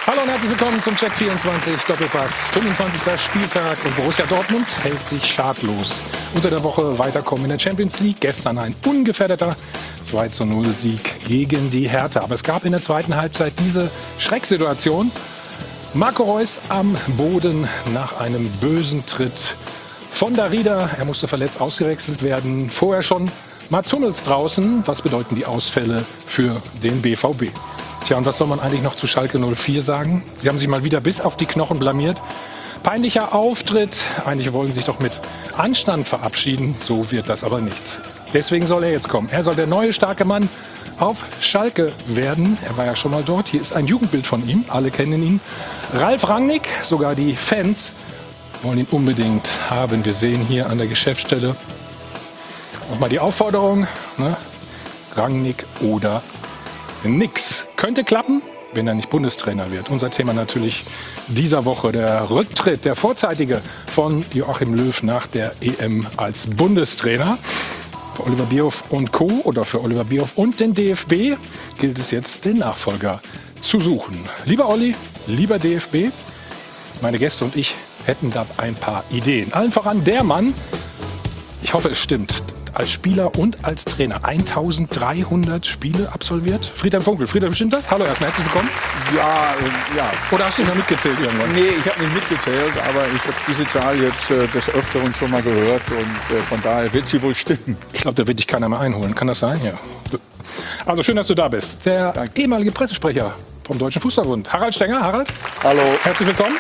Hallo und herzlich willkommen zum Check 24 Doppelpass. 25. Spieltag und Borussia Dortmund hält sich schadlos unter der Woche weiterkommen in der Champions League. Gestern ein ungefährdeter 2:0-Sieg gegen die Hertha. Aber es gab in der zweiten Halbzeit diese Schrecksituation. Marco Reus am Boden nach einem bösen Tritt von Darida. Er musste verletzt ausgewechselt werden. Vorher schon Mats Hummels draußen. Was bedeuten die Ausfälle für den BVB? Tja, und was soll man eigentlich noch zu Schalke 04 sagen? Sie haben sich mal wieder bis auf die Knochen blamiert. Peinlicher Auftritt. Eigentlich wollen sie sich doch mit Anstand verabschieden. So wird das aber nichts. Deswegen soll er jetzt kommen. Er soll der neue starke Mann auf Schalke werden. Er war ja schon mal dort. Hier ist ein Jugendbild von ihm. Alle kennen ihn. Ralf Rangnick, sogar die Fans wollen ihn unbedingt haben. Wir sehen hier an der Geschäftsstelle nochmal die Aufforderung. Ne? Rangnick oder nix. Könnte klappen, wenn er nicht Bundestrainer wird. Unser Thema natürlich dieser Woche der Rücktritt, der vorzeitige von Joachim Löw nach der EM als Bundestrainer. Für Oliver Bierhoff und Co. oder für Oliver Bierhoff und den DFB gilt es jetzt, den Nachfolger zu suchen. Lieber Olli, lieber DFB, meine Gäste und ich hätten da ein paar Ideen. Allen voran der Mann, ich hoffe es stimmt, als Spieler und als Trainer 1300 Spiele absolviert. Friedhelm Funkel. Friedhelm, stimmt das? Hallo, erstmal herzlich willkommen. Ja. Oder hast du nicht mitgezählt irgendwann? Nee, ich habe nicht mitgezählt, aber ich habe diese Zahl jetzt des Öfteren schon mal gehört und von daher wird sie wohl stimmen. Ich glaube, da wird dich keiner mehr einholen. Kann das sein? Ja. Also schön, dass du da bist. Der ehemalige Pressesprecher vom Deutschen Fußballbund, Harald Stenger. Harald. Hallo. Herzlich willkommen.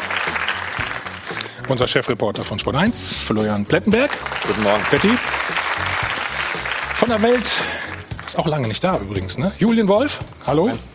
Unser Chefreporter von Sport 1, Florian Plettenberg. Guten Morgen. Betty. Von der Welt, ist auch lange nicht da übrigens, ne? Julian Wolf, hallo. Nein.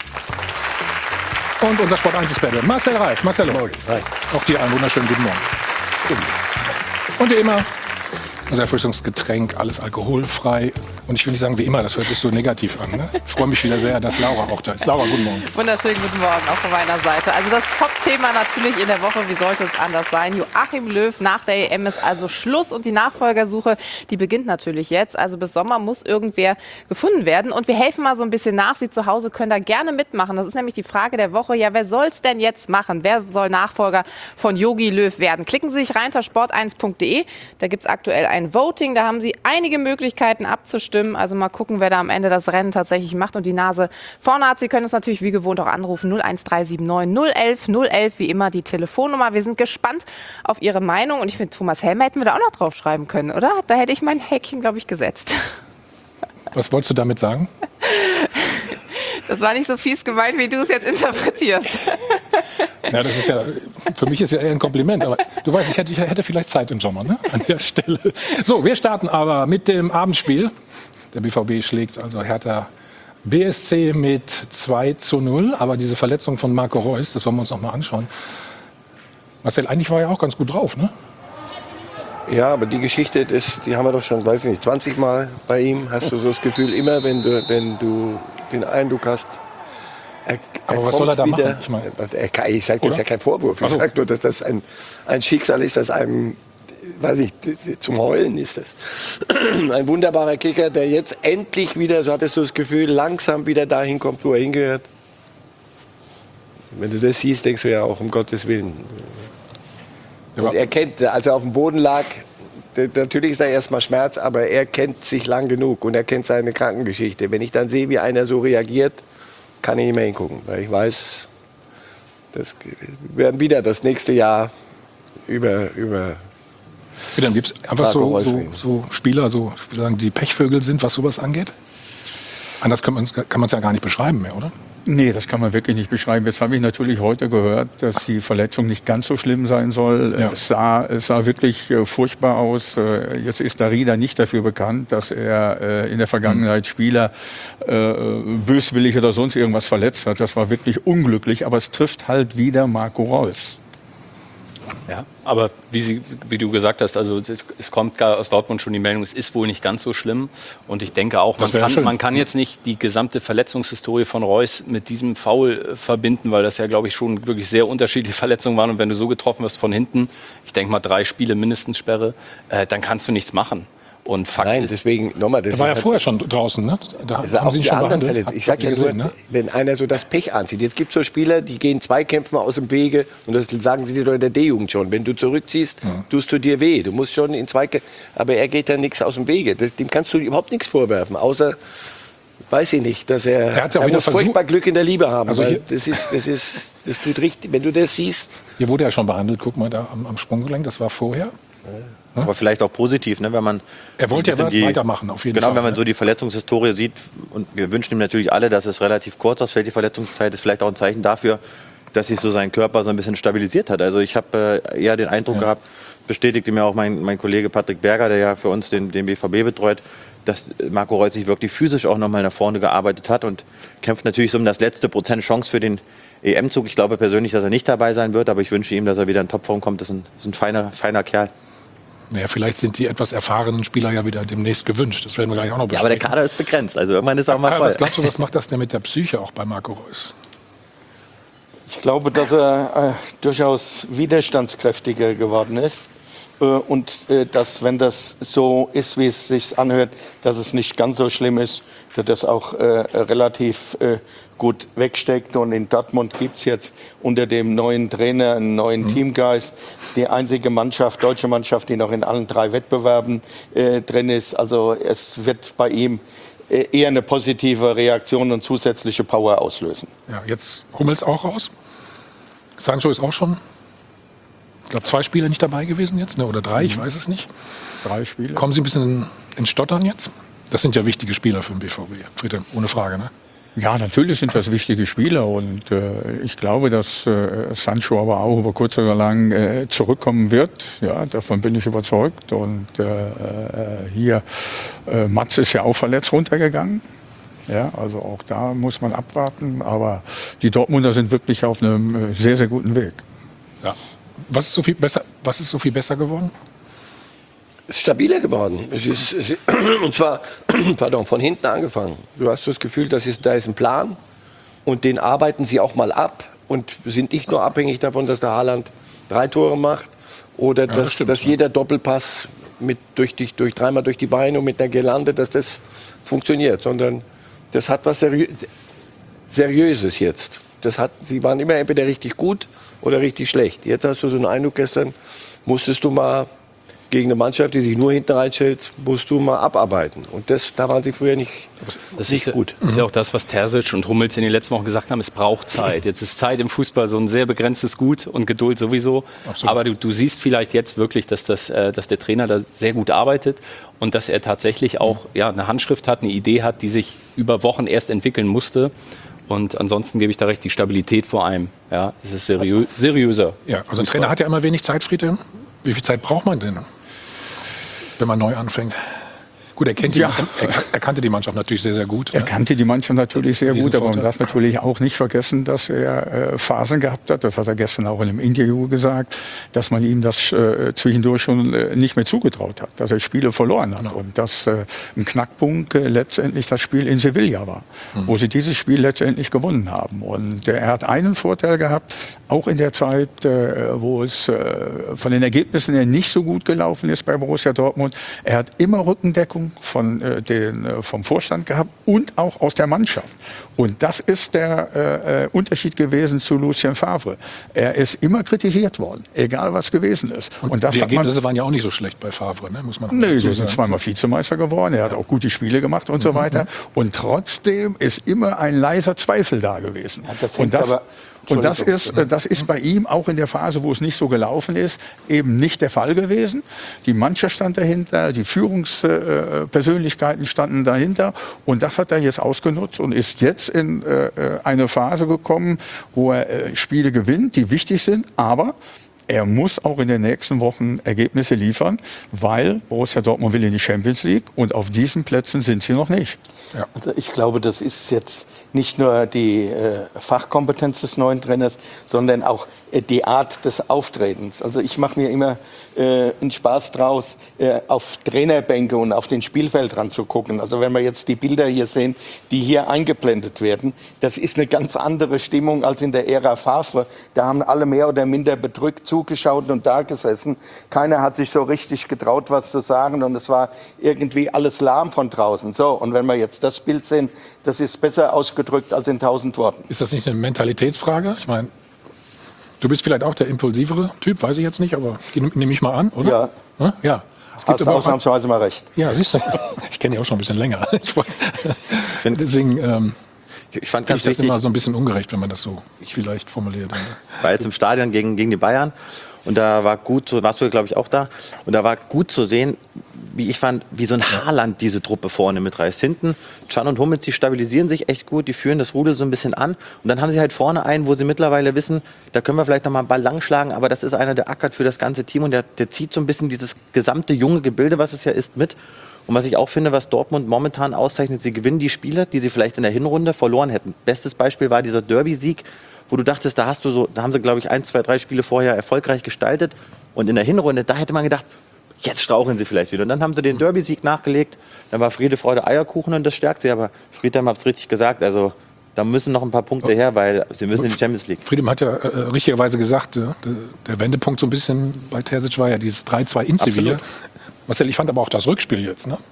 Und unser Sport 1 Experte, Marcel Reif. Marcelo. Morgen. Hi. Auch dir einen wunderschönen guten Morgen. Und wie immer, unser Erfrischungsgetränk, alles alkoholfrei. Und ich will nicht sagen wie immer, das hört sich so negativ an. Ne? Ich freue mich wieder sehr, dass Laura auch da ist. Laura, guten Morgen. Wunderschönen guten Morgen auch von meiner Seite. Also das Top-Thema natürlich in der Woche, wie sollte es anders sein? Joachim Löw nach der EM ist also Schluss und die Nachfolgersuche, die beginnt natürlich jetzt. Also bis Sommer muss irgendwer gefunden werden. Und wir helfen mal so ein bisschen nach. Sie zu Hause können da gerne mitmachen. Das ist nämlich die Frage der Woche. Ja, wer soll es denn jetzt machen? Wer soll Nachfolger von Jogi Löw werden? Klicken Sie sich rein unter sport1.de. Da gibt es aktuell ein Voting. Da haben Sie einige Möglichkeiten abzustimmen. Also mal gucken, wer da am Ende das Rennen tatsächlich macht und die Nase vorne hat. Sie können uns natürlich wie gewohnt auch anrufen. 01379 011 011, wie immer die Telefonnummer. Wir sind gespannt auf Ihre Meinung. Und ich finde, Thomas Helmer hätten wir da auch noch drauf schreiben können, oder? Da hätte ich mein Häkchen, glaube ich, gesetzt. Was wolltest du damit sagen? Das war nicht so fies gemeint, wie du es jetzt interpretierst. Ja, das ist ja, für mich ist ja eher ein Kompliment. Aber du weißt, ich hätte vielleicht Zeit im Sommer, ne? An der Stelle. So, wir starten aber mit dem Abendspiel. Der BVB schlägt also Hertha BSC mit 2:0. Aber diese Verletzung von Marco Reus, das wollen wir uns noch mal anschauen. Marcel, eigentlich war er auch ganz gut drauf, ne? Ja, aber die Geschichte, die haben wir doch schon, weiß ich nicht, 20 Mal bei ihm. Hast du so das Gefühl, immer wenn du den Eindruck hast, er aber was soll er da machen? Ich sage das ja kein Vorwurf. Ich sage nur, dass das ein Schicksal ist, das einem, weiß ich, zum Heulen ist das. Ein wunderbarer Kicker, der jetzt endlich wieder, so hattest du das Gefühl, langsam wieder dahin kommt, wo er hingehört. Wenn du das siehst, denkst du ja auch, um Gottes Willen. Und er kennt, als er auf dem Boden lag, natürlich ist da erstmal Schmerz, aber er kennt sich lang genug und er kennt seine Krankengeschichte. Wenn ich dann sehe, wie einer so reagiert, kann ich nicht mehr hingucken, weil ich weiß, das werden wieder das nächste Jahr über Dann gibt es einfach so Spieler, so sagen, die Pechvögel sind, was sowas angeht? Anders kann man es ja gar nicht beschreiben mehr, oder? Nee, das kann man wirklich nicht beschreiben. Jetzt habe ich natürlich heute gehört, dass die Verletzung nicht ganz so schlimm sein soll. Ja. Es sah wirklich furchtbar aus. Jetzt ist Darida nicht dafür bekannt, dass er in der Vergangenheit Spieler böswillig oder sonst irgendwas verletzt hat. Das war wirklich unglücklich, aber es trifft halt wieder Marco Reus. Ja, aber wie du gesagt hast, also es kommt gar aus Dortmund schon die Meldung, es ist wohl nicht ganz so schlimm. Und ich denke auch, man kann jetzt nicht die gesamte Verletzungshistorie von Reus mit diesem Foul verbinden, weil das ja, glaube ich, schon wirklich sehr unterschiedliche Verletzungen waren. Und wenn du so getroffen wirst von hinten, ich denke mal 3 Spiele mindestens Sperre, dann kannst du nichts machen. Und Fakt Nein, ist, deswegen, nochmal. Da war ja vorher schon draußen, ne? Da haben Sie ihn schon behandelt. Ich sag ja nur, ne? Wenn einer so das Pech anzieht. Jetzt gibt es so Spieler, die gehen Zweikämpfen aus dem Wege. Und das sagen sie dir doch in der D-Jugend schon. Wenn du zurückziehst, tust du dir weh. Du musst schon in Zweikämpfen. Aber er geht da nichts aus dem Wege. Dem kannst du überhaupt nichts vorwerfen. Außer, weiß ich nicht, dass er muss furchtbar Glück in der Liebe haben. Also weil das tut richtig, wenn du das siehst. Hier wurde er schon behandelt. Guck mal da am Sprunggelenk. Das war vorher. Aber vielleicht auch positiv, ne, wenn man... Er wollte ja weitermachen, auf jeden Fall. Genau, wenn man so die Verletzungshistorie sieht, und wir wünschen ihm natürlich alle, dass es relativ kurz ausfällt, die Verletzungszeit, ist vielleicht auch ein Zeichen dafür, dass sich so sein Körper so ein bisschen stabilisiert hat. Also ich habe eher den Eindruck gehabt, bestätigte mir auch mein Kollege Patrick Berger, der ja für uns den BVB betreut, dass Marco Reus sich wirklich physisch auch nochmal nach vorne gearbeitet hat und kämpft natürlich so um das letzte Prozent Chance für den EM-Zug. Ich glaube persönlich, dass er nicht dabei sein wird, aber ich wünsche ihm, dass er wieder in Topform kommt. Das ist ein feiner Kerl. Naja, vielleicht sind die etwas erfahrenen Spieler ja wieder demnächst gewünscht. Das werden wir gleich auch noch besprechen. Ja, aber der Kader ist begrenzt. Also irgendwann ist auch mal voll. Was glaubst du, was macht das denn mit der Psyche auch bei Marco Reus? Ich glaube, dass er durchaus widerstandskräftiger geworden ist. Und dass, wenn das so ist, wie es sich anhört, dass es nicht ganz so schlimm ist, dass das auch relativ gut wegsteckt. Und in Dortmund gibt es jetzt unter dem neuen Trainer einen neuen Teamgeist. Die einzige Mannschaft, deutsche Mannschaft, die noch in allen 3 Wettbewerben drin ist. Also es wird bei ihm eher eine positive Reaktion und zusätzliche Power auslösen. Ja, jetzt Hummels auch raus. Sancho ist auch schon, ich glaube, 2 Spiele nicht dabei gewesen jetzt, ne? Oder 3, ich weiß es nicht. 3 Spiele. Kommen Sie ein bisschen ins Stottern jetzt? Das sind ja wichtige Spieler für den BVB, Friede, ohne Frage, ne? Ja, natürlich sind das wichtige Spieler und ich glaube, dass Sancho aber auch über kurz oder lang zurückkommen wird. Ja, davon bin ich überzeugt. Und hier, Mats ist ja auch verletzt runtergegangen. Ja, also auch da muss man abwarten. Aber die Dortmunder sind wirklich auf einem sehr, sehr guten Weg. Ja. Was ist so viel besser geworden? Es ist stabiler geworden. Und zwar von hinten angefangen. Du hast das Gefühl, da ist ein Plan und den arbeiten sie auch mal ab und sind nicht nur abhängig davon, dass der Haaland 3 Tore macht oder dass jeder Doppelpass dreimal durch die Beine und mit einer Girlande, dass das funktioniert, sondern das hat was Seriöses jetzt. Sie waren immer entweder richtig gut oder richtig schlecht. Jetzt hast du so einen Eindruck, gestern musstest du mal gegen eine Mannschaft, die sich nur hinten reinstellt, musst du mal abarbeiten. Und da waren sie früher nicht gut. Das ist ja auch das, was Terzic und Hummels in den letzten Wochen gesagt haben, es braucht Zeit. Jetzt ist Zeit im Fußball so ein sehr begrenztes Gut und Geduld sowieso. Absolut. Aber du siehst vielleicht jetzt wirklich, dass der Trainer da sehr gut arbeitet und dass er tatsächlich auch eine Handschrift hat, eine Idee hat, die sich über Wochen erst entwickeln musste. Und ansonsten gebe ich da recht, die Stabilität vor allem. Ja, es ist seriöser. Ja, also ein Trainer hat ja immer wenig Zeit, Friede. Wie viel Zeit braucht man denn, wenn man neu anfängt? Gut, er kannte die Mannschaft natürlich sehr, sehr gut. Er kannte die Mannschaft natürlich sehr gut, aber man darf natürlich auch nicht vergessen, dass er Phasen gehabt hat, das hat er gestern auch in einem Interview gesagt, dass man ihm das zwischendurch schon nicht mehr zugetraut hat, dass er Spiele verloren hat. Und dass ein Knackpunkt letztendlich das Spiel in Sevilla war, wo sie dieses Spiel letztendlich gewonnen haben. Und er hat einen Vorteil gehabt, auch in der Zeit, wo es von den Ergebnissen her nicht so gut gelaufen ist bei Borussia Dortmund. Er hat immer Rückendeckung vom Vorstand gehabt und auch aus der Mannschaft. Und das ist der Unterschied gewesen zu Lucien Favre. Er ist immer kritisiert worden, egal was gewesen ist. Und das die Ergebnisse waren ja auch nicht so schlecht bei Favre, ne? Muss man nee, sie sind zweimal Vizemeister geworden, er hat auch gute Spiele gemacht und so weiter. Und trotzdem ist immer ein leiser Zweifel da gewesen. Und das ist bei ihm auch in der Phase, wo es nicht so gelaufen ist, eben nicht der Fall gewesen. Die Mannschaft stand dahinter, die Führungspersönlichkeiten standen dahinter. Und das hat er jetzt ausgenutzt und ist jetzt in eine Phase gekommen, wo er Spiele gewinnt, die wichtig sind, aber er muss auch in den nächsten Wochen Ergebnisse liefern, weil Borussia Dortmund will in die Champions League und auf diesen Plätzen sind sie noch nicht. Ja. Also ich glaube, das ist jetzt nicht nur die Fachkompetenz des neuen Trainers, sondern auch die Art des Auftretens. Also ich mache mir immer einen Spaß draus, auf Trainerbänke und auf den Spielfeldrand zu gucken. Also wenn wir jetzt die Bilder hier sehen, die hier eingeblendet werden, das ist eine ganz andere Stimmung als in der Ära Favre. Da haben alle mehr oder minder bedrückt zugeschaut und da gesessen. Keiner hat sich so richtig getraut, was zu sagen und es war irgendwie alles lahm von draußen. So, und wenn wir jetzt das Bild sehen, das ist besser ausgedrückt als in 1000 Worten. Ist das nicht eine Mentalitätsfrage? Ich meine, du bist vielleicht auch der impulsivere Typ, weiß ich jetzt nicht, aber nehme ich mal an, oder? Ja. Ja. Es gibt aber ausnahmsweise mal recht. Ja, siehst du, ich kenne dich auch schon ein bisschen länger. Deswegen ich fand das immer so ein bisschen ungerecht, wenn man das so vielleicht formuliert. War jetzt im Stadion gegen die Bayern und da war gut, warst du glaube ich auch da, und da war gut zu sehen, wie ich fand, wie so ein Haaland diese Truppe vorne mitreißt. Hinten, Can und Hummels, die stabilisieren sich echt gut, die führen das Rudel so ein bisschen an. Und dann haben sie halt vorne einen, wo sie mittlerweile wissen, da können wir vielleicht noch mal einen Ball langschlagen, aber das ist einer, der ackert für das ganze Team und der zieht so ein bisschen dieses gesamte junge Gebilde, was es ja ist, mit. Und was ich auch finde, was Dortmund momentan auszeichnet, sie gewinnen die Spiele, die sie vielleicht in der Hinrunde verloren hätten. Bestes Beispiel war dieser Derby-Sieg, wo du dachtest, da haben sie, glaube ich, 1, 2, 3 Spiele vorher erfolgreich gestaltet. Und in der Hinrunde, da hätte man gedacht, jetzt straucheln sie vielleicht wieder. Und dann haben sie den Derby-Sieg nachgelegt. Dann war Friede, Freude, Eierkuchen und das stärkt sie. Aber Friedhelm hat es richtig gesagt. Also da müssen noch ein paar Punkte her, weil sie müssen in die Champions League. Friedhelm hat ja richtigerweise gesagt, der Wendepunkt so ein bisschen bei Terzic war ja dieses 3-2 in Sevilla. Marcel, ich fand aber auch das Rückspiel jetzt, ne?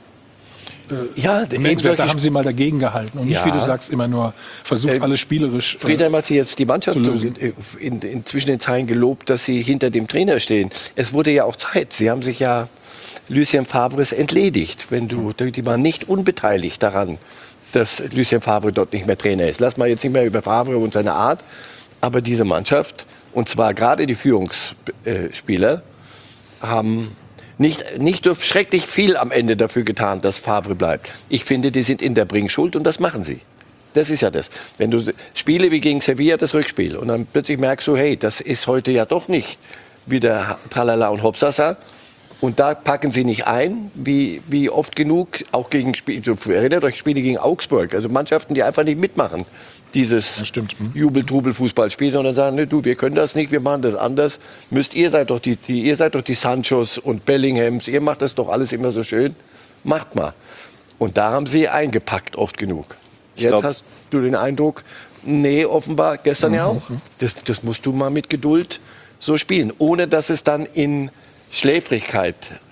Ja, da haben sie mal dagegen gehalten und nicht, wie du sagst, immer nur versucht, alles spielerisch Friedhelm hat jetzt die Mannschaft zwischen den Zeilen gelobt, dass sie hinter dem Trainer stehen. Es wurde ja auch Zeit. Sie haben sich ja Lucien Favres entledigt. Die waren nicht unbeteiligt daran, dass Lucien Favre dort nicht mehr Trainer ist. Lass mal jetzt nicht mehr über Favre und seine Art, aber diese Mannschaft, und zwar gerade die Führungsspieler, haben nicht so schrecklich viel am Ende dafür getan, dass Favre bleibt. Ich finde, die sind in der Bringschuld und das machen sie. Das ist ja das. Wenn du Spiele wie gegen Sevilla, das Rückspiel, und dann plötzlich merkst du, hey, das ist heute ja doch nicht wieder Tralala und Hopsasa. Und da packen sie nicht ein, wie oft genug, auch gegen Spiele, erinnert euch Spiele gegen Augsburg, also Mannschaften, die einfach nicht mitmachen, dieses Jubel-Trubel-Fußballspiel, sondern sagen, ne, du, wir können das nicht, wir machen das anders. Ihr seid doch die Sanchos und Bellinghams, ihr macht das doch alles immer so schön, macht mal. Und da haben sie eingepackt, oft genug. Jetzt hast du den Eindruck, nee, offenbar, gestern ja auch. Das musst du mal mit Geduld so spielen, ohne dass es dann in Schläfrigkeit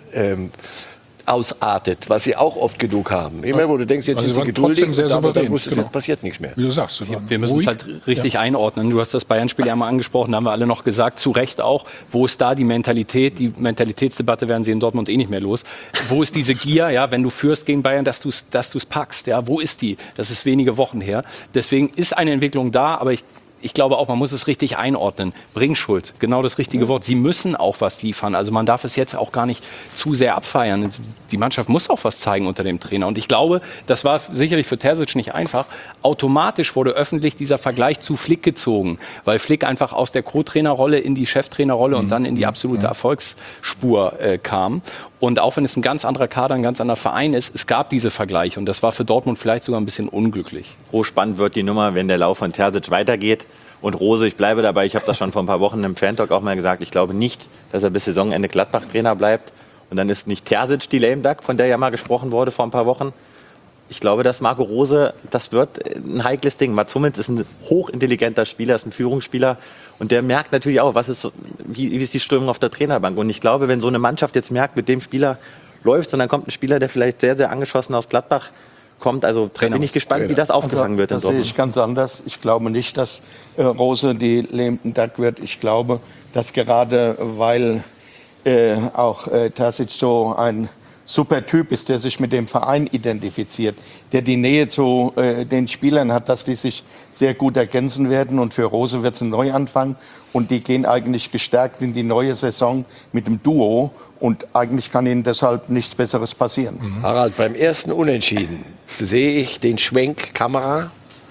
ausartet, was sie auch oft genug haben. Immer, wo du denkst, jetzt sind sie geduldig, sehr souverän, dann passiert nichts mehr. Wie du sagst. Wir müssen es halt richtig einordnen. Du hast das Bayern-Spiel ja mal angesprochen, da haben wir alle noch gesagt, zu Recht auch, wo ist da die Mentalität? Die Mentalitätsdebatte werden sie in Dortmund eh nicht mehr los. Wo ist diese Gier, ja, wenn du führst gegen Bayern, dass du es packst? Ja? Wo ist die? Das ist wenige Wochen her. Deswegen ist eine Entwicklung da, aber ich glaube auch, man muss es richtig einordnen. Bringschuld, genau das richtige Wort. Sie müssen auch was liefern. Also man darf es jetzt auch gar nicht zu sehr abfeiern. Die Mannschaft muss auch was zeigen unter dem Trainer. Und ich glaube, das war sicherlich für Terzic nicht einfach. Automatisch wurde öffentlich dieser Vergleich zu Flick gezogen, weil Flick einfach aus der Co-Trainerrolle in die Cheftrainerrolle und dann in die absolute Erfolgsspur kam. Und auch wenn es ein ganz anderer Kader, ein ganz anderer Verein ist, es gab diese Vergleiche. Und das war für Dortmund vielleicht sogar ein bisschen unglücklich. Spannend wird die Nummer, wenn der Lauf von Terzic weitergeht. Und Rose, ich bleibe dabei, ich habe das schon vor ein paar Wochen im Fan-Talk auch mal gesagt, ich glaube nicht, dass er bis Saisonende Gladbach-Trainer bleibt. Und dann ist nicht Terzic die Lame Duck, von der ja mal gesprochen wurde vor ein paar Wochen. Ich glaube, dass Marco Rose, das wird ein heikles Ding. Mats Hummels ist ein hochintelligenter Spieler, ist ein Führungsspieler. Und der merkt natürlich auch, wie ist die Strömung auf der Trainerbank. Und ich glaube, wenn so eine Mannschaft jetzt merkt, mit dem Spieler läuft, und dann kommt ein Spieler, der vielleicht sehr, sehr angeschossen aus Gladbach kommt, also bin ich gespannt, wie das aufgefangen wird in Dortmund. Das sehe ich ganz anders. Ich glaube nicht, dass Rose die Lame Duck wird. Ich glaube, dass gerade, weil auch Terzic so ein super Typ ist, der sich mit dem Verein identifiziert, der die Nähe zu den Spielern hat, dass die sich sehr gut ergänzen werden. Und für Rose wird es ein Neuanfang. Und die gehen eigentlich gestärkt in die neue Saison mit dem Duo. Und eigentlich kann ihnen deshalb nichts Besseres passieren. Harald, beim ersten Unentschieden sehe ich den Schwenk Kamera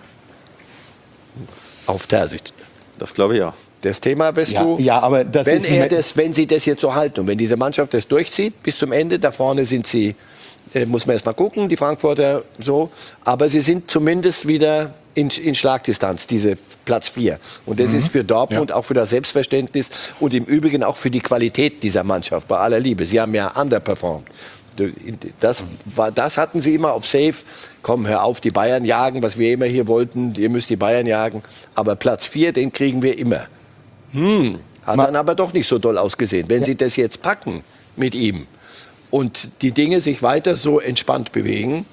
auf Terzic. Das glaube ich auch. Das Thema bist du. Ja, aber das wenn sie das jetzt so halten und wenn diese Mannschaft das durchzieht bis zum Ende, da vorne sind sie, muss man erst mal gucken, die Frankfurter so, aber sie sind zumindest wieder in Schlagdistanz, diese Platz 4. Und das ist für Dortmund auch für das Selbstverständnis und im Übrigen auch für die Qualität dieser Mannschaft, bei aller Liebe. Sie haben ja underperformed. Das hatten sie immer auf Safe. Komm, hör auf, die Bayern jagen, was wir immer hier wollten. Ihr müsst die Bayern jagen. Aber Platz 4, den kriegen wir immer. Hat dann aber doch nicht so doll ausgesehen. Wenn sie das jetzt packen mit ihm und die Dinge sich weiter so entspannt bewegen,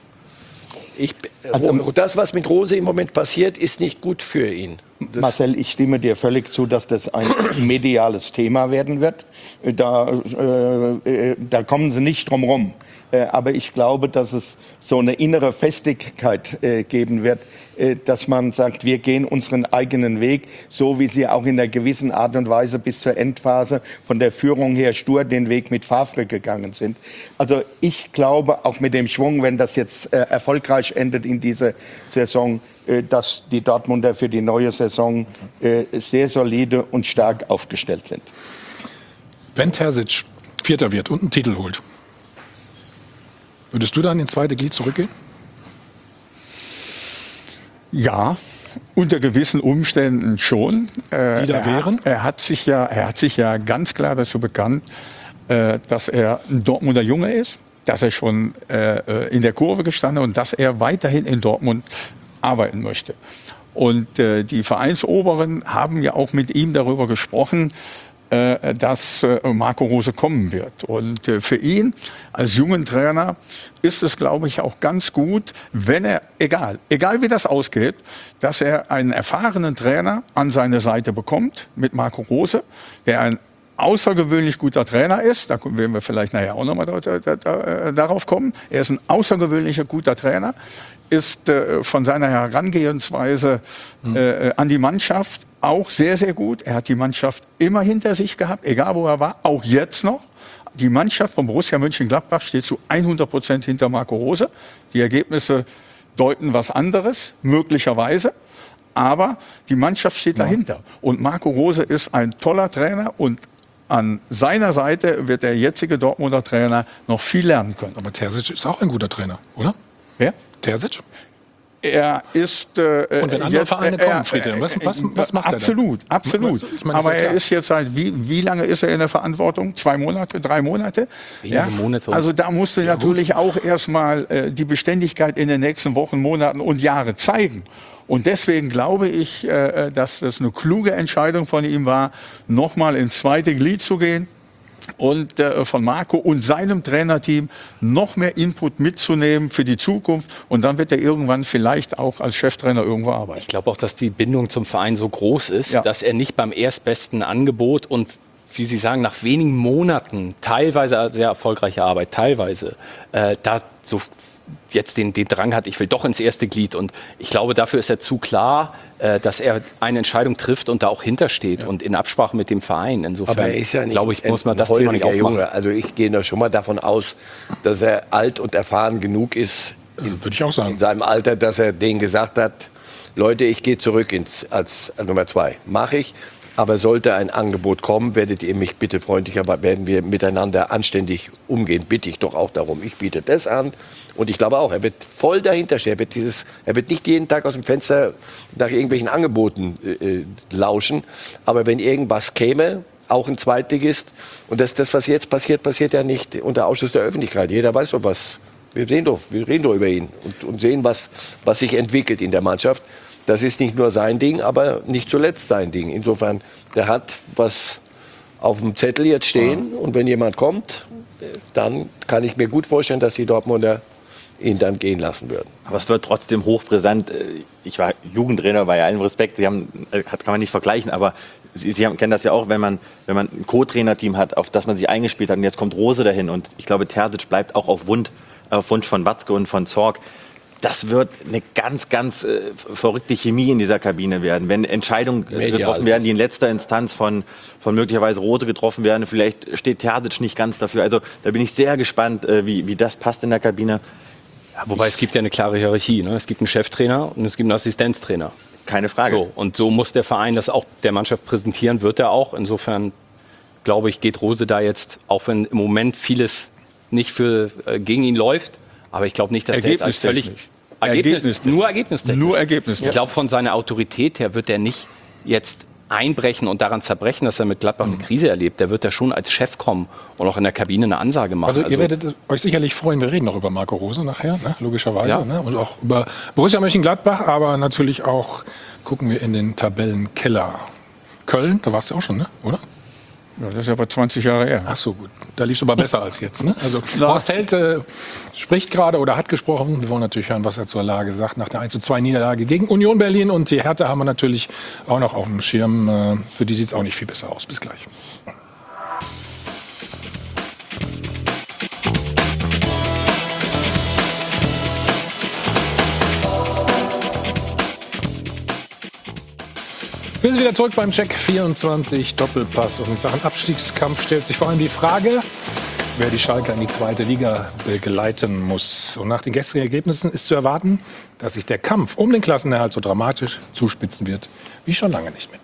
das, was mit Rose im Moment passiert, ist nicht gut für ihn. Marcel, ich stimme dir völlig zu, dass das ein mediales Thema werden wird. Da kommen sie nicht drum rum. Aber ich glaube, dass es so eine innere Festigkeit geben wird, dass man sagt, wir gehen unseren eigenen Weg, so wie sie auch in einer gewissen Art und Weise bis zur Endphase von der Führung her stur den Weg mit Favre gegangen sind. Also ich glaube, auch mit dem Schwung, wenn das jetzt erfolgreich endet in dieser Saison, dass die Dortmunder für die neue Saison sehr solide und stark aufgestellt sind. Wenn Terzic Vierter wird und einen Titel holt, würdest du dann ins zweite Glied zurückgehen? Ja, unter gewissen Umständen schon. Die da wären? Er hat sich ja ganz klar dazu bekannt, dass er ein Dortmunder Junge ist, dass er schon in der Kurve gestanden und dass er weiterhin in Dortmund arbeiten möchte. Und die Vereinsoberen haben ja auch mit ihm darüber gesprochen, dass Marco Rose kommen wird. Und für ihn als jungen Trainer ist es, glaube ich, auch ganz gut, wenn er, egal wie das ausgeht, dass er einen erfahrenen Trainer an seine Seite bekommt mit Marco Rose, der ein außergewöhnlich guter Trainer ist. Da werden wir vielleicht nachher auch nochmal darauf kommen. Er ist ein außergewöhnlicher guter Trainer, ist von seiner Herangehensweise an die Mannschaft auch sehr, sehr gut. Er hat die Mannschaft immer hinter sich gehabt, egal wo er war, auch jetzt noch. Die Mannschaft von Borussia Mönchengladbach steht zu 100% hinter Marco Rose. Die Ergebnisse deuten was anderes, möglicherweise. Aber die Mannschaft steht dahinter. Und Marco Rose ist ein toller Trainer und an seiner Seite wird der jetzige Dortmunder Trainer noch viel lernen können. Aber Terzic ist auch ein guter Trainer, oder? Wer? Terzic? Er ist... und wenn andere Vereine kommen, Friedhelm, was macht er Absolut, da? absolut. Ich meine, aber ist ja er ist jetzt seit, wie lange ist er in der Verantwortung? 2 Monate, 3 Monate? Wenige Monate. Also da musst du natürlich auch erstmal die Beständigkeit in den nächsten Wochen, Monaten und Jahren zeigen. Und deswegen glaube ich, dass das eine kluge Entscheidung von ihm war, nochmal ins zweite Glied zu gehen und von Marco und seinem Trainerteam noch mehr Input mitzunehmen für die Zukunft. Und dann wird er irgendwann vielleicht auch als Cheftrainer irgendwo arbeiten. Ich glaube auch, dass die Bindung zum Verein so groß ist, dass er nicht beim erstbesten Angebot und, wie Sie sagen, nach wenigen Monaten, teilweise sehr erfolgreiche Arbeit, teilweise, da so jetzt den Drang hat, ich will doch ins erste Glied. Und ich glaube, dafür ist er zu klar, dass er eine Entscheidung trifft und da auch hintersteht und in Absprache mit dem Verein. Insofern, aber er ist ja nicht, glaube ich, muss man das Thema nicht aufmachen. Junge. Also ich gehe da schon mal davon aus, dass er alt und erfahren genug ist, würde ich auch sagen, in seinem Alter, dass er denen gesagt hat, Leute, ich gehe zurück als Nummer 2. Mache ich. Aber sollte ein Angebot kommen, werdet ihr mich bitte freundlicher, werden wir miteinander anständig umgehen. Bitte ich doch auch darum. Ich biete das an. Und ich glaube auch, er wird voll dahinter stehen. Er wird nicht jeden Tag aus dem Fenster nach irgendwelchen Angeboten lauschen. Aber wenn irgendwas käme, auch ein Zweitligist, und das, was jetzt passiert, passiert ja nicht unter Ausschluss der Öffentlichkeit. Jeder weiß doch was. Wir reden doch über ihn und sehen, was sich entwickelt in der Mannschaft. Das ist nicht nur sein Ding, aber nicht zuletzt sein Ding. Insofern, der hat was auf dem Zettel jetzt stehen. Und wenn jemand kommt, dann kann ich mir gut vorstellen, dass die Dortmunder ihn dann gehen lassen würden. Aber es wird trotzdem hochbrisant. Ich war Jugendtrainer, bei allem Respekt. Kann man nicht vergleichen, aber Sie kennen das ja auch, wenn man ein Co-Trainer-Team hat, auf das man sich eingespielt hat. Und jetzt kommt Rose dahin. Und ich glaube, Terzic bleibt auch auf Wunsch von Watzke und von Zorc. Das wird eine ganz, ganz verrückte Chemie in dieser Kabine werden. Wenn Entscheidungen getroffen werden, die in letzter Instanz von möglicherweise Rose getroffen werden, vielleicht steht Terzic nicht ganz dafür. Also da bin ich sehr gespannt, wie das passt in der Kabine. Ja, wobei es gibt ja eine klare Hierarchie. Ne? Es gibt einen Cheftrainer und es gibt einen Assistenztrainer. Keine Frage. So, und so muss der Verein das auch der Mannschaft präsentieren, wird er auch. Insofern, glaube ich, geht Rose da jetzt, auch wenn im Moment vieles nicht gegen ihn läuft, aber ich glaube nicht, dass der jetzt als völlig Nur ergebnistechnisch. Nur ergebnistechnisch. Ich glaube, von seiner Autorität her wird er nicht jetzt einbrechen und daran zerbrechen, dass er mit Gladbach eine Krise erlebt. Der wird da schon als Chef kommen und auch in der Kabine eine Ansage machen. Also ihr werdet euch sicherlich freuen, wir reden noch über Marco Rose nachher, ne? Logischerweise. Ja. Ne? Und auch über Borussia Mönchengladbach, aber natürlich auch gucken wir in den Tabellenkeller. Köln, da warst du auch schon, ne? Oder? Ja, das ist aber 20 Jahre her. Ach so, gut. Da liefst du aber besser als jetzt. Ne? Also Horst Held spricht gerade oder hat gesprochen. Wir wollen natürlich hören, was er zur Lage sagt nach der 1:2-Niederlage gegen Union Berlin. Und die Hertha haben wir natürlich auch noch auf dem Schirm. Für die sieht es auch nicht viel besser aus. Bis gleich. Wir sind wieder zurück beim Check 24 Doppelpass. Und in Sachen Abstiegskampf stellt sich vor allem die Frage, wer die Schalker in die zweite Liga begleiten muss. Und nach den gestrigen Ergebnissen ist zu erwarten, dass sich der Kampf um den Klassenerhalt so dramatisch zuspitzen wird wie schon lange nicht mehr.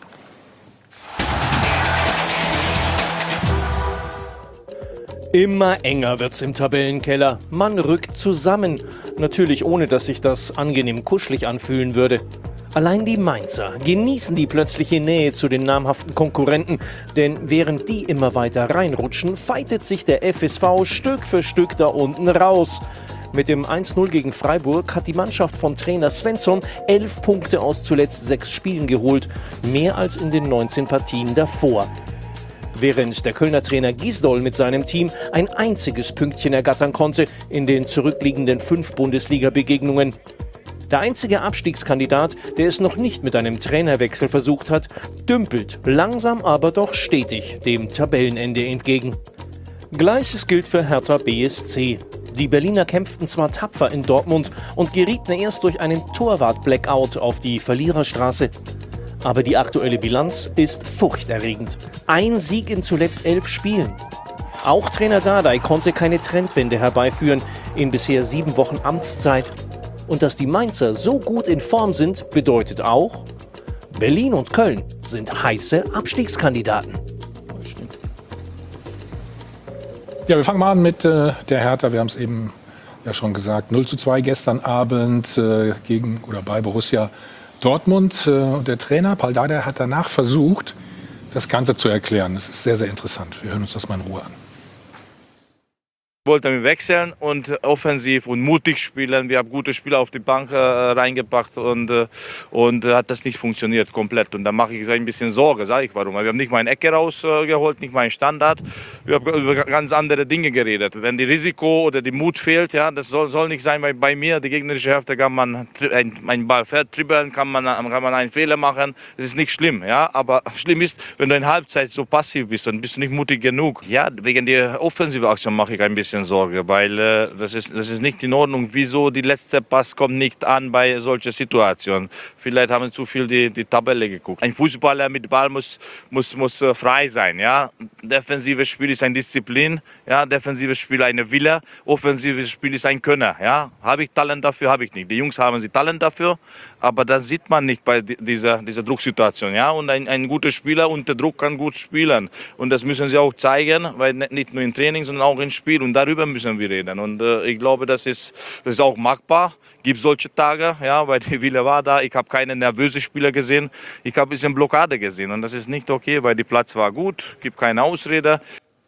Immer enger wird's im Tabellenkeller. Man rückt zusammen. Natürlich ohne, dass sich das angenehm kuschelig anfühlen würde. Allein die Mainzer genießen die plötzliche Nähe zu den namhaften Konkurrenten. Denn während die immer weiter reinrutschen, fightet sich der FSV Stück für Stück da unten raus. Mit dem 1:0 gegen Freiburg hat die Mannschaft von Trainer Svensson 11 Punkte aus zuletzt 6 Spielen geholt. Mehr als in den 19 Partien davor. Während der Kölner Trainer Gisdol mit seinem Team ein einziges Pünktchen ergattern konnte in den zurückliegenden 5 Bundesliga-Begegnungen. Der einzige Abstiegskandidat, der es noch nicht mit einem Trainerwechsel versucht hat, dümpelt langsam aber doch stetig dem Tabellenende entgegen. Gleiches gilt für Hertha BSC. Die Berliner kämpften zwar tapfer in Dortmund und gerieten erst durch einen Torwart-Blackout auf die Verliererstraße. Aber die aktuelle Bilanz ist furchterregend. Ein Sieg in zuletzt 11 Spielen. Auch Trainer Dardai konnte keine Trendwende herbeiführen in bisher 7 Wochen Amtszeit. Und dass die Mainzer so gut in Form sind, bedeutet auch, Berlin und Köln sind heiße Abstiegskandidaten. Ja, wir fangen mal an mit der Hertha. Wir haben es eben ja schon gesagt. 0:2 gestern Abend gegen oder bei Borussia Dortmund. Und der Trainer Paul Dardai hat danach versucht, das Ganze zu erklären. Das ist sehr, sehr interessant. Wir hören uns das mal in Ruhe an. Wollte wechseln und offensiv und mutig spielen. Wir haben gute Spieler auf die Bank reingepackt und hat das nicht funktioniert komplett. Und da mache ich ein bisschen Sorge, sage ich warum. Wir haben nicht mal eine Ecke rausgeholt, nicht mal einen Standard. Wir haben über ganz andere Dinge geredet. Wenn die Risiko oder die Mut fehlt, ja, das soll nicht sein, weil bei mir, die gegnerische Hälfte, kann man einen Ball vertribbeln, kann man einen Fehler machen. Das ist nicht schlimm, ja. Aber schlimm ist, wenn du in Halbzeit so passiv bist, dann bist du nicht mutig genug. Ja, wegen der offensive Aktion mache ich ein bisschen Sorge, weil das ist nicht in Ordnung. Wieso die letzte Pass kommt nicht an bei solchen Situationen? Vielleicht haben zu viel die Tabelle geguckt. Ein Fußballer mit Ball muss frei sein. Ja? Defensives Spiel ist eine Disziplin, ja? Defensives Spiel eine Wille, offensives Spiel ist ein Könner. Ja? Habe ich Talent dafür? Habe ich nicht. Die Jungs haben Talent dafür, aber das sieht man nicht bei dieser Drucksituation. Ja? Und ein guter Spieler unter Druck kann gut spielen. Und das müssen sie auch zeigen, weil nicht nur im Training, sondern auch im Spiel. Und darüber müssen wir reden. Und ich glaube, das ist auch machbar. Gibt solche Tage, ja, weil die Wille war da. Ich habe keine nervösen Spieler gesehen. Ich habe ein bisschen Blockade gesehen. Und das ist nicht okay, weil der Platz war gut. Gibt keine Ausrede.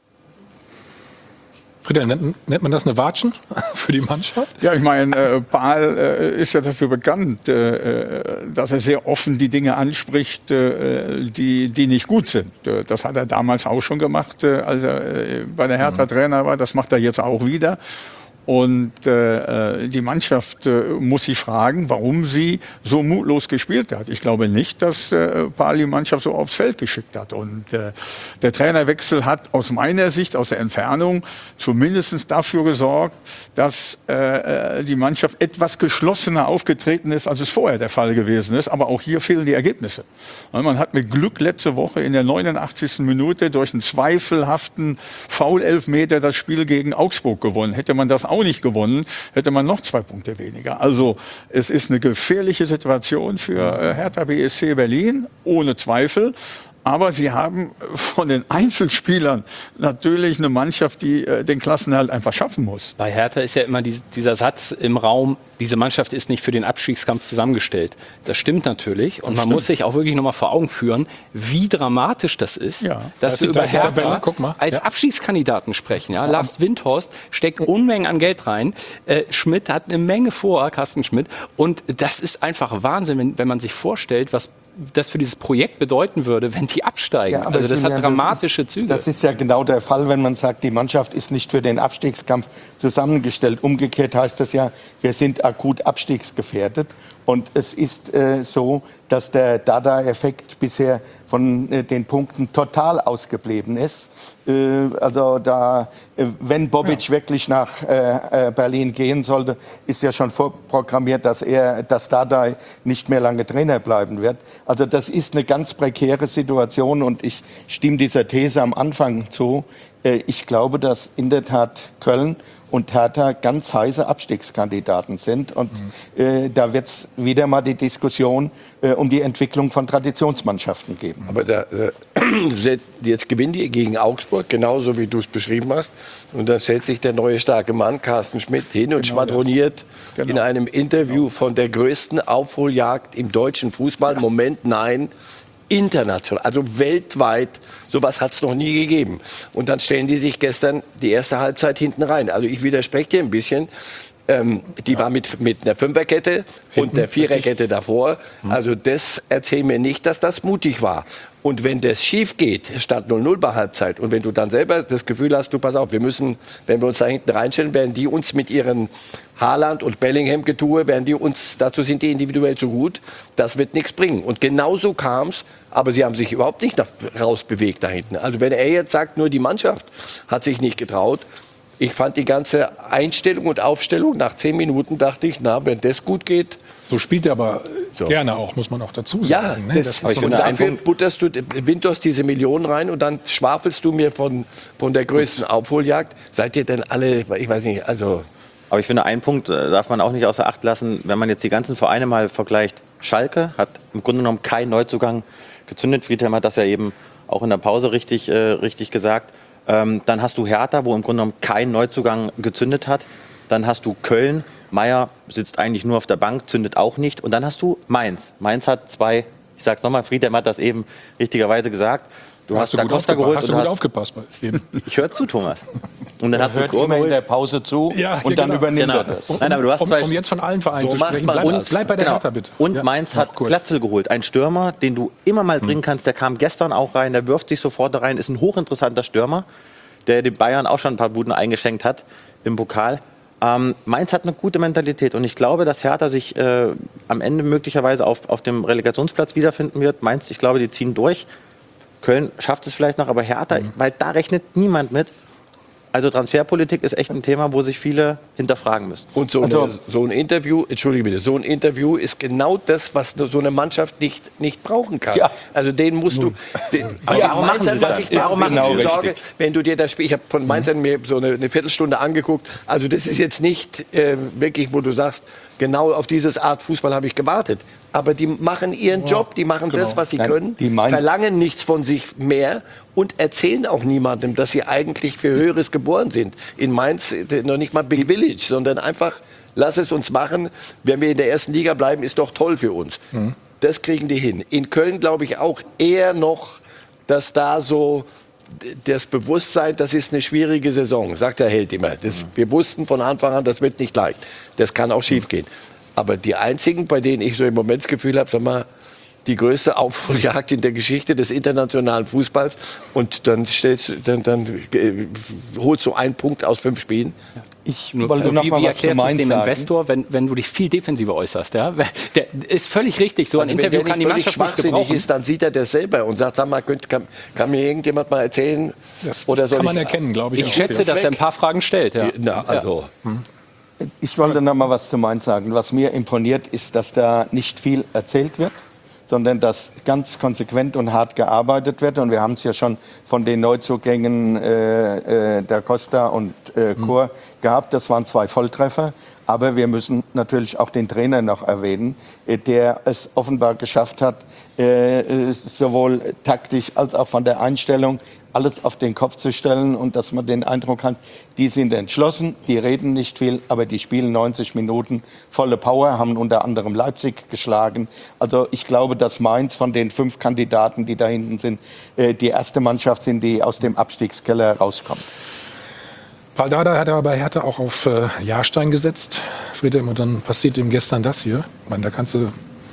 Friedel, nennt man das eine Watschen für die Mannschaft? Ja, ich meine, Paul ist ja dafür bekannt, dass er sehr offen die Dinge anspricht, die nicht gut sind. Das hat er damals auch schon gemacht, als er bei der Hertha Trainer war. Das macht er jetzt auch wieder. Und die Mannschaft muss sich fragen, warum sie so mutlos gespielt hat. Ich glaube nicht, dass Paul die Mannschaft so aufs Feld geschickt hat. Und der Trainerwechsel hat aus meiner Sicht, aus der Entfernung, zumindest dafür gesorgt, dass die Mannschaft etwas geschlossener aufgetreten ist, als es vorher der Fall gewesen ist. Aber auch hier fehlen die Ergebnisse. Man hat mit Glück letzte Woche in der 89. Minute durch einen zweifelhaften Foul-Elfmeter das Spiel gegen Augsburg gewonnen. Hätte man das auch nicht gewonnen, hätte man noch 2 Punkte weniger. Also es ist eine gefährliche Situation für Hertha BSC Berlin, ohne Zweifel. Aber sie haben von den Einzelspielern natürlich eine Mannschaft, die den Klassenerhalt einfach schaffen muss. Bei Hertha ist ja immer dieser Satz im Raum, diese Mannschaft ist nicht für den Abstiegskampf zusammengestellt. Das stimmt natürlich. Und man muss sich auch wirklich noch mal vor Augen führen, wie dramatisch das ist, dass wir über Hertha als Abstiegskandidaten sprechen. Ja? Lars Windhorst steckt Unmengen an Geld rein. Schmidt hat eine Menge vor, Carsten Schmidt. Und das ist einfach Wahnsinn, wenn man sich vorstellt, was das für dieses Projekt bedeuten würde, wenn die absteigen. Ja, also das hat dramatische Züge. Das ist ja genau der Fall, wenn man sagt, die Mannschaft ist nicht für den Abstiegskampf zusammengestellt. Umgekehrt heißt das ja, wir sind akut abstiegsgefährdet. Und es ist so, dass der Dada-Effekt bisher von den Punkten total ausgeblieben ist. Also wenn Bobic wirklich nach Berlin gehen sollte, ist ja schon vorprogrammiert, dass Dada nicht mehr lange Trainer bleiben wird. Also das ist eine ganz prekäre Situation und ich stimme dieser These am Anfang zu. Ich glaube, dass in der Tat Köln und Hertha ganz heiße Abstiegskandidaten sind. Und da wird es wieder mal die Diskussion um die Entwicklung von Traditionsmannschaften geben. Aber jetzt gewinnen die gegen Augsburg, genauso wie du es beschrieben hast. Und dann stellt sich der neue starke Mann, Carsten Schmidt, hin und schwadroniert in einem Interview von der größten Aufholjagd im deutschen Fußball. Moment, nein. International, also weltweit, sowas hat es noch nie gegeben. Und dann stellen die sich gestern die erste Halbzeit hinten rein. Also ich widerspreche dir ein bisschen. Die war mit einer Fünferkette und einer Viererkette davor. Also das erzähl mir nicht, dass das mutig war. Und wenn das schief geht, stand 0-0 bei Halbzeit. Und wenn du dann selber das Gefühl hast, du pass auf, wir müssen, wenn wir uns da hinten reinstellen, werden die uns mit ihren Haaland und Bellingham-Getue, dazu sind die individuell zu gut, das wird nichts bringen. Und genauso kam es, aber sie haben sich überhaupt nicht rausbewegt da hinten. Also wenn er jetzt sagt, nur die Mannschaft hat sich nicht getraut, ich fand die ganze Einstellung und Aufstellung, nach 10 Minuten dachte ich, na, wenn das gut geht. So spielt er aber gerne auch, muss man auch dazu sagen. Ja, und dafür butterst du Windhorst diese Millionen rein und dann schwafelst du mir von der größten Aufholjagd. Seid ihr denn alle, ich weiß nicht, also... Aber ich finde, einen Punkt darf man auch nicht außer Acht lassen, wenn man jetzt die ganzen Vereine mal vergleicht. Schalke hat im Grunde genommen keinen Neuzugang gezündet. Friedhelm hat das ja eben auch in der Pause richtig gesagt. Dann hast du Hertha, wo im Grunde genommen kein Neuzugang gezündet hat. Dann hast du Köln. Meier sitzt eigentlich nur auf der Bank, zündet auch nicht. Und dann hast du Mainz. Mainz hat zwei, ich sag's nochmal, Friedhelm hat das eben richtigerweise gesagt. Du hast Da Costa geholt. Hast du gut aufgepasst? Ich höre zu, Thomas. Und dann hast du immer in der Pause zu und dann übernimmt er das. Nein, aber du hast um jetzt von allen Vereinen zu sprechen, bleib bei der Hertha bitte. Und Mainz hat Glatzel geholt. Ein Stürmer, den du immer mal bringen kannst. Der kam gestern auch rein, der wirft sich sofort da rein. Ist ein hochinteressanter Stürmer, der den Bayern auch schon ein paar Buden eingeschenkt hat im Pokal. Mainz hat eine gute Mentalität und ich glaube, dass Hertha sich am Ende möglicherweise auf dem Relegationsplatz wiederfinden wird. Mainz, ich glaube, die ziehen durch. Köln schafft es vielleicht noch, aber Hertha, weil da rechnet niemand mit. Also Transferpolitik ist echt ein Thema, wo sich viele hinterfragen müssen. Und so ein Interview, entschuldige bitte, so ein Interview ist genau das, was so eine Mannschaft nicht brauchen kann. Ja. Also den musst du... Warum machen sie Sorge, wenn du dir das Spiel... Ich habe von Mainz mir so eine Viertelstunde angeguckt. Also das ist jetzt nicht wirklich, wo du sagst, genau auf diese Art Fußball habe ich gewartet. Aber die machen ihren Job, die machen das, was sie können, verlangen nichts von sich mehr und erzählen auch niemandem, dass sie eigentlich für Höheres geboren sind. In Mainz noch nicht mal Big Village, sondern einfach, lass es uns machen. Wenn wir in der ersten Liga bleiben, ist doch toll für uns. Das kriegen die hin. In Köln glaube ich auch eher noch, dass da so das Bewusstsein, das ist eine schwierige Saison, sagt der Held immer. Wir wussten von Anfang an, das wird nicht leicht. Das kann auch schief gehen. Aber die einzigen, bei denen ich so im Moment das Gefühl habe, sag mal, die größte Aufholjagd in der Geschichte des internationalen Fußballs und dann holst du einen Punkt aus 5 Spielen. Wie erklärst du es dem Investor, wenn du dich viel defensiver äußerst? Ja? Der ist völlig richtig. So ein Interview kann die Mannschaft nicht gebrauchen. Ist, dann sieht er das selber und sagt, sag mal, kann mir irgendjemand mal erzählen? Das kann man erkennen, glaube ich. Ich schätze, dass er ein paar Fragen stellt. Ja. Ich wollte noch mal was zu Mainz sagen. Was mir imponiert, ist, dass da nicht viel erzählt wird, sondern dass ganz konsequent und hart gearbeitet wird. Und wir haben es ja schon von den Neuzugängen der Costa und Chor gehabt. Das waren 2 Volltreffer. Aber wir müssen natürlich auch den Trainer noch erwähnen, der es offenbar geschafft hat, sowohl taktisch als auch von der Einstellung alles auf den Kopf zu stellen und dass man den Eindruck hat, die sind entschlossen, die reden nicht viel, aber die spielen 90 Minuten volle Power, haben unter anderem Leipzig geschlagen. Also ich glaube, dass Mainz von den 5 Kandidaten, die da hinten sind, die erste Mannschaft sind, die aus dem Abstiegskeller rauskommt. Paul Dardai hat aber bei Hertha auch auf Jahrstein gesetzt, Friedhelm, und dann passiert ihm gestern das hier. Ich meine, da kannst du,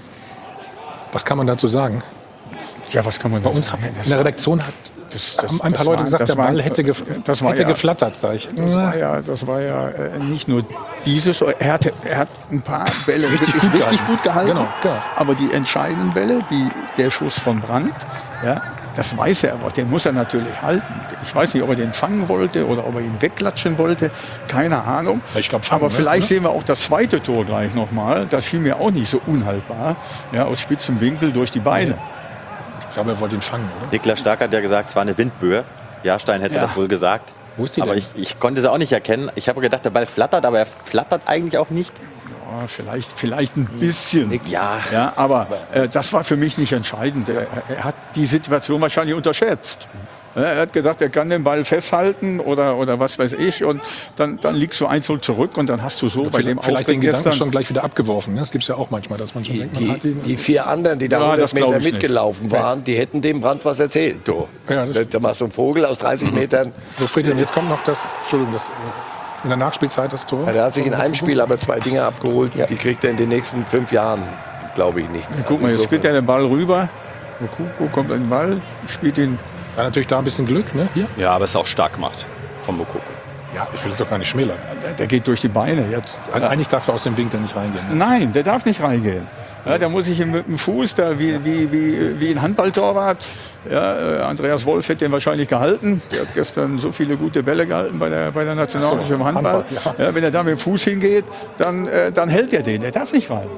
was kann man dazu sagen? Ja, was kann man bei uns sagen? in der Redaktion hat ein paar Leute gesagt, der Ball hätte geflattert, sag ich. Das war ja nicht nur dieses, er hat ein paar Bälle richtig gut gehalten. Genau. Aber die entscheidenden Bälle, der Schuss von Brandt, ja, das weiß er, aber den muss er natürlich halten. Ich weiß nicht, ob er den fangen wollte oder ob er ihn wegklatschen wollte. Keine Ahnung. Ich glaub, aber vielleicht sehen wir auch das zweite Tor gleich nochmal. Das schien mir auch nicht so unhaltbar. Ja, aus spitzem Winkel durch die Beine. Ich glaube, er wollte ihn fangen, oder? Niklas Stark hat ja gesagt, es war eine Windböe. Jahrstein hätte das wohl gesagt. Wo ist die aber denn? ich konnte es auch nicht erkennen. Ich habe gedacht, der Ball flattert, aber er flattert eigentlich auch nicht. Ja, vielleicht ein bisschen. Ja, aber das war für mich nicht entscheidend. Er hat die Situation wahrscheinlich unterschätzt. Er hat gesagt, er kann den Ball festhalten oder was weiß ich. Und dann liegst du 1-0 zurück und dann hast du so bei dem vielleicht den Gedanken schon gleich wieder abgeworfen. Das gibt es ja auch manchmal, dass man schon denkt, man hat ihn. Die 4 anderen, die da 100 Meter mitgelaufen waren, die hätten dem Brandt was erzählt. Da machst du einen Vogel aus 30 Metern. So, Friedhelm, jetzt kommt noch das in der Nachspielzeit das Tor. Ja, der hat sich in einem Spiel aber 2 Dinge abgeholt. Die kriegt er in den nächsten 5 Jahren, glaube ich, nicht mehr. Guck mal, jetzt spielt er den Ball rüber. Moukoko kommt an den Ball, spielt ihn. Ja, natürlich da ein bisschen Glück, ne? Hier. Ja, aber es ist auch stark gemacht von Moukoko. Ja, ich will es doch gar nicht schmälern. Der geht durch die Beine jetzt. Eigentlich darf er aus dem Winkel nicht reingehen. Ne? Nein, der darf nicht reingehen. Ja, da muss ich mit dem Fuß, da wie ein Handballtorwart. Ja, Andreas Wolf hätte den wahrscheinlich gehalten. Der hat gestern so viele gute Bälle gehalten bei der Nationalmannschaft im Handball. Ja, wenn er da mit dem Fuß hingeht, dann hält er den. Der darf nicht rein.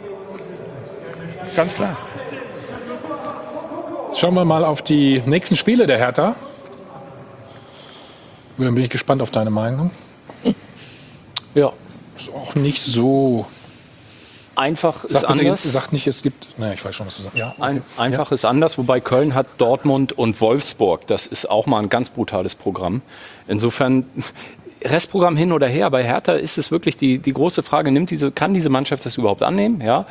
Ganz klar. Schauen wir mal auf die nächsten Spiele der Hertha. Dann bin ich gespannt auf deine Meinung. Ja, ist auch nicht so einfach ist anders. Sagt nicht, es gibt. Naja, ich weiß schon, was du sagst. Ja, okay. Einfach ist anders, wobei Köln hat Dortmund und Wolfsburg. Das ist auch mal ein ganz brutales Programm. Insofern Restprogramm hin oder her. Bei Hertha ist es wirklich die große Frage, kann diese Mannschaft das überhaupt annehmen? Ja?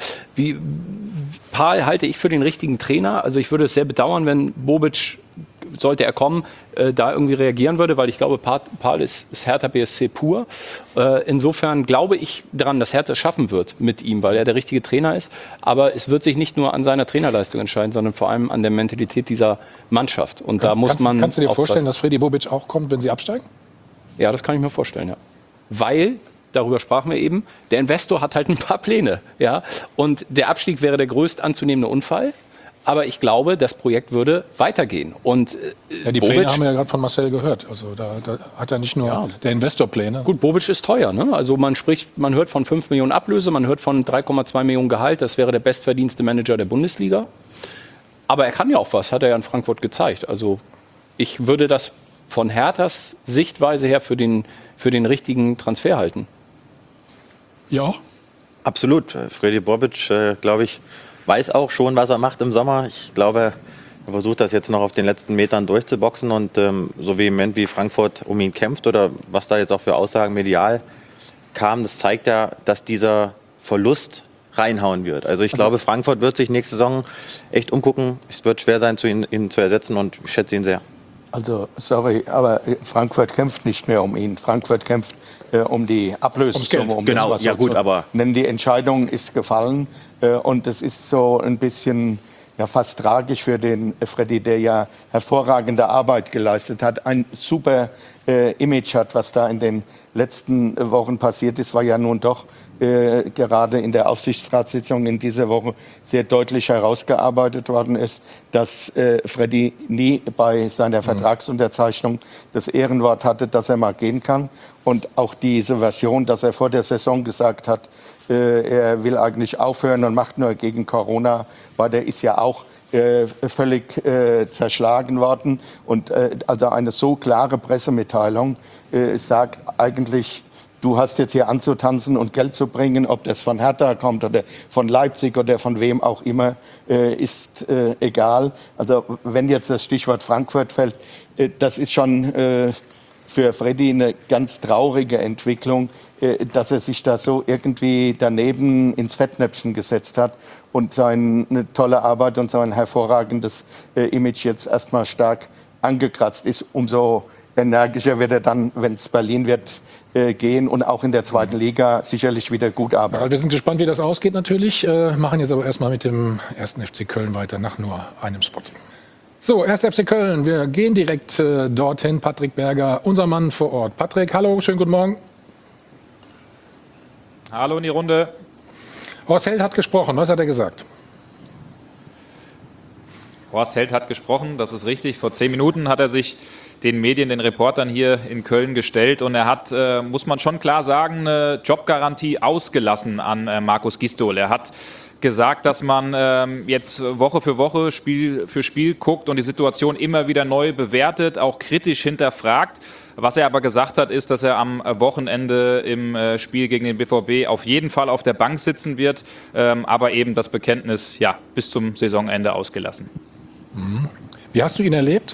Pahl halte ich für den richtigen Trainer. Also ich würde es sehr bedauern, wenn Bobic, sollte er kommen, da irgendwie reagieren würde, weil ich glaube, Pahl ist Hertha BSC pur. Insofern glaube ich daran, dass Hertha es schaffen wird mit ihm, weil er der richtige Trainer ist. Aber es wird sich nicht nur an seiner Trainerleistung entscheiden, sondern vor allem an der Mentalität dieser Mannschaft. Und da muss man. Kannst du dir vorstellen, dass Freddy Bobic auch kommt, wenn sie absteigen? Ja, das kann ich mir vorstellen, ja. Weil, darüber sprachen wir eben, der Investor hat halt ein paar Pläne. Ja? Und der Abstieg wäre der größt anzunehmende Unfall. Aber ich glaube, das Projekt würde weitergehen. Und die Pläne haben wir ja gerade von Marcel gehört. Also da hat er nicht nur der Investor Pläne. Gut, Bobic ist teuer. Ne? Also man hört von 5 Millionen Ablöse, man hört von 3,2 Millionen Gehalt. Das wäre der bestverdienste Manager der Bundesliga. Aber er kann ja auch was, hat er ja in Frankfurt gezeigt. Also ich würde das von Herthas Sichtweise her für den richtigen Transfer halten. Ja auch? Absolut. Freddy Bobic, glaube ich, weiß auch schon, was er macht im Sommer. Ich glaube, er versucht das jetzt noch auf den letzten Metern durchzuboxen und so vehement wie Frankfurt um ihn kämpft oder was da jetzt auch für Aussagen medial kam, das zeigt ja, dass dieser Verlust reinhauen wird. Also ich glaube, Frankfurt wird sich nächste Saison echt umgucken. Es wird schwer sein, ihn zu ersetzen und ich schätze ihn sehr. Also, sorry, aber Frankfurt kämpft nicht mehr um ihn. Frankfurt kämpft um die Ablösesumme. Genau, ja gut, aber... Denn die Entscheidung ist gefallen und es ist so ein bisschen fast tragisch für den Freddy, der ja hervorragende Arbeit geleistet hat. Ein super Image hat, was da in den letzten Wochen passiert ist, war ja nun doch gerade in der Aufsichtsratssitzung in dieser Woche sehr deutlich herausgearbeitet worden ist, dass Freddy nie bei seiner Vertragsunterzeichnung das Ehrenwort hatte, dass er mal gehen kann. Und auch diese Version, dass er vor der Saison gesagt hat, er will eigentlich aufhören und macht nur gegen Corona, weil der ist ja auch völlig zerschlagen worden. Und also eine so klare Pressemitteilung sagt eigentlich, du hast jetzt hier anzutanzen und Geld zu bringen, ob das von Hertha kommt oder von Leipzig oder von wem auch immer, ist egal. Also wenn jetzt das Stichwort Frankfurt fällt, das ist schon für Freddy eine ganz traurige Entwicklung, dass er sich da so irgendwie daneben ins Fettnäpfchen gesetzt hat und seine tolle Arbeit und sein hervorragendes Image jetzt erstmal stark angekratzt ist. Umso energischer wird er dann, wenn es Berlin wird, gehen und auch in der zweiten Liga sicherlich wieder gut arbeiten. Ja, wir sind gespannt, wie das ausgeht natürlich. Machen jetzt aber erstmal mit dem 1. FC Köln weiter nach nur einem Spot. So, 1. FC Köln, wir gehen direkt dorthin. Patrick Berger, unser Mann vor Ort. Patrick, hallo, schönen guten Morgen. Hallo in die Runde. Horst Held hat gesprochen, was hat er gesagt? Horst Held hat gesprochen, das ist richtig. Vor 10 Minuten hat er sich den Medien, den Reportern hier in Köln gestellt. Und er hat, muss man schon klar sagen, eine Jobgarantie ausgelassen an Markus Gisdol. Er hat gesagt, dass man jetzt Woche für Woche, Spiel für Spiel guckt und die Situation immer wieder neu bewertet, auch kritisch hinterfragt. Was er aber gesagt hat, ist, dass er am Wochenende im Spiel gegen den BVB auf jeden Fall auf der Bank sitzen wird, aber eben das Bekenntnis bis zum Saisonende ausgelassen. Wie hast du ihn erlebt?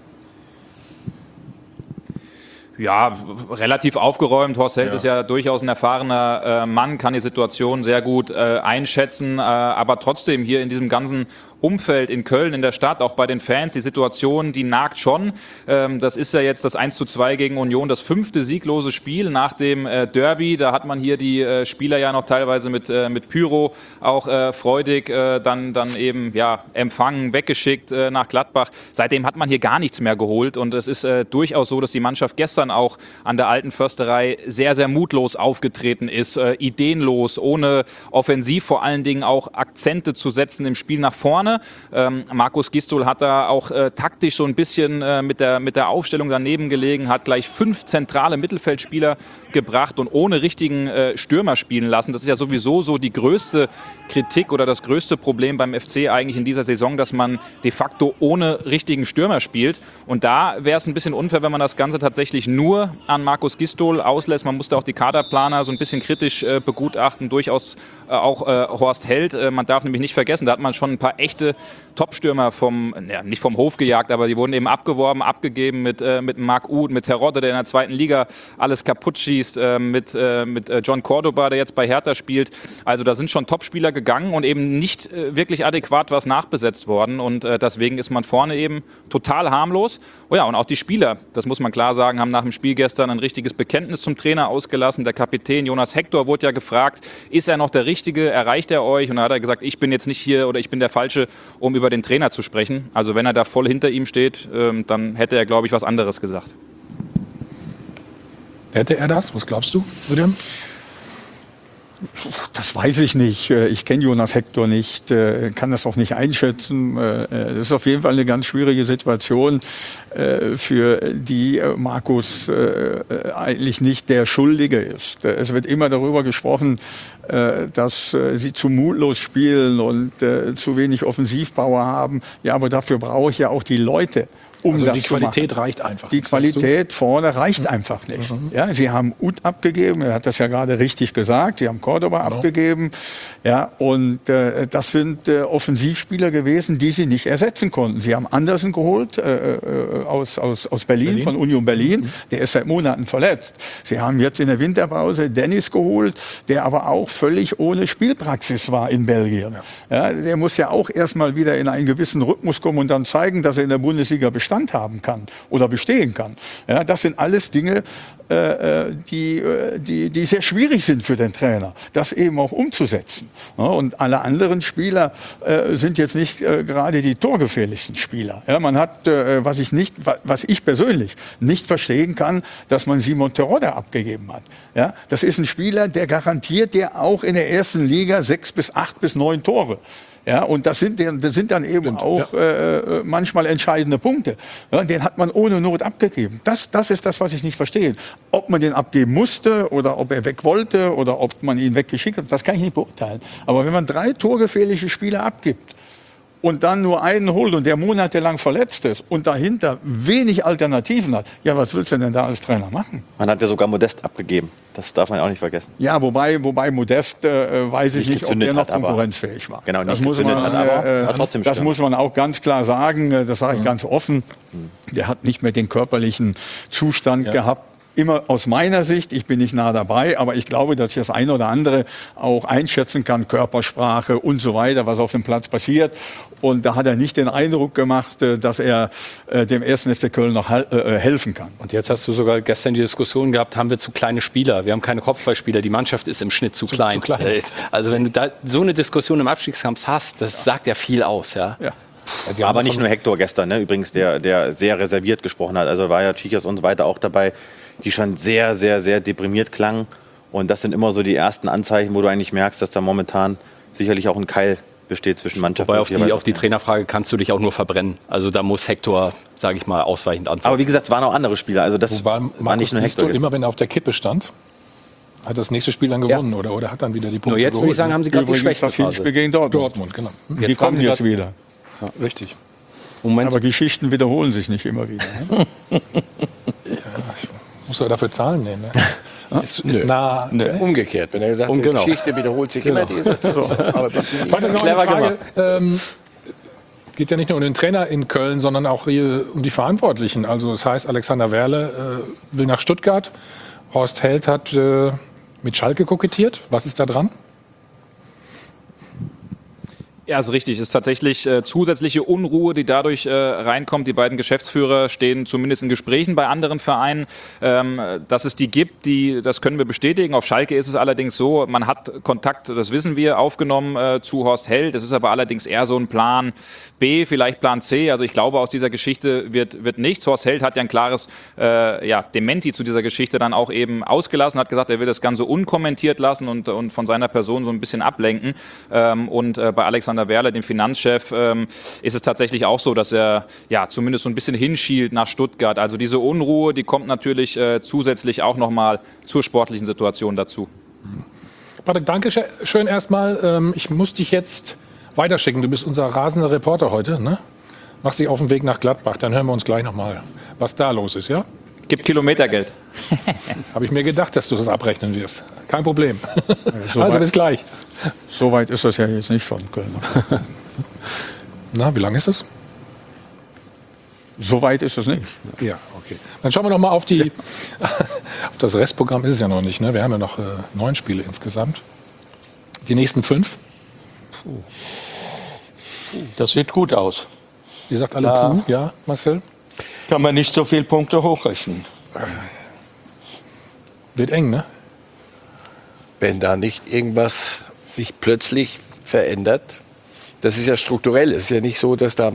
Ja, relativ aufgeräumt. Horst Held ist ja durchaus ein erfahrener Mann, kann die Situation sehr gut einschätzen, aber trotzdem hier in diesem ganzen Umfeld in Köln, in der Stadt, auch bei den Fans, die Situation, die nagt schon. Das ist ja jetzt das 1:2 gegen Union, das 5. sieglose Spiel nach dem Derby. Da hat man hier die Spieler ja noch teilweise mit Pyro auch freudig dann eben empfangen, weggeschickt nach Gladbach. Seitdem hat man hier gar nichts mehr geholt und es ist durchaus so, dass die Mannschaft gestern auch an der Alten Försterei sehr, sehr mutlos aufgetreten ist, ideenlos, ohne offensiv vor allen Dingen auch Akzente zu setzen im Spiel nach vorne. Markus Gisdol hat da auch taktisch so ein bisschen mit der Aufstellung daneben gelegen, hat gleich 5 zentrale Mittelfeldspieler gebracht und ohne richtigen Stürmer spielen lassen. Das ist ja sowieso so die größte Kritik oder das größte Problem beim FC eigentlich in dieser Saison, dass man de facto ohne richtigen Stürmer spielt. Und da wäre es ein bisschen unfair, wenn man das Ganze tatsächlich nur an Markus Gisdol auslässt. Man musste auch die Kaderplaner so ein bisschen kritisch begutachten, durchaus auch Horst Held. Man darf nämlich nicht vergessen, da hat man schon ein paar echte Topstürmer nicht vom Hof gejagt, aber die wurden eben abgeworben, abgegeben mit Marc Uth, mit Terodde, der in der 2. Liga alles kaputt schießt, mit John Cordoba, der jetzt bei Hertha spielt. Also da sind schon Topspieler gegangen und eben nicht wirklich adäquat was nachbesetzt worden und deswegen ist man vorne eben total harmlos. Oh ja, und auch die Spieler, das muss man klar sagen, haben nach dem Spiel gestern ein richtiges Bekenntnis zum Trainer ausgelassen. Der Kapitän Jonas Hector wurde ja gefragt, ist er noch der Richtige, erreicht er euch? Und da hat er gesagt, ich bin jetzt nicht hier oder ich bin der Falsche, um über den Trainer zu sprechen. Also wenn er da voll hinter ihm steht, dann hätte er, glaube ich, was anderes gesagt. Hätte er das? Was glaubst du, William? Das weiß ich nicht. Ich kenne Jonas Hector nicht, kann das auch nicht einschätzen. Das ist auf jeden Fall eine ganz schwierige Situation, für die Markus eigentlich nicht der Schuldige ist. Es wird immer darüber gesprochen, dass sie zu mutlos spielen und zu wenig Offensivpower haben. Ja, aber dafür brauche ich ja auch die Leute. Also die Qualität reicht einfach. Die Qualität vorne reicht einfach nicht. Ja, sie haben Uth abgegeben, er hat das ja gerade richtig gesagt, sie haben Cordoba abgegeben. Ja, und das sind Offensivspieler gewesen, die sie nicht ersetzen konnten. Sie haben Andersen geholt aus Berlin, von Union Berlin. Der ist seit Monaten verletzt. Sie haben jetzt in der Winterpause Dennis geholt, der aber auch völlig ohne Spielpraxis war in Belgien. Ja, der muss ja auch erstmal wieder in einen gewissen Rhythmus kommen und dann zeigen, dass er in der Bundesliga besteht. Bestand haben kann oder bestehen kann. Ja, das sind alles Dinge, die sehr schwierig sind für den Trainer, das eben auch umzusetzen. Ja, und alle anderen Spieler sind jetzt nicht gerade die torgefährlichsten Spieler. Ja, man hat, was ich persönlich nicht verstehen kann, dass man Simon Terodde abgegeben hat. Ja, das ist ein Spieler, der garantiert dir auch in der ersten Liga 6 bis 8 bis 9 Tore. Ja, und das sind dann eben auch manchmal entscheidende Punkte. Ja, den hat man ohne Not abgegeben. Das ist das, was ich nicht verstehe. Ob man den abgeben musste oder ob er weg wollte oder ob man ihn weggeschickt hat, das kann ich nicht beurteilen. Aber wenn man 3 torgefährliche Spieler abgibt und dann nur einen holt und der monatelang verletzt ist und dahinter wenig Alternativen hat, ja, was willst du denn da als Trainer machen? Man hat ja sogar Modest abgegeben. Das darf man auch nicht vergessen. Ja, wobei Modest, weiß ich nicht, ob der noch konkurrenzfähig war. Genau, das muss man auch ganz klar sagen, das sage ich ganz offen. Der hat nicht mehr den körperlichen Zustand gehabt. Immer aus meiner Sicht, ich bin nicht nah dabei, aber ich glaube, dass ich das eine oder andere auch einschätzen kann, Körpersprache und so weiter, was auf dem Platz passiert. Und da hat er nicht den Eindruck gemacht, dass er dem 1. FC Köln noch helfen kann. Und jetzt hast du sogar gestern die Diskussion gehabt, haben wir zu kleine Spieler? Wir haben keine Kopfballspieler, die Mannschaft ist im Schnitt zu klein. Also wenn du da so eine Diskussion im Abstiegskampf hast, das sagt ja viel aus. Ja. Also aber nicht nur Hector gestern, ne? Übrigens, der sehr reserviert gesprochen hat. Also war ja Tschichas und so weiter auch dabei, die schon sehr, sehr, sehr deprimiert klangen. Und das sind immer so die ersten Anzeichen, wo du eigentlich merkst, dass da momentan sicherlich auch ein Keil besteht zwischen Mannschaft und Wobei auf die Trainerfrage kannst du dich auch nur verbrennen. Also da muss Hector, sage ich mal, ausweichend antworten. Aber wie gesagt, es waren auch andere Spieler. Also das war nicht nur Hector. Immer wenn er auf der Kippe stand, hat das nächste Spiel dann gewonnen oder hat dann wieder die Punkte nur jetzt würde ich sagen, haben sie gerade die schwächste das Hinspiel gegen Dortmund. Genau. Die kommen jetzt wieder. Ja, richtig. Aber Geschichten wiederholen sich nicht immer wieder. Ne? Muss er dafür zahlen nehmen? Ne? Ist nah. Umgekehrt, wenn er gesagt hat, die Geschichte wiederholt sich immer. So. Warte, noch eine Frage. Geht ja nicht nur um den Trainer in Köln, sondern auch hier um die Verantwortlichen. Also das heißt, Alexander Werle will nach Stuttgart. Horst Held hat mit Schalke kokettiert. Was ist da dran? Ja, ist richtig. Es ist tatsächlich zusätzliche Unruhe, die dadurch reinkommt. Die beiden Geschäftsführer stehen zumindest in Gesprächen bei anderen Vereinen, dass es die gibt. Das können wir bestätigen. Auf Schalke ist es allerdings so, man hat Kontakt, das wissen wir, aufgenommen zu Horst Held. Das ist aber allerdings eher so ein Plan B, vielleicht Plan C. Also ich glaube, aus dieser Geschichte wird nichts. Horst Held hat ja ein klares Dementi zu dieser Geschichte dann auch eben ausgelassen, hat gesagt, er will das Ganze unkommentiert lassen und von seiner Person so ein bisschen ablenken. Bei Alexander Werle, dem Finanzchef, ist es tatsächlich auch so, dass er zumindest so ein bisschen hinschielt nach Stuttgart. Also diese Unruhe, die kommt natürlich zusätzlich auch nochmal zur sportlichen Situation dazu. Patrick, danke schön erstmal. Ich muss dich jetzt weiterschicken. Du bist unser rasender Reporter heute, ne? Machst dich auf den Weg nach Gladbach. Dann hören wir uns gleich nochmal, was da los ist, ja? Gibt Kilometergeld. Habe ich mir gedacht, dass du das abrechnen wirst. Kein Problem. Also bis gleich. So weit ist das ja jetzt nicht von Köln. Na, wie lang ist das? So weit ist es nicht. Ja, okay. Dann schauen wir noch mal auf das Restprogramm ist es ja noch nicht. Ne? Wir haben ja noch 9 Spiele insgesamt. Die nächsten 5? Das sieht gut aus. Ihr sagt alle Puh, ja, Marcel? Kann man nicht so viele Punkte hochrechnen. Wird eng, ne? Wenn da nicht irgendwas sich plötzlich verändert. Das ist ja strukturell. Es ist ja nicht so, dass da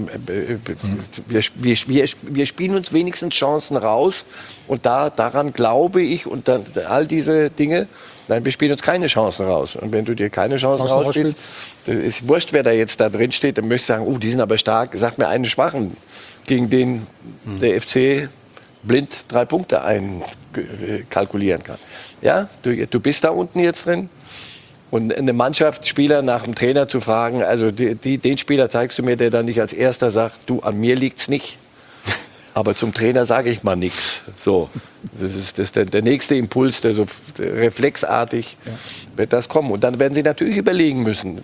wir spielen uns wenigstens Chancen raus und daran glaube ich und dann all diese Dinge. Nein, wir spielen uns keine Chancen raus. Und wenn du dir keine Chancen rausspielst, ist wurscht, wer da jetzt da drin steht, dann möchtest du sagen, die sind aber stark. Sag mir einen Schwachen, gegen den der FC blind 3 Punkte einkalkulieren kann. Ja, du bist da unten jetzt drin. Und eine Mannschaftsspieler nach dem Trainer zu fragen, also den Spieler zeigst du mir, der dann nicht als erster sagt, du, an mir liegt's nicht. Aber zum Trainer sage ich mal nichts. So, das ist der nächste Impuls, der so reflexartig wird das kommen. Und dann werden sie natürlich überlegen müssen.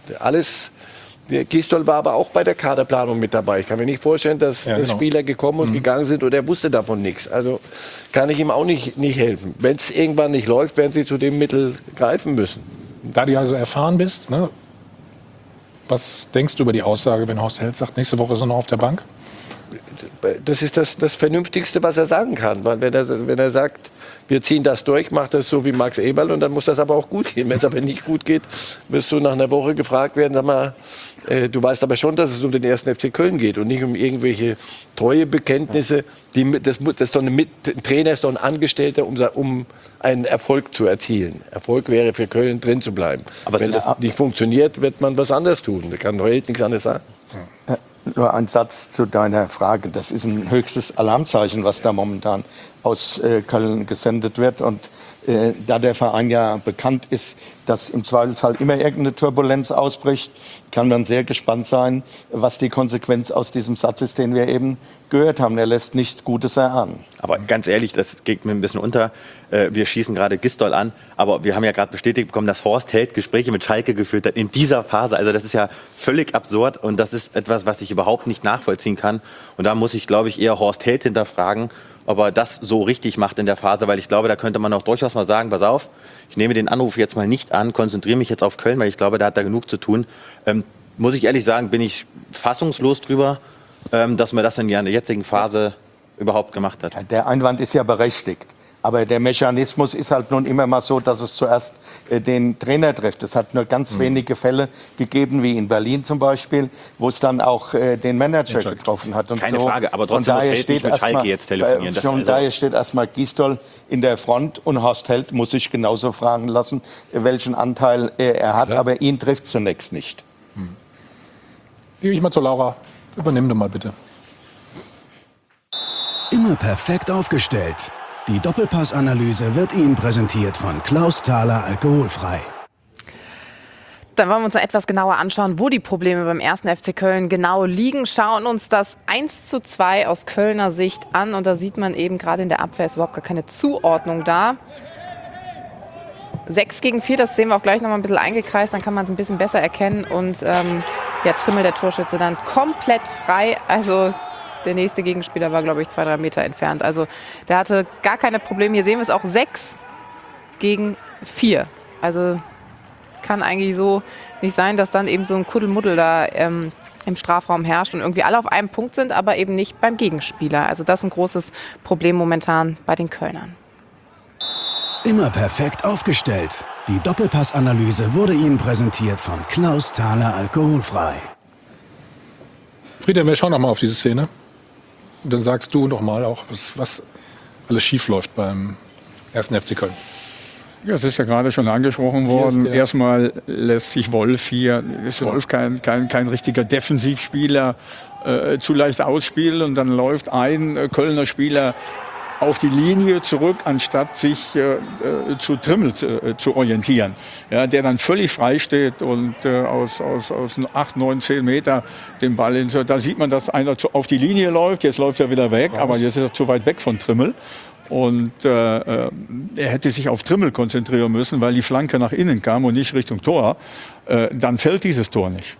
Gistol war aber auch bei der Kaderplanung mit dabei. Ich kann mir nicht vorstellen, dass Spieler gekommen und gegangen sind und er wusste davon nichts. Also kann ich ihm auch nicht helfen. Wenn es irgendwann nicht läuft, werden sie zu dem Mittel greifen müssen. Da du also erfahren bist, ne, was denkst du über die Aussage, wenn Horst Held sagt, nächste Woche ist er noch auf der Bank? das ist das Vernünftigste, was er sagen kann. Weil wenn er sagt, wir ziehen das durch, macht das so wie Max Eberl und dann muss das aber auch gut gehen. Wenn es aber nicht gut geht, wirst du nach einer Woche gefragt werden, sag mal, du weißt aber schon, dass es um den 1. FC Köln geht und nicht um irgendwelche Treuebekenntnisse. Ein Trainer ist doch ein Angestellter, um einen Erfolg zu erzielen. Erfolg wäre für Köln drin zu bleiben. Aber wenn es nicht funktioniert, wird man was anderes tun. Da kann heute nichts anderes sagen. Nur ein Satz zu deiner Frage. Das ist ein höchstes Alarmzeichen, was da momentan aus Köln gesendet wird. Und da der Verein ja bekannt ist, dass im Zweifelsfall immer irgendeine Turbulenz ausbricht, kann man sehr gespannt sein, was die Konsequenz aus diesem Satz ist, den wir eben gehört haben. Er lässt nichts Gutes erahnen. Aber ganz ehrlich, das geht mir ein bisschen unter. Wir schießen gerade Gisdol an, aber wir haben ja gerade bestätigt bekommen, dass Horst Held Gespräche mit Schalke geführt hat in dieser Phase. Also das ist ja völlig absurd und das ist etwas, was ich überhaupt nicht nachvollziehen kann. Und da muss ich, glaube ich, eher Horst Held hinterfragen, ob er das so richtig macht in der Phase, weil ich glaube, da könnte man auch durchaus mal sagen, pass auf, ich nehme den Anruf jetzt mal nicht an, konzentriere mich jetzt auf Köln, weil ich glaube, da hat er genug zu tun. Muss ich ehrlich sagen, bin ich fassungslos drüber, dass man das in der jetzigen Phase überhaupt gemacht hat. Ja, der Einwand ist ja berechtigt. Aber der Mechanismus ist halt nun immer mal so, dass es zuerst den Trainer trifft. Es hat nur ganz wenige Fälle gegeben, wie in Berlin zum Beispiel, wo es dann auch den Manager getroffen hat. Und keine Frage, aber trotzdem muss Held nicht mit Schalke jetzt telefonieren. Daher steht erstmal Gisdol in der Front und Horst Held muss sich genauso fragen lassen, welchen Anteil er hat. Ja. Aber ihn trifft zunächst nicht. Gebe ich mal zu Laura. Übernimm du mal bitte. Immer perfekt aufgestellt. Die Doppelpass-Analyse wird Ihnen präsentiert von Klaus Thaler Alkoholfrei. Dann wollen wir uns noch etwas genauer anschauen, wo die Probleme beim 1. FC Köln genau liegen. Schauen uns das 1:2 aus Kölner Sicht an. Und da sieht man eben gerade in der Abwehr ist überhaupt gar keine Zuordnung da. 6-4, das sehen wir auch gleich noch mal ein bisschen eingekreist. Dann kann man es ein bisschen besser erkennen. Und Trimmel, der Torschütze, dann komplett frei. Also der nächste Gegenspieler war, glaube ich, 2-3 Meter entfernt. Also der hatte gar keine Probleme. Hier sehen wir es auch 6-4. Also kann eigentlich so nicht sein, dass dann eben so ein Kuddelmuddel da im Strafraum herrscht und irgendwie alle auf einem Punkt sind, aber eben nicht beim Gegenspieler. Also das ist ein großes Problem momentan bei den Kölnern. Immer perfekt aufgestellt. Die Doppelpass-Analyse wurde Ihnen präsentiert von Klaus Thaler Alkoholfrei. Friedhelm, wir schauen noch mal auf diese Szene. Und dann sagst du noch mal auch, was alles schief läuft beim 1. FC Köln. Ja, es ist ja gerade schon angesprochen worden. Erstmal lässt sich Wolf hier, ist Wolf kein richtiger Defensivspieler, zu leicht ausspielen und dann läuft ein Kölner Spieler auf die Linie zurück, anstatt sich zu Trimmel zu orientieren. Ja, der dann völlig frei steht und aus 8, 9, 10 Meter den Ball in. Da sieht man, dass einer auf die Linie läuft, jetzt läuft er wieder weg, aber jetzt ist er zu weit weg von Trimmel. Und er hätte sich auf Trimmel konzentrieren müssen, weil die Flanke nach innen kam und nicht Richtung Tor. Dann fällt dieses Tor nicht.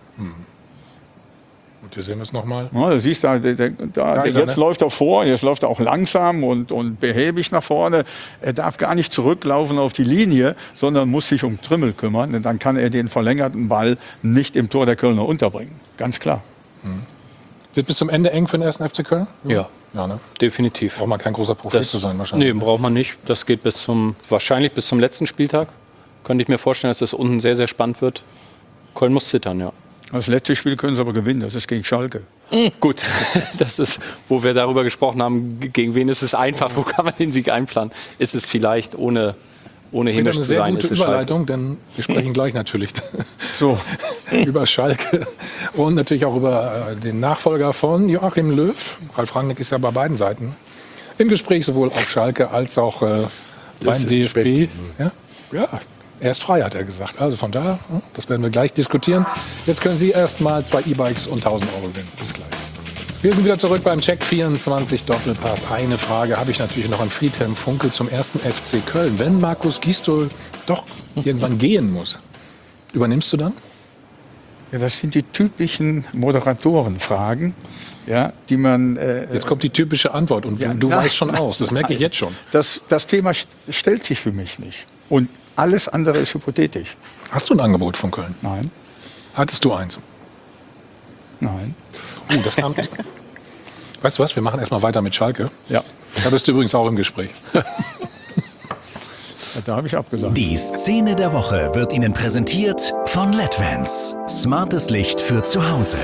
Gut, hier sehen wir es nochmal. Ja, du siehst, jetzt läuft er vor, jetzt läuft er auch langsam und behäbig nach vorne. Er darf gar nicht zurücklaufen auf die Linie, sondern muss sich um Trimmel kümmern. Denn dann kann er den verlängerten Ball nicht im Tor der Kölner unterbringen. Ganz klar. Wird bis zum Ende eng für den 1. FC Köln? Ja. Ja, ne? Definitiv. Braucht man kein großer Prophet zu sein wahrscheinlich. Nee, braucht man nicht. Das geht wahrscheinlich bis zum letzten Spieltag. Könnte ich mir vorstellen, dass das unten sehr, sehr spannend wird. Köln muss zittern, ja. Das letzte Spiel können sie aber gewinnen, das ist gegen Schalke. Gut, das ist, wo wir darüber gesprochen haben, gegen wen ist es einfach, wo kann man den Sieg einplanen. Ist es vielleicht ohne hämisch zu sein. Eine sehr gute Überleitung, denn wir sprechen gleich natürlich über Schalke und natürlich auch über den Nachfolger von Joachim Löw. Ralf Rangnick ist ja bei beiden Seiten im Gespräch, sowohl auf Schalke als auch beim DFB. Ja, er ist frei, hat er gesagt. Also von daher, das werden wir gleich diskutieren. Jetzt können Sie erst mal 2 E-Bikes und 1.000 € gewinnen. Bis gleich. Wir sind wieder zurück beim Check 24 Doppelpass. Eine Frage habe ich natürlich noch an Friedhelm Funkel zum 1. FC Köln. Wenn Markus Gisdol doch irgendwann gehen muss, übernimmst du dann? Ja, das sind die typischen Moderatorenfragen, ja, die man... jetzt kommt die typische Antwort und du weißt schon aus, das merke ich jetzt schon. Das Thema stellt sich für mich nicht. Und alles andere ist hypothetisch. Hast du ein Angebot von Köln? Nein. Hattest du eins? Nein. Das kam. Weißt du was, wir machen erstmal weiter mit Schalke. Ja. Da bist du übrigens auch im Gespräch. Da habe ich abgesagt. Die Szene der Woche wird Ihnen präsentiert von LEDvans. Smartes Licht für zu Hause.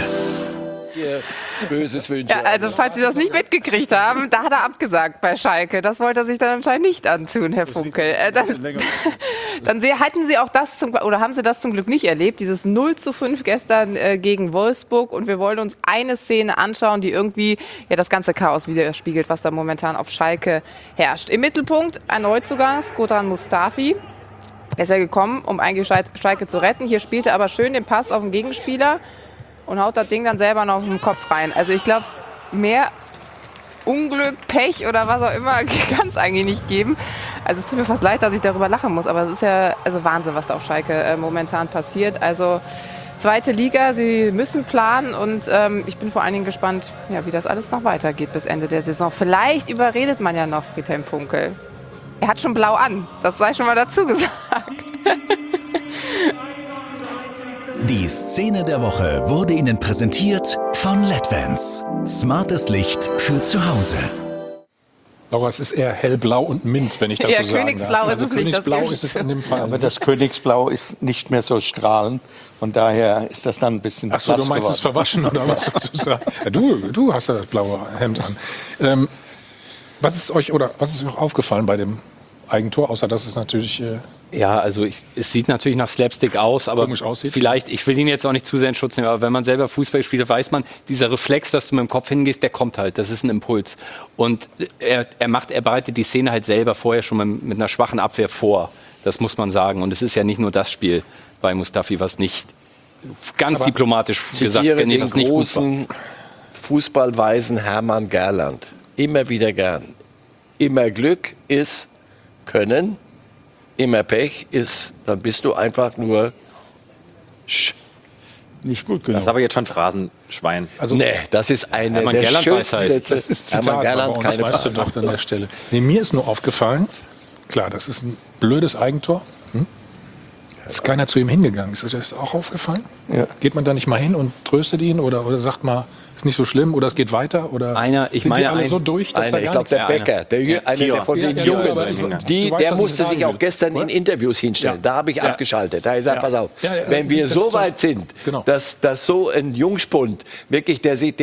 Böses Wünsche. Ja, also falls Sie das nicht mitgekriegt haben, da hat er abgesagt bei Schalke. Das wollte er sich dann anscheinend nicht antun, Herr Funkel. Dann hatten Sie auch das haben Sie das zum Glück nicht erlebt, dieses 0:5 gestern gegen Wolfsburg. Und wir wollen uns eine Szene anschauen, die irgendwie das ganze Chaos widerspiegelt, was da momentan auf Schalke herrscht. Im Mittelpunkt ein Neuzugang, Shkodran Mustafi. Er ist ja gekommen, um eigentlich Schalke zu retten. Hier spielt er aber schön den Pass auf den Gegenspieler und haut das Ding dann selber noch im Kopf rein. Also ich glaube, mehr Unglück, Pech oder was auch immer kann es eigentlich nicht geben. Also es tut mir fast leid, dass ich darüber lachen muss, aber es ist ja Wahnsinn, was da auf Schalke momentan passiert. Also zweite Liga, sie müssen planen und ich bin vor allen Dingen gespannt, wie das alles noch weitergeht bis Ende der Saison. Vielleicht überredet man ja noch Friedhelm Funkel. Er hat schon blau an, das sei schon mal dazu gesagt. Die Szene der Woche wurde Ihnen präsentiert von LEDvans. Smartes Licht für zu Hause. Laura, es ist eher hellblau und mint, wenn ich das so sagen Königsblau darf. Also ist es nicht, das Königsblau ist es in dem Fall. Aber das Königsblau ist nicht mehr so strahlend. Von daher ist das dann ein bisschen blass Ach so, du meinst geworden. es verwaschen oder was sozusagen? Ja, du hast ja das blaue Hemd an. Was ist euch aufgefallen bei dem Eigentor, außer dass es natürlich... Ja, also es sieht natürlich nach Slapstick aus, aber vielleicht, ich will ihn jetzt auch nicht zu sehr in Schutz nehmen, aber wenn man selber Fußball spielt, weiß man, dieser Reflex, dass du mit dem Kopf hingehst, der kommt halt, das ist ein Impuls. Und er bereitet die Szene halt selber vorher schon mit einer schwachen Abwehr vor, das muss man sagen. Und es ist ja nicht nur das Spiel bei Mustafi, was nicht ganz aber diplomatisch gesagt, den was nicht großen Fußballweisen Hermann Gerland, immer wieder gern. Immer Glück ist Können. Immer Pech ist, dann bist du einfach nur nicht gut genug. Das ist aber jetzt schon Phrasenschwein. Also, nee, das ist eine Hermann der Gerland schönsten Weisheit. Das ist Zitat, Hermann Gerland, keine Frage. Weißt du doch an der Stelle. Nee, mir ist nur aufgefallen, klar, das ist ein blödes Eigentor. Ist keiner zu ihm hingegangen. Ist das auch aufgefallen? Ja. Geht man da nicht mal hin und tröstet ihn oder sagt mal, ist nicht so schlimm oder es geht weiter? Oder sind die alle so durch, dass ich glaube, der Becker, einer von den Jungen, der musste sich auch gestern in Interviews hinstellen. Da habe ich abgeschaltet. Da habe ich gesagt, pass auf, wenn wir so weit sind, dass so ein Jungspund wirklich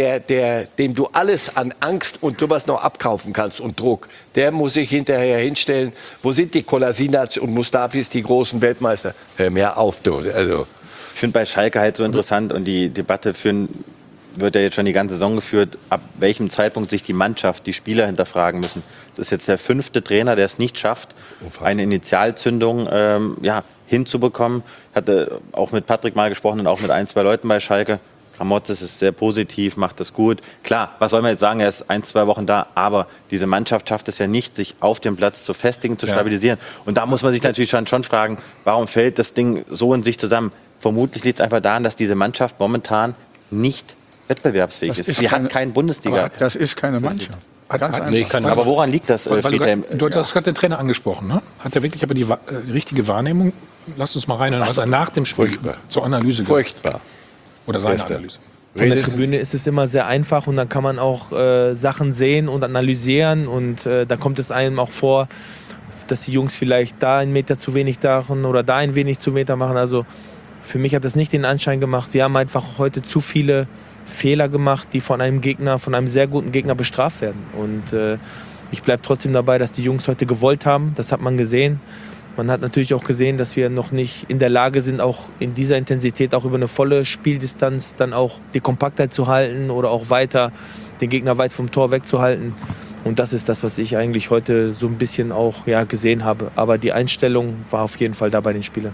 dem du alles an Angst und sowas noch abkaufen kannst und Druck, der muss sich hinterher hinstellen. Wo sind die Kolasinac und Mustafis, die großen Weltmeister? Hör mir auf, du. Also. Ich finde bei Schalke halt so interessant und die Debatte wird ja jetzt schon die ganze Saison geführt, ab welchem Zeitpunkt sich die Mannschaft, die Spieler hinterfragen müssen. Das ist jetzt der 5. Trainer, der es nicht schafft, eine Initialzündung hinzubekommen. Hatte auch mit Patrick mal gesprochen und auch mit 1, 2 Leuten bei Schalke. Gramotzes ist sehr positiv, macht das gut. Klar, was soll man jetzt sagen, er ist 1, 2 Wochen da, aber diese Mannschaft schafft es ja nicht, sich auf dem Platz zu festigen, zu stabilisieren. Und da muss man sich natürlich schon fragen, warum fällt das Ding so in sich zusammen? Vermutlich liegt es einfach daran, dass diese Mannschaft momentan nicht wettbewerbsfähig ist. Sie hat keinen Bundesliga. Das ist keine Mannschaft. Aber woran liegt das, Friedhelm? Du hast gerade den Trainer angesprochen, ne? Hat er wirklich aber die richtige Wahrnehmung? Lasst uns mal reinhören, was er nach dem Spiel zur Analyse gesagt hat. Furchtbar. Oder seine Analyse. Von der Tribüne ist es immer sehr einfach und dann kann man auch Sachen sehen und analysieren und da kommt es einem auch vor, dass die Jungs vielleicht da einen Meter zu wenig machen oder da ein wenig zu Meter machen. Also für mich hat das nicht den Anschein gemacht. Wir haben einfach heute zu viele Fehler gemacht, die von einem sehr guten Gegner bestraft werden. Und ich bleibe trotzdem dabei, dass die Jungs heute gewollt haben. Das hat man gesehen. Man hat natürlich auch gesehen, dass wir noch nicht in der Lage sind, auch in dieser Intensität, auch über eine volle Spieldistanz, dann auch die Kompaktheit zu halten oder auch weiter den Gegner weit vom Tor wegzuhalten. Und das ist das, was ich eigentlich heute so ein bisschen auch gesehen habe. Aber die Einstellung war auf jeden Fall da bei den Spielern.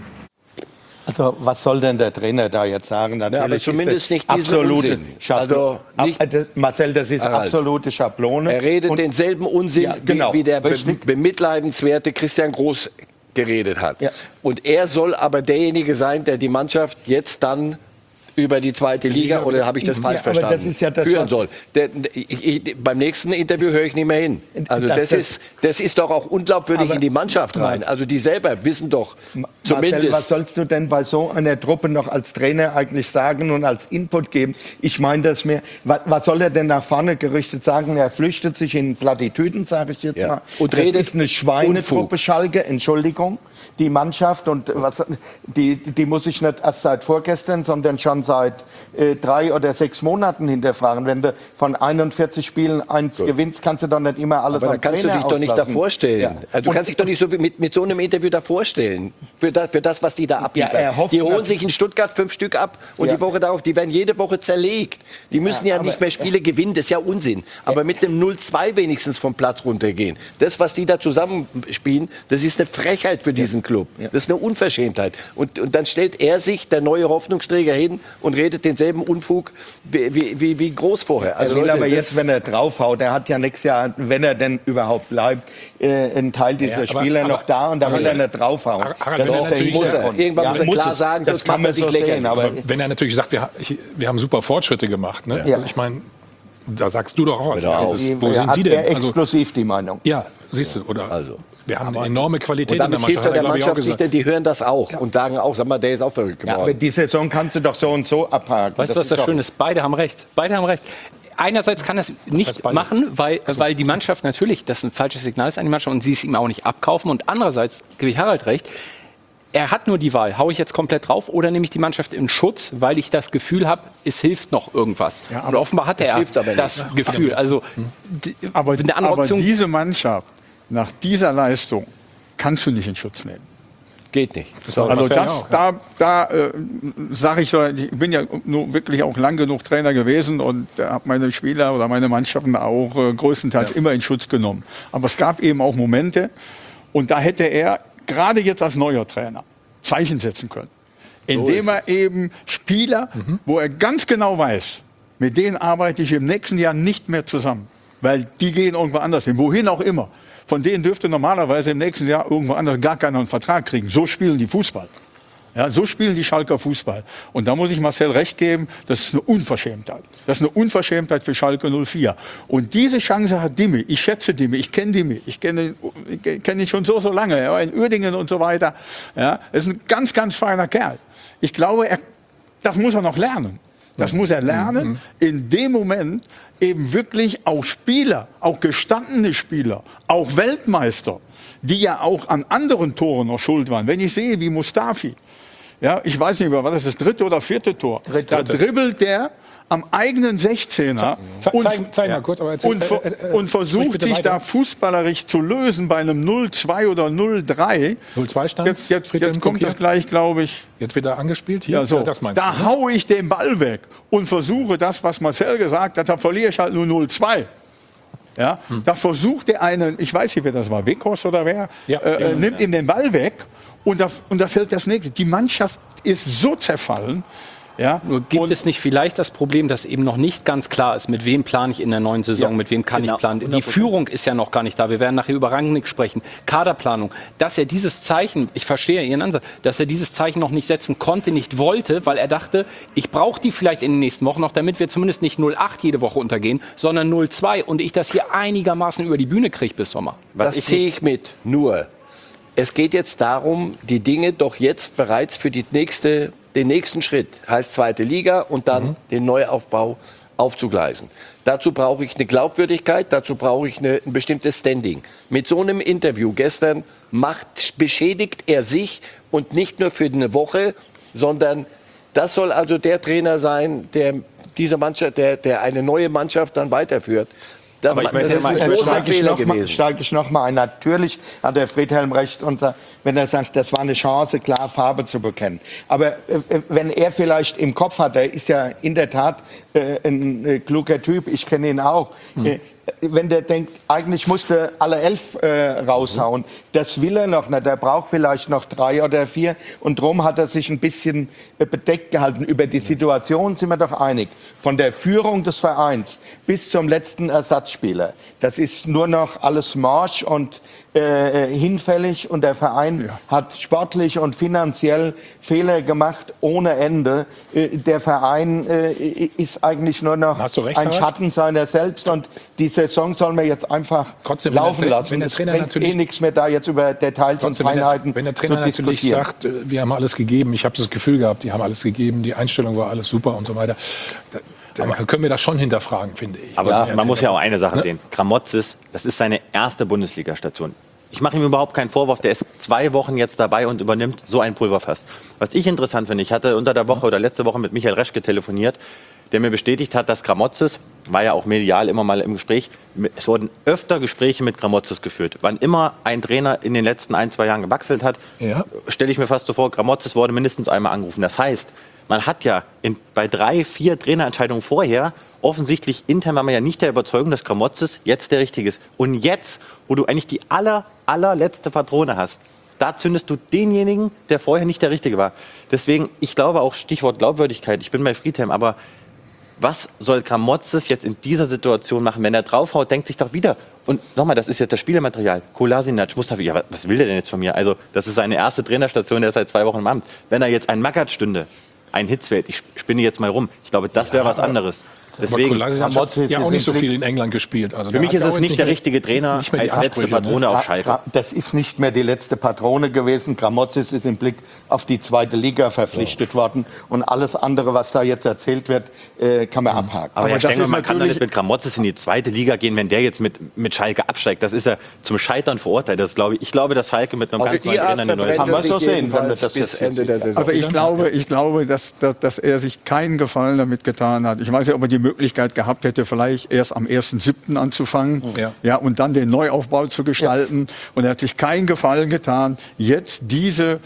Also was soll denn der Trainer da jetzt sagen? Natürlich aber zumindest nicht diese absolute also Marcel, das ist absolute Schablone. Er redet denselben Unsinn, wie der bemitleidenswerte Christian Groß geredet hat. Ja. Und er soll aber derjenige sein, der die Mannschaft jetzt dann über die zweite Liga, oder habe ich das falsch verstanden, das ist ja das führen soll. Beim nächsten Interview höre ich nicht mehr hin. Also das ist doch auch unglaubwürdig in die Mannschaft rein. Also die selber wissen doch, Zumindest. Was sollst du denn bei so einer Truppe noch als Trainer eigentlich sagen und als Input geben? Ich meine das mehr. Was soll er denn nach vorne gerichtet sagen? Er flüchtet sich in Plattitüden, sage ich jetzt mal. Und das redet ist eine Schweinetruppe, Schalke, Entschuldigung. Die Mannschaft, und die muss ich nicht erst seit vorgestern, sondern schon seit 3 oder 6 Monaten hinterfragen. Wenn du von 41 Spielen 1 gewinnst, kannst du doch nicht immer alles am Trainer kannst du dich doch nicht davor stellen. Ja. Also du kannst dich doch nicht so mit so einem Interview davor stellen. Für das, was die da abliefern. Ja, die holen sich in Stuttgart 5 Stück ab und die Woche darauf, die werden jede Woche zerlegt. Die müssen ja nicht mehr Spiele gewinnen, das ist ja Unsinn. Aber mit dem 0-2 wenigstens vom Platz runtergehen. Das, was die da zusammenspielen, das ist eine Frechheit für diesen Club. Das ist eine Unverschämtheit. Und dann stellt er sich, der neue Hoffnungsträger, hin und redet denselben Unfug wie groß vorher. Also Leute, aber jetzt, wenn er draufhaut, er hat ja nächstes Jahr, wenn er denn überhaupt bleibt, einen Teil dieser Spieler noch da und da will er nicht draufhauen. Das ist der Hintergrund. Irgendwann muss er klar sagen, das kann man so sehen. Aber wenn er natürlich sagt, wir haben super Fortschritte gemacht. Ne? Also ich meine, da sagst du doch auch als erstes, wo sind die denn? Er exklusiv die Meinung. Ja, siehst du, oder? Wir haben eine enorme Qualität in der Mannschaft. Der Mannschaft nicht, denn die hören das auch und sagen auch, sag mal, der ist auch verrückt geworden. Ja, aber die Saison kannst du doch so und so abhaken. Weißt du, was das Schöne ist? Beide haben recht. Beide haben recht. Einerseits kann das nicht machen, weil die Mannschaft natürlich, das ein falsches Signal ist an die Mannschaft und sie es ihm auch nicht abkaufen. Und andererseits gebe ich Harald recht, er hat nur die Wahl, hau ich jetzt komplett drauf oder nehme ich die Mannschaft in Schutz, weil ich das Gefühl habe, es hilft noch irgendwas. Ja, und offenbar hat er das Gefühl. Also, aber diese Mannschaft, nach dieser Leistung, kannst du nicht in Schutz nehmen. Geht nicht. Also da sage ich, ich bin ja nur wirklich auch lang genug Trainer gewesen und habe meine Spieler oder meine Mannschaften auch größtenteils immer in Schutz genommen. Aber es gab eben auch Momente und da hätte er gerade jetzt als neuer Trainer Zeichen setzen können. Indem er eben Spieler, wo er ganz genau weiß, mit denen arbeite ich im nächsten Jahr nicht mehr zusammen. Weil die gehen irgendwo anders hin, wohin auch immer. Von denen dürfte normalerweise im nächsten Jahr irgendwo anders gar keiner einen Vertrag kriegen. So spielen die Fußball. Ja, so spielen die Schalker Fußball. Und da muss ich Marcel recht geben, das ist eine Unverschämtheit. Das ist eine Unverschämtheit für Schalke 04. Und diese Chance hat Dimmi. Ich schätze Dimmi, ich kenne Dimmi. Ich kenne ihn schon so lange, ja, in Uerdingen und so weiter. Ja, er ist ein ganz, ganz feiner Kerl. Ich glaube, das muss er noch lernen. Das muss er lernen, in dem Moment eben wirklich auch Spieler, auch gestandene Spieler, auch Weltmeister, die ja auch an anderen Toren noch schuld waren. Wenn ich sehe, wie Mustafi, ja, ich weiß nicht mehr, was das 3. oder 4. Tor, da dribbelt der am eigenen 16er und versucht sich da fußballerisch zu lösen bei einem 0-2 oder 0-3. 0-2 stand. Jetzt kommt das gleich, glaube ich. Jetzt wird er angespielt. Hier. Ja, so. Das meinst du, ne? Haue ich den Ball weg und versuche das, was Marcel gesagt hat, da verliere ich halt nur 0-2. Ja, da versucht der einen, ich weiß nicht, wer das war, Weghorst oder wer, nimmt ihm den Ball weg und da fällt das nächste. Die Mannschaft ist so zerfallen. Ja, nur gibt es nicht vielleicht das Problem, dass eben noch nicht ganz klar ist, mit wem plane ich in der neuen Saison, mit wem kann ich planen. Die Führung ist ja noch gar nicht da. Wir werden nachher über Rangnick sprechen. Kaderplanung. Dass er dieses Zeichen, ich verstehe Ihren Ansatz, dass er dieses Zeichen noch nicht setzen konnte, nicht wollte, weil er dachte, ich brauche die vielleicht in den nächsten Wochen noch, damit wir zumindest nicht 0-8 jede Woche untergehen, sondern 0-2 und ich das hier einigermaßen über die Bühne kriege bis Sommer. Das sehe ich mit. Nur, es geht jetzt darum, die Dinge doch jetzt bereits für den nächsten Schritt, heißt 2. Liga und dann den Neuaufbau aufzugleisen. Dazu brauche ich eine Glaubwürdigkeit, dazu brauche ich ein bestimmtes Standing. Mit so einem Interview gestern beschädigt er sich und nicht nur für eine Woche, sondern das soll also der Trainer sein, der diese Mannschaft, der eine neue Mannschaft dann weiterführt. Aber das ist ein großer Fehler gewesen. Steige ich noch mal ein. Natürlich hat der Friedhelm recht, wenn er sagt, das war eine Chance, klar Farbe zu bekennen. Aber wenn er vielleicht im Kopf hat, er ist ja in der Tat ein kluger Typ, ich kenne ihn auch. Wenn der denkt, eigentlich musste alle 11 raushauen, das will er noch nicht. Er braucht vielleicht noch 3 oder 4. Und darum hat er sich ein bisschen bedeckt gehalten. Über die Situation sind wir doch einig. Von der Führung des Vereins bis zum letzten Ersatzspieler. Das ist nur noch alles Marsch und hinfällig und der Verein hat sportlich und finanziell Fehler gemacht ohne Ende. Der Verein ist eigentlich nur noch ein Schatten seiner selbst und die Saison soll man jetzt einfach laufen lassen. Es bringt nichts mehr, da jetzt über Details und Feinheiten wenn der Trainer natürlich sagt, wir haben alles gegeben, ich habe das Gefühl gehabt, die haben alles gegeben, die Einstellung war alles super und so weiter. Dann können wir das schon hinterfragen, finde ich. Aber man muss ja auch eine Sache sehen. Gramotzes, das ist seine erste Bundesliga-Station. Ich mache ihm überhaupt keinen Vorwurf. Der ist 2 Wochen jetzt dabei und übernimmt so ein Pulverfass. Was ich interessant finde, ich hatte unter der Woche oder letzte Woche mit Michael Reschke telefoniert, der mir bestätigt hat, dass Gramotzes, war ja auch medial immer mal im Gespräch, es wurden öfter Gespräche mit Gramotzes geführt. Wann immer ein Trainer in den letzten 1-2 Jahren gewechselt hat, stelle ich mir fast so vor, Gramotzes wurde mindestens einmal angerufen. Das heißt, man hat ja bei 3-4 Trainerentscheidungen vorher offensichtlich intern war man ja nicht der Überzeugung, dass Gramotzes jetzt der Richtige ist. Und jetzt, wo du eigentlich die allerletzte Patrone hast, da zündest du denjenigen, der vorher nicht der Richtige war. Deswegen, ich glaube auch, Stichwort Glaubwürdigkeit, ich bin bei Friedhelm, aber was soll Gramotzes jetzt in dieser Situation machen? Wenn er draufhaut, denkt sich doch wieder. Und nochmal, das ist jetzt das Spielermaterial. Kolasinac, Mustafi, ja, was will der denn jetzt von mir? Also, das ist seine erste Trainerstation, der ist seit 2 Wochen im Amt. Wenn er jetzt ein Magath stünde, ein Hitzfeld, ich spinne jetzt mal rum, ich glaube, das wäre was anderes. Deswegen hat ja auch nicht so viel in England gespielt. Also für mich ist es nicht der richtige Trainer als letzte Patrone auf Schalke. Das ist nicht mehr die letzte Patrone gewesen. Gramotzes ist im Blick auf die 2. Liga verpflichtet worden. Und alles andere, was da jetzt erzählt wird, kann man abhaken. Aber Herr Stengel, man kann damit mit Gramotzes in die 2. Liga gehen, wenn der jetzt mit Schalke absteigt. Das ist ja zum Scheitern verurteilt. Das ich glaube, dass Schalke mit einem ganz neuen Trainer eine neue Kann man so sehen, wenn wir das jetzt Ende der Saison. Aber ich glaube, dass er sich keinen Gefallen damit getan hat. Ich weiß ja, ob er die Möglichkeit gehabt hätte, vielleicht erst am 1.7. anzufangen und dann den Neuaufbau zu gestalten. Und er hat sich keinen Gefallen getan, jetzt diese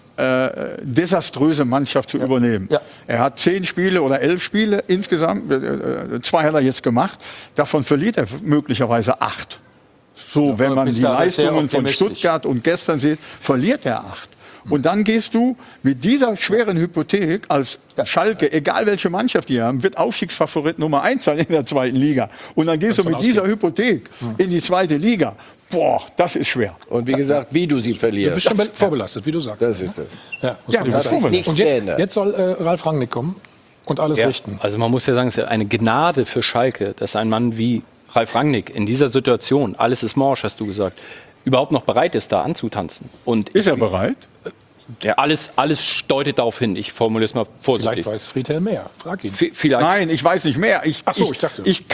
desaströse Mannschaft zu übernehmen. Ja. Er hat 10 Spiele oder 11 Spiele insgesamt, 2 hat er jetzt gemacht, davon verliert er möglicherweise 8. So, wenn man die Leistungen von Stuttgart und gestern sieht, verliert er 8. Und dann gehst du mit dieser schweren Hypothek als Schalke, egal welche Mannschaft die haben, wird Aufstiegsfavorit Nummer 1 sein in der 2. Liga. Und dann gehst du mit dieser Hypothek in die 2. Liga. Boah, das ist schwer. Und wie gesagt, wie du sie verlierst. Du bist schon vorbelastet, wie du sagst. Das ist das. Und jetzt soll Ralf Rangnick kommen und alles richten. Also man muss ja sagen, es ist ja eine Gnade für Schalke, dass ein Mann wie Ralf Rangnick in dieser Situation, alles ist morsch, hast du gesagt, überhaupt noch bereit ist, da anzutanzen. Und ist er bereit? Ja, alles deutet darauf hin. Ich formuliere es mal vorsichtig. Vielleicht weiß Friedhelm mehr. Frag ihn. Nein, ich weiß nicht mehr. Ich dachte. Ich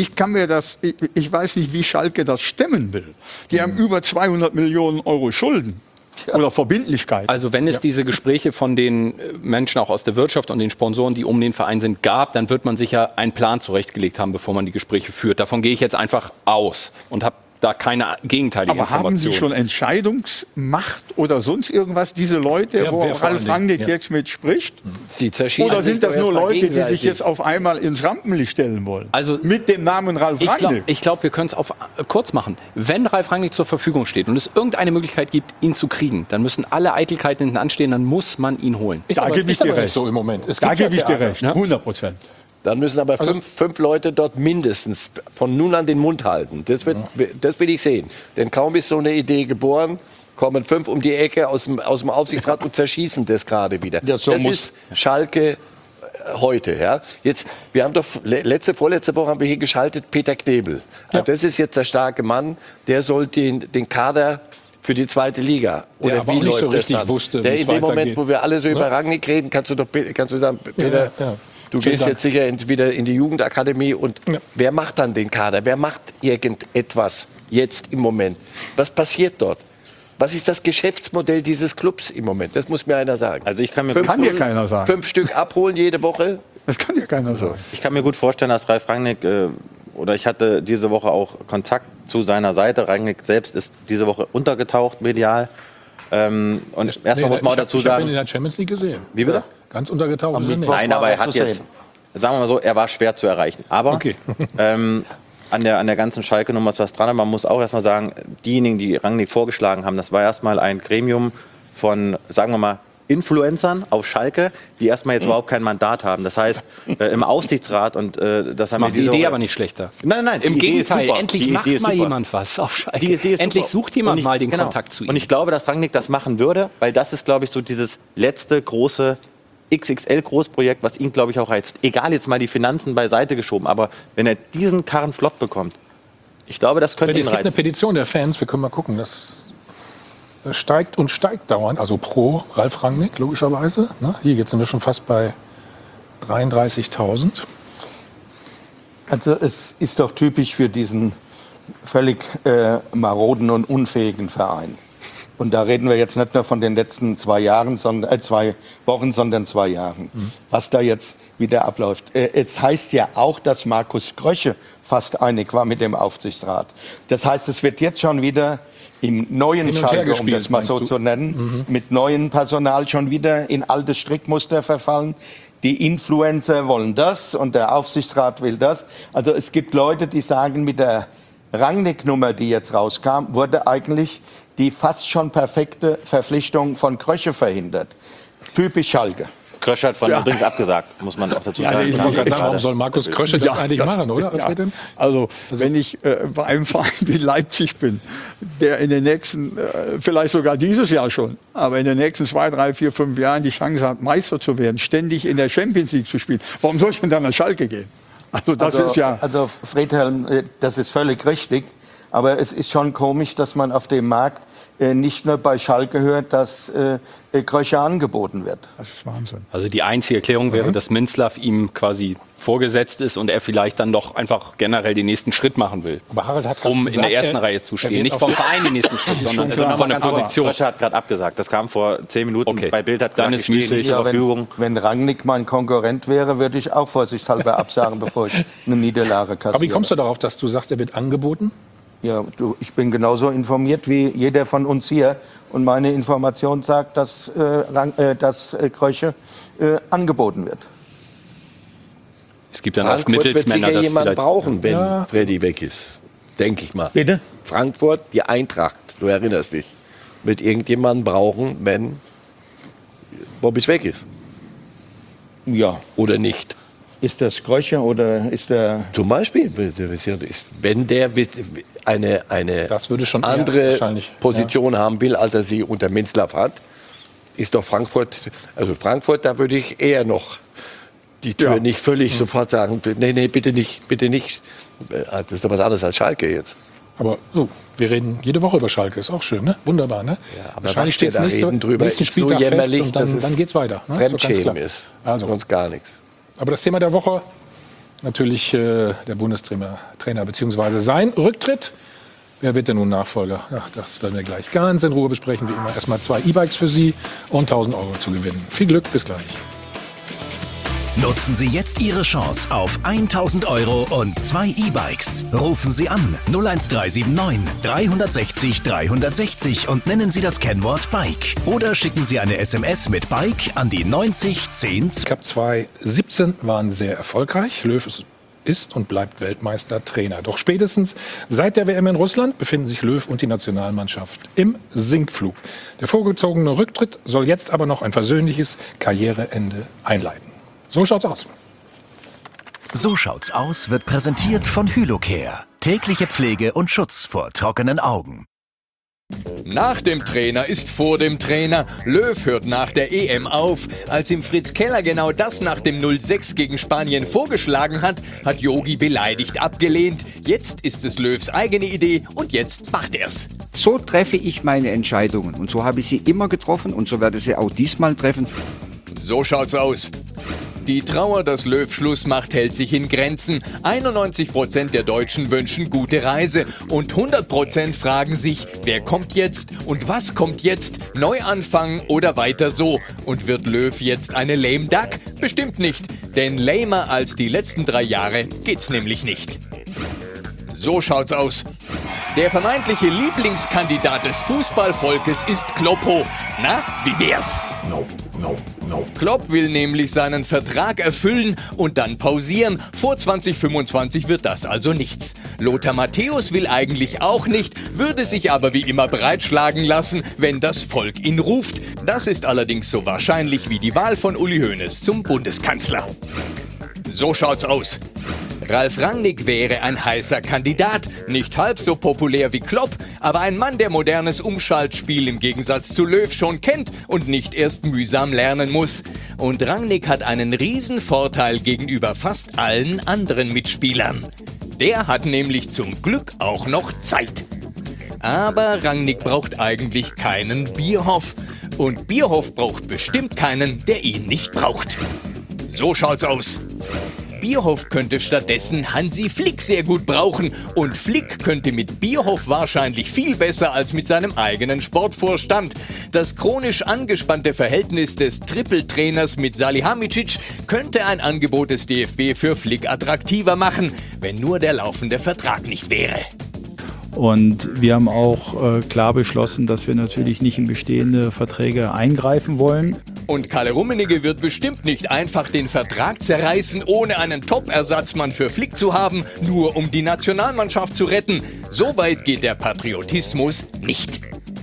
weiß nicht, wie Schalke das stemmen will. Die haben über 200 Millionen Euro Schulden. Oder Verbindlichkeit. Also wenn es diese Gespräche von den Menschen auch aus der Wirtschaft und den Sponsoren, die um den Verein sind, gab, dann wird man sicher einen Plan zurechtgelegt haben, bevor man die Gespräche führt. Davon gehe ich jetzt einfach aus und habe da keine gegenteilige Information. Aber haben Sie schon Entscheidungsmacht oder sonst irgendwas, diese Leute, wo Ralf Rangnick jetzt mit spricht? Sie zerschießen. Oder sind das nur Leute, die sich jetzt auf einmal ins Rampenlicht stellen wollen? Also mit dem Namen Ralf Rangnick? Ich glaube, wir können es kurz machen. Wenn Ralf Rangnick zur Verfügung steht und es irgendeine Möglichkeit gibt, ihn zu kriegen, dann müssen alle Eitelkeiten hinten anstehen, dann muss man ihn holen. Da gebe ich dir recht. So im Moment. Da gebe ich dir recht, 100%. Dann müssen aber 5 Leute dort mindestens von nun an den Mund halten. Das will ich sehen. Denn kaum ist so eine Idee geboren, kommen 5 um die Ecke aus dem Aufsichtsrat und zerschießen das gerade wieder. Ja, so das ist Schalke heute. Ja. Jetzt, wir haben doch vorletzte Woche haben wir hier geschaltet Peter Knebel. Ja. Das ist jetzt der starke Mann, der soll den Kader für die 2. Liga. Oder der aber wie auch nicht so richtig wusste, der in dem Moment, wo wir alle so über Rangnick reden, kannst du sagen, Peter, du gehst jetzt sicher wieder in die Jugendakademie und wer macht dann den Kader? Wer macht irgendetwas jetzt im Moment? Was passiert dort? Was ist das Geschäftsmodell dieses Clubs im Moment? Das muss mir einer sagen. Also ich kann mir keiner sagen. 5 Stück abholen jede Woche? Das kann ja keiner sagen. Ich kann mir gut vorstellen, dass Ralf Rangnick, oder ich hatte diese Woche auch Kontakt zu seiner Seite. Rangnick selbst ist diese Woche untergetaucht medial. Und erstmal muss man auch dazu sagen... Ich habe ihn in der Champions League gesehen. Wie bitte? Ganz untergetaucht. Nein, aber er hat jetzt, sagen wir mal so, er war schwer zu erreichen. Aber an der ganzen Schalke-Nummer ist was dran. Man muss auch erstmal sagen, diejenigen, die Rangnick vorgeschlagen haben, das war erstmal ein Gremium von, sagen wir mal, Influencern auf Schalke, die erstmal jetzt überhaupt kein Mandat haben. Das heißt, im Aufsichtsrat und das haben macht die Idee aber nicht schlechter. Nein, im Gegenteil, endlich macht mal jemand was auf Schalke. Endlich sucht jemand mal den Kontakt zu ihm. Und ich glaube, dass Rangnick das machen würde, weil das ist, glaube ich, so dieses letzte große XXL-Großprojekt, was ihn, glaube ich, auch reizt. Egal, jetzt mal die Finanzen beiseite geschoben, aber wenn er diesen Karren flott bekommt, ich glaube, das könnte ihn reizen. Es gibt eine Petition der Fans, wir können mal gucken, das steigt und steigt dauernd, also pro Ralf Rangnick, logischerweise. Ne? Hier jetzt sind wir schon fast bei 33.000. Also es ist doch typisch für diesen völlig maroden und unfähigen Verein. Und da reden wir jetzt nicht nur von den letzten 2 Wochen, sondern 2 Jahren. Was da jetzt wieder abläuft. Es heißt ja auch, dass Markus Krösche fast einig war mit dem Aufsichtsrat. Das heißt, es wird jetzt schon wieder im neuen Schalke, um das mal so zu nennen, mit neuem Personal schon wieder in alte Strickmuster verfallen. Die Influencer wollen das und der Aufsichtsrat will das. Also es gibt Leute, die sagen, mit der Rangnick-Nummer, die jetzt rauskam, wurde eigentlich die fast schon perfekte Verpflichtung von Krösche verhindert. Typisch Schalke. Krösche hat von übrigens abgesagt, muss man auch dazu sagen. Ich wollte gerade sagen, warum soll Markus Krösche das eigentlich machen, oder? Also, wenn ich bei einem Verein wie Leipzig bin, der in den nächsten, vielleicht sogar dieses Jahr schon, aber in den nächsten 2, 3, 4, 5 Jahren die Chance hat, Meister zu werden, ständig in der Champions League zu spielen, warum soll ich denn dann nach Schalke gehen? Also, das ist ja... Also, Friedhelm, das ist völlig richtig. Aber es ist schon komisch, dass man auf dem Markt nicht nur bei Schalke hört, dass Krösche angeboten wird. Das ist Wahnsinn. Also die einzige Erklärung wäre, dass Minzlaff ihm quasi vorgesetzt ist und er vielleicht dann doch einfach generell den nächsten Schritt machen will. Aber Harald hat um in der ersten Reihe zu stehen. Nicht vom Verein den nächsten Schritt, sondern von der Position. Krösche hat gerade abgesagt. Das kam vor 10 Minuten. Okay. Bei Bild hat gesagt, ich stehe nicht zur Verfügung. Wenn Rangnick mein Konkurrent wäre, würde ich auch vorsichtshalber absagen, bevor ich eine Niederlage kassiere. Aber wie kommst du darauf, dass du sagst, er wird angeboten? Ja, ich bin genauso informiert wie jeder von uns hier. Und meine Information sagt, dass Krösche angeboten wird. Es gibt dann oft Frankfurt wird Mittelsmänner, sicher das jemand brauchen, wenn Freddy weg ist. Denke ich mal. Bitte? Frankfurt, die Eintracht, du erinnerst dich, wird irgendjemanden brauchen, wenn Bobic weg ist. Ja. Oder nicht. Ist das Krösche oder ist der... Zum Beispiel, wenn der eine das würde schon andere Position haben will, als er sie unter Minzlaff hat, ist doch Frankfurt, da würde ich eher noch die Tür nicht völlig sofort sagen, nee, bitte nicht. Das ist doch was anderes als Schalke jetzt. Aber wir reden jede Woche über Schalke, ist auch schön, ne? Wunderbar, ne? Ja, aber wahrscheinlich steht es nächsten Spieltag so fest und dann geht's weiter. Ne? Fremdschämen ist, also. sonst gar nichts. Aber das Thema der Woche, natürlich der Bundestrainer bzw. sein Rücktritt. Wer wird denn nun Nachfolger? Ach, das werden wir gleich ganz in Ruhe besprechen, wie immer. Erstmal 2 E-Bikes für Sie und 1.000 € zu gewinnen. Viel Glück, bis gleich. Nutzen Sie jetzt Ihre Chance auf 1.000 € und 2 E-Bikes. Rufen Sie an 01379 360 360 und nennen Sie das Kennwort Bike. Oder schicken Sie eine SMS mit Bike an die 90 10. Cup 2017 waren sehr erfolgreich. Löw ist und bleibt Weltmeister-Trainer. Doch spätestens seit der WM in Russland befinden sich Löw und die Nationalmannschaft im Sinkflug. Der vorgezogene Rücktritt soll jetzt aber noch ein versöhnliches Karriereende einleiten. So schaut's aus. So schaut's aus wird präsentiert von Hylocare. Tägliche Pflege und Schutz vor trockenen Augen. Nach dem Trainer ist vor dem Trainer. Löw hört nach der EM auf. Als ihm Fritz Keller genau das nach dem 0:6 gegen Spanien vorgeschlagen hat, hat Jogi beleidigt abgelehnt. Jetzt ist es Löws eigene Idee und jetzt macht er's. So treffe ich meine Entscheidungen und so habe ich sie immer getroffen und so werde ich sie auch diesmal treffen. So schaut's aus. Die Trauer, dass Löw Schluss macht, hält sich in Grenzen. 91% der Deutschen wünschen gute Reise und 100% fragen sich, wer kommt jetzt und was kommt jetzt? Neuanfang oder weiter so? Und wird Löw jetzt eine lame duck? Bestimmt nicht, denn lamer als die letzten 3 Jahre geht's nämlich nicht. So schaut's aus. Der vermeintliche Lieblingskandidat des Fußballvolkes ist Kloppo. Na, wie wär's? Klopp will nämlich seinen Vertrag erfüllen und dann pausieren. Vor 2025 wird das also nichts. Lothar Matthäus will eigentlich auch nicht, würde sich aber wie immer breitschlagen lassen, wenn das Volk ihn ruft. Das ist allerdings so wahrscheinlich wie die Wahl von Uli Hoeneß zum Bundeskanzler. So schaut's aus. Ralf Rangnick wäre ein heißer Kandidat, nicht halb so populär wie Klopp, aber ein Mann, der modernes Umschaltspiel im Gegensatz zu Löw schon kennt und nicht erst mühsam lernen muss. Und Rangnick hat einen riesen Vorteil gegenüber fast allen anderen Mitspielern. Der hat nämlich zum Glück auch noch Zeit. Aber Rangnick braucht eigentlich keinen Bierhoff. Und Bierhoff braucht bestimmt keinen, der ihn nicht braucht. So schaut's aus. Bierhoff könnte stattdessen Hansi Flick sehr gut brauchen und Flick könnte mit Bierhoff wahrscheinlich viel besser als mit seinem eigenen Sportvorstand. Das chronisch angespannte Verhältnis des Trippeltrainers mit Salihamidzic könnte ein Angebot des DFB für Flick attraktiver machen, wenn nur der laufende Vertrag nicht wäre. Und wir haben auch klar beschlossen, dass wir natürlich nicht in bestehende Verträge eingreifen wollen. Und Kalle Rummenigge wird bestimmt nicht einfach den Vertrag zerreißen, ohne einen Top-Ersatzmann für Flick zu haben, nur um die Nationalmannschaft zu retten. So weit geht der Patriotismus nicht.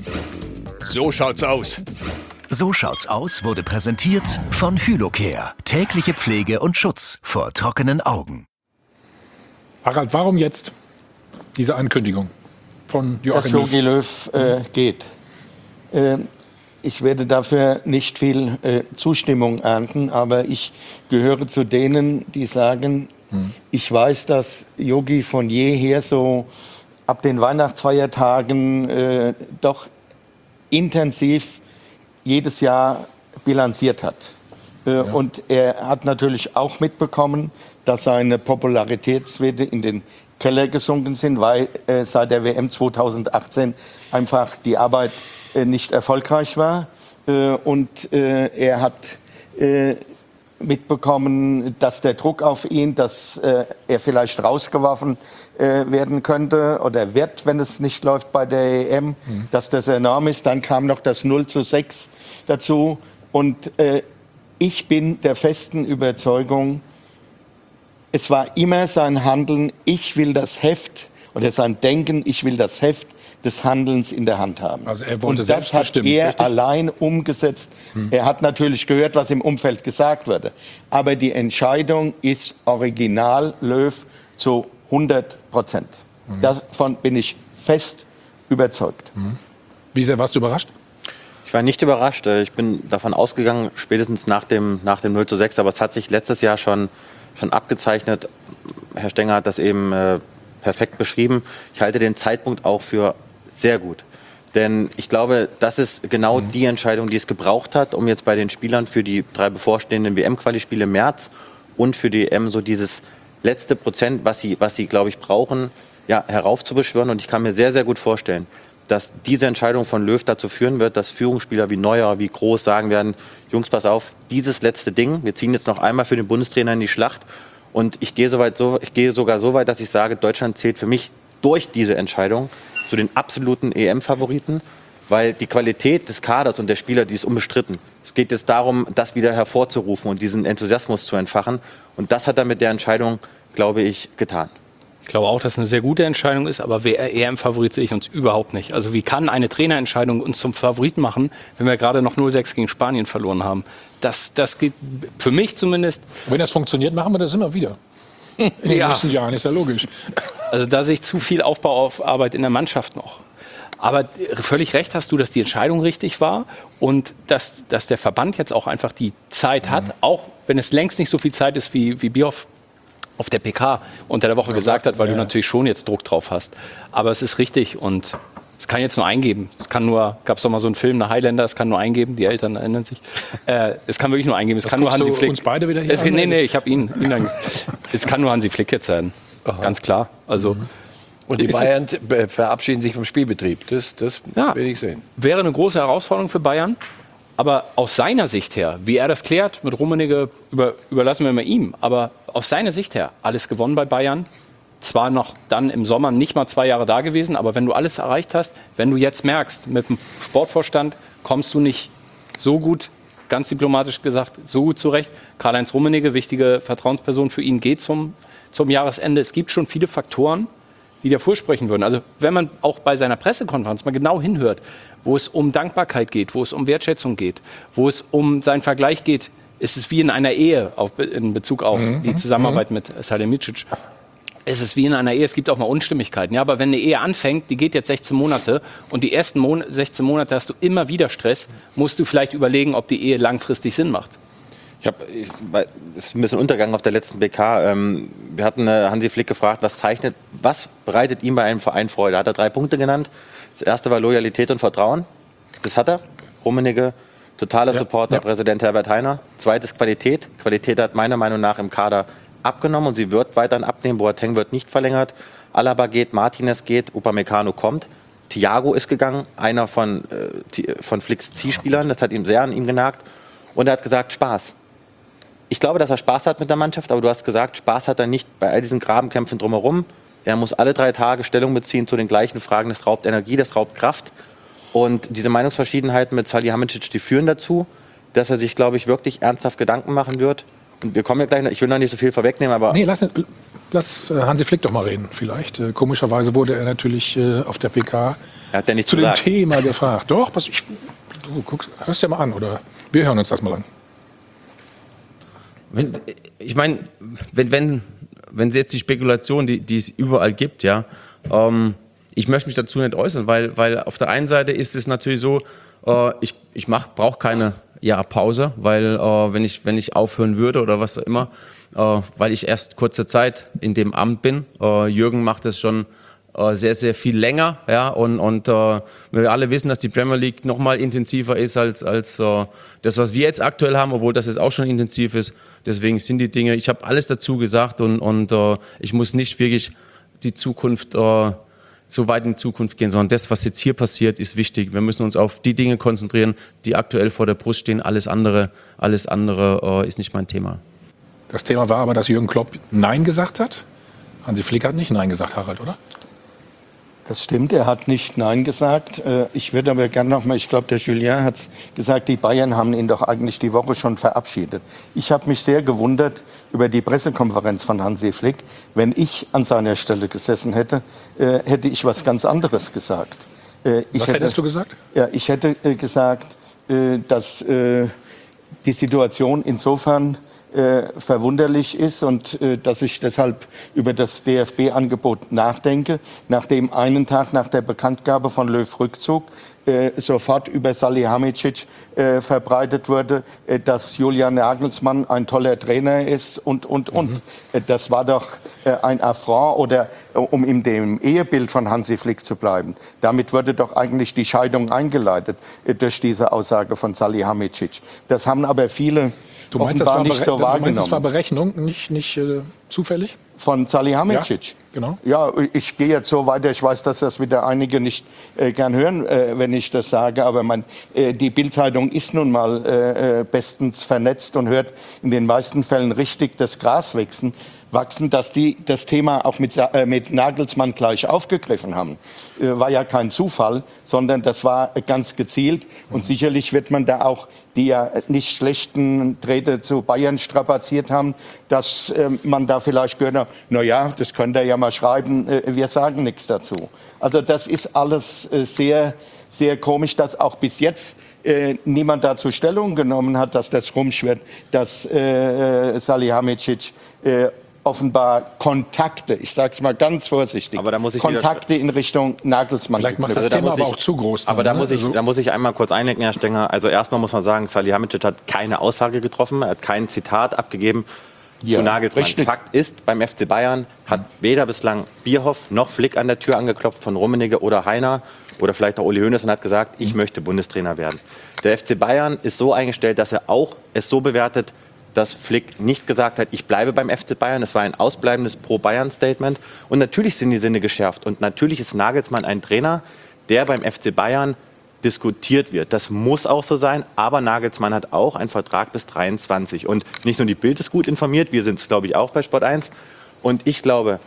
So schaut's aus. So schaut's aus wurde präsentiert von Hylocare. Tägliche Pflege und Schutz vor trockenen Augen. Harald, warum jetzt diese Ankündigung von Joachim Dass Jogi Löw geht? Ich werde dafür nicht viel Zustimmung ernten, aber ich gehöre zu denen, die sagen, ich weiß, dass Jogi von jeher so ab den Weihnachtsfeiertagen doch intensiv jedes Jahr bilanziert hat. Und er hat natürlich auch mitbekommen, dass seine Popularitätswerte in den Keller gesunken sind, weil seit der WM 2018 einfach die Arbeit nicht erfolgreich war. Und er hat mitbekommen, dass der Druck auf ihn, dass er vielleicht rausgeworfen werden könnte oder wird, wenn es nicht läuft bei der EM, dass das enorm ist. Dann kam noch das 0:6 dazu. Und ich bin der festen Überzeugung, es war immer sein Handeln, ich will das Heft, oder sein Denken, ich will das Heft des Handelns in der Hand haben. Also er wollte und das hat er richtig allein umgesetzt. Er hat natürlich gehört, was im Umfeld gesagt wurde. Aber die Entscheidung ist original Löw zu 100%. Davon bin ich fest überzeugt. Wie sehr warst du überrascht? Ich war nicht überrascht. Ich bin davon ausgegangen, spätestens nach dem 0:6. Aber es hat sich letztes Jahr schon abgezeichnet. Herr Stenger hat das eben perfekt beschrieben. Ich halte den Zeitpunkt auch für sehr gut. Denn ich glaube, das ist genau die Entscheidung, die es gebraucht hat, um jetzt bei den Spielern für die 3 bevorstehenden WM-Quali-Spiele im März und für die EM so dieses letzte Prozent, was sie glaube ich, brauchen, ja, heraufzubeschwören. Und ich kann mir sehr, sehr gut vorstellen, dass diese Entscheidung von Löw dazu führen wird, dass Führungsspieler wie Neuer, wie Groß sagen werden, Jungs, pass auf, dieses letzte Ding, wir ziehen jetzt noch einmal für den Bundestrainer in die Schlacht. Und ich gehe sogar so weit, dass ich sage, Deutschland zählt für mich durch diese Entscheidung zu den absoluten EM-Favoriten, weil die Qualität des Kaders und der Spieler, die ist unbestritten. Es geht jetzt darum, das wieder hervorzurufen und diesen Enthusiasmus zu entfachen. Und das hat er mit der Entscheidung, glaube ich, getan. Ich glaube auch, dass es eine sehr gute Entscheidung ist, aber EM-Favorit sehe ich uns überhaupt nicht. Also wie kann eine Trainerentscheidung uns zum Favoriten machen, wenn wir gerade noch 0:6 gegen Spanien verloren haben? Das geht für mich zumindest. Wenn das funktioniert, machen wir das immer wieder. In den nächsten Jahren, ist ja logisch. Also da sehe ich zu viel Aufbauarbeit in der Mannschaft noch. Aber völlig recht hast du, dass die Entscheidung richtig war und dass der Verband jetzt auch einfach die Zeit hat, auch wenn es längst nicht so viel Zeit ist, wie Bierhoff auf der PK unter der Woche gesagt hat, weil du natürlich schon jetzt Druck drauf hast. Aber es ist richtig und es kann jetzt nur eingeben. Es kann nur, gab es doch mal so einen Film, eine Highlander, es kann nur eingeben, die Eltern erinnern sich. Es kann wirklich nur eingeben. Es kann nur Hansi Flick. Uns beide wieder hier Nee, ich habe ihn. Es kann nur Hansi Flick jetzt sein. Aha. Ganz klar. Also, und die Bayern verabschieden sich vom Spielbetrieb. Das will ich sehen. Wäre eine große Herausforderung für Bayern. Aber aus seiner Sicht her, wie er das klärt, mit Rummenigge überlassen wir mal ihm. Aber aus seiner Sicht her, alles gewonnen bei Bayern. Zwar noch dann im Sommer nicht mal 2 Jahre da gewesen, aber wenn du alles erreicht hast, wenn du jetzt merkst, mit dem Sportvorstand kommst du nicht so gut ganz diplomatisch gesagt, so gut zurecht. Karl-Heinz Rummenigge, wichtige Vertrauensperson für ihn, geht zum Jahresende. Es gibt schon viele Faktoren, die dafür sprechen würden. Also wenn man auch bei seiner Pressekonferenz mal genau hinhört, wo es um Dankbarkeit geht, wo es um Wertschätzung geht, wo es um seinen Vergleich geht, ist es wie in einer Ehe in Bezug auf die Zusammenarbeit mit Salihamidzic. Es ist wie in einer Ehe, es gibt auch mal Unstimmigkeiten. Ja, aber wenn eine Ehe anfängt, die geht jetzt 16 Monate und die ersten 16 Monate hast du immer wieder Stress, musst du vielleicht überlegen, ob die Ehe langfristig Sinn macht. Es ist ein bisschen Untergang auf der letzten PK. Wir hatten Hansi Flick gefragt, was bereitet ihm bei einem Verein Freude? Da hat er 3 Punkte genannt. Das erste war Loyalität und Vertrauen. Das hat er. Rummenigge, totaler Supporter, Präsident Herbert Hainer. Zweites Qualität. Qualität hat meiner Meinung nach im Kader abgenommen und sie wird weiterhin abnehmen. Boateng wird nicht verlängert. Alaba geht, Martinez geht, Upamecano kommt. Thiago ist gegangen, einer von Flicks Zielspielern. Das hat ihm sehr an ihm genagt. Und er hat gesagt, Spaß. Ich glaube, dass er Spaß hat mit der Mannschaft, aber du hast gesagt, Spaß hat er nicht bei all diesen Grabenkämpfen drumherum. Er muss alle 3 Tage Stellung beziehen zu den gleichen Fragen. Das raubt Energie, das raubt Kraft. Und diese Meinungsverschiedenheiten mit Salihamidzic, die führen dazu, dass er sich, glaube ich, wirklich ernsthaft Gedanken machen wird. Und wir kommen ja gleich, ich will noch nicht so viel vorwegnehmen, aber... Nee, lass Hansi Flick doch mal reden, vielleicht. Komischerweise wurde er natürlich auf der PK zu dem Thema gefragt. Doch, du hörst ja mal an, oder wir hören uns das mal an. Ich meine, wenn Sie jetzt die Spekulation, die es überall gibt, ja, ich möchte mich dazu nicht äußern, weil auf der einen Seite ist es natürlich so, ich brauche keine Pause, weil wenn ich aufhören würde oder was auch immer, weil ich erst kurze Zeit in dem Amt bin. Jürgen macht das schon sehr, sehr viel länger, ja, und wir alle wissen, dass die Premier League noch mal intensiver ist als das, was wir jetzt aktuell haben, obwohl das jetzt auch schon intensiv ist. Deswegen sind die Dinge, ich habe alles dazu gesagt und ich muss nicht wirklich die Zukunft so weit in die Zukunft gehen, sondern das, was jetzt hier passiert, ist wichtig. Wir müssen uns auf die Dinge konzentrieren, die aktuell vor der Brust stehen. Alles andere ist nicht mein Thema. Das Thema war aber, dass Jürgen Klopp Nein gesagt hat. Hansi Flick hat nicht Nein gesagt, Harald, oder? Das stimmt, er hat nicht Nein gesagt. Ich würde aber gerne noch mal, ich glaube, der Julien hat es gesagt, die Bayern haben ihn doch eigentlich die Woche schon verabschiedet. Ich habe mich sehr gewundert über die Pressekonferenz von Hansi Flick. Wenn ich an seiner Stelle gesessen hätte, hätte ich was ganz anderes gesagt. Was hättest du gesagt? Ja, ich hätte gesagt, dass die Situation insofern verwunderlich ist und dass ich deshalb über das DFB-Angebot nachdenke, nachdem einen Tag nach der Bekanntgabe von Löw Rückzug sofort über Salihamidzic verbreitet wurde, dass Julian Nagelsmann ein toller Trainer ist und. Das war doch ein Affront, oder um in dem Ehebild von Hansi Flick zu bleiben. Damit wurde doch eigentlich die Scheidung eingeleitet durch diese Aussage von Salihamidzic. Das haben aber viele Du meinst, offenbar nicht so wahrgenommen. Das war Berechnung, nicht zufällig? Von Salihamidzic? Ja, genau. Ja, ich gehe jetzt so weiter. Ich weiß, dass das wieder einige nicht gern hören, wenn ich das sage. Aber die Bild-Zeitung ist nun mal bestens vernetzt und hört in den meisten Fällen richtig das Gras wachsen, dass die das Thema auch mit Nagelsmann gleich aufgegriffen haben. War ja kein Zufall, sondern das war ganz gezielt. Und sicherlich wird man da auch die ja nicht schlechten Träte zu Bayern strapaziert haben, dass man da vielleicht gehört hat, na ja, das könnt ihr ja mal schreiben, wir sagen nichts dazu. Also das ist alles sehr, sehr komisch, dass auch bis jetzt niemand dazu Stellung genommen hat, dass das rumschwirrt, dass Salihamidzic offenbar Kontakte, ich sage es mal ganz vorsichtig, aber da muss ich Kontakte in Richtung Nagelsmann. Vielleicht macht das Thema aber auch zu groß. Aber da muss ich einmal kurz einlenken, Herr Stenger. Also erstmal muss man sagen, Salihamidzic hat keine Aussage getroffen, er hat kein Zitat abgegeben zu Nagelsmann. Richtig. Fakt ist, beim FC Bayern hat weder bislang Bierhoff noch Flick an der Tür angeklopft von Rummenigge oder Hainer oder vielleicht auch Uli Hoeneß und hat gesagt, ich möchte Bundestrainer werden. Der FC Bayern ist so eingestellt, dass er auch es so bewertet, dass Flick nicht gesagt hat, ich bleibe beim FC Bayern. Es war ein ausbleibendes Pro-Bayern-Statement. Und natürlich sind die Sinne geschärft. Und natürlich ist Nagelsmann ein Trainer, der beim FC Bayern diskutiert wird. Das muss auch so sein. Aber Nagelsmann hat auch einen Vertrag bis 23. Und nicht nur die Bild ist gut informiert, wir sind es, glaube ich, auch bei Sport 1. Und ich glaube,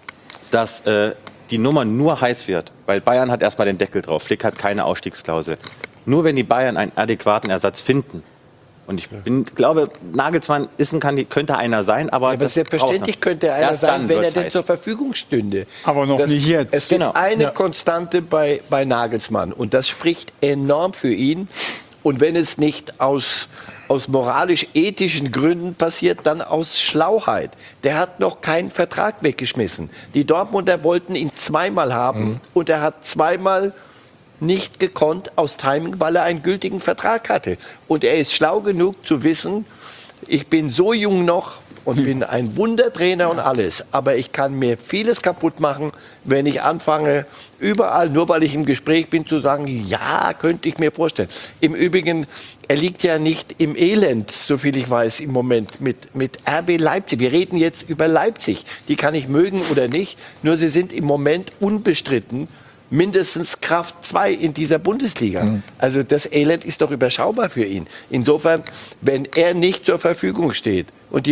dass die Nummer nur heiß wird, weil Bayern hat erstmal den Deckel drauf. Flick hat keine Ausstiegsklausel. Nur wenn die Bayern einen adäquaten Ersatz finden, Und ich glaube, Nagelsmann könnte einer sein, aber selbstverständlich könnte er einer sein, wenn er denn zur Verfügung stünde. Aber noch nicht jetzt. Es gibt eine Konstante bei Nagelsmann und das spricht enorm für ihn. Und wenn es nicht aus moralisch-ethischen Gründen passiert, dann aus Schlauheit. Der hat noch keinen Vertrag weggeschmissen. Die Dortmunder wollten ihn zweimal haben und er hat zweimal nicht gekonnt aus Timing, weil er einen gültigen Vertrag hatte. Und er ist schlau genug zu wissen, ich bin so jung noch und bin ein Wundertrainer und alles. Aber ich kann mir vieles kaputt machen, wenn ich anfange, überall, nur weil ich im Gespräch bin, zu sagen, ja, könnte ich mir vorstellen. Im Übrigen, er liegt ja nicht im Elend, soviel ich weiß, im Moment mit RB Leipzig. Wir reden jetzt über Leipzig. Die kann ich mögen oder nicht, nur sie sind im Moment unbestritten mindestens Kraft 2 in dieser Bundesliga. Also das Elend ist doch überschaubar für ihn. Insofern, wenn er nicht zur Verfügung steht und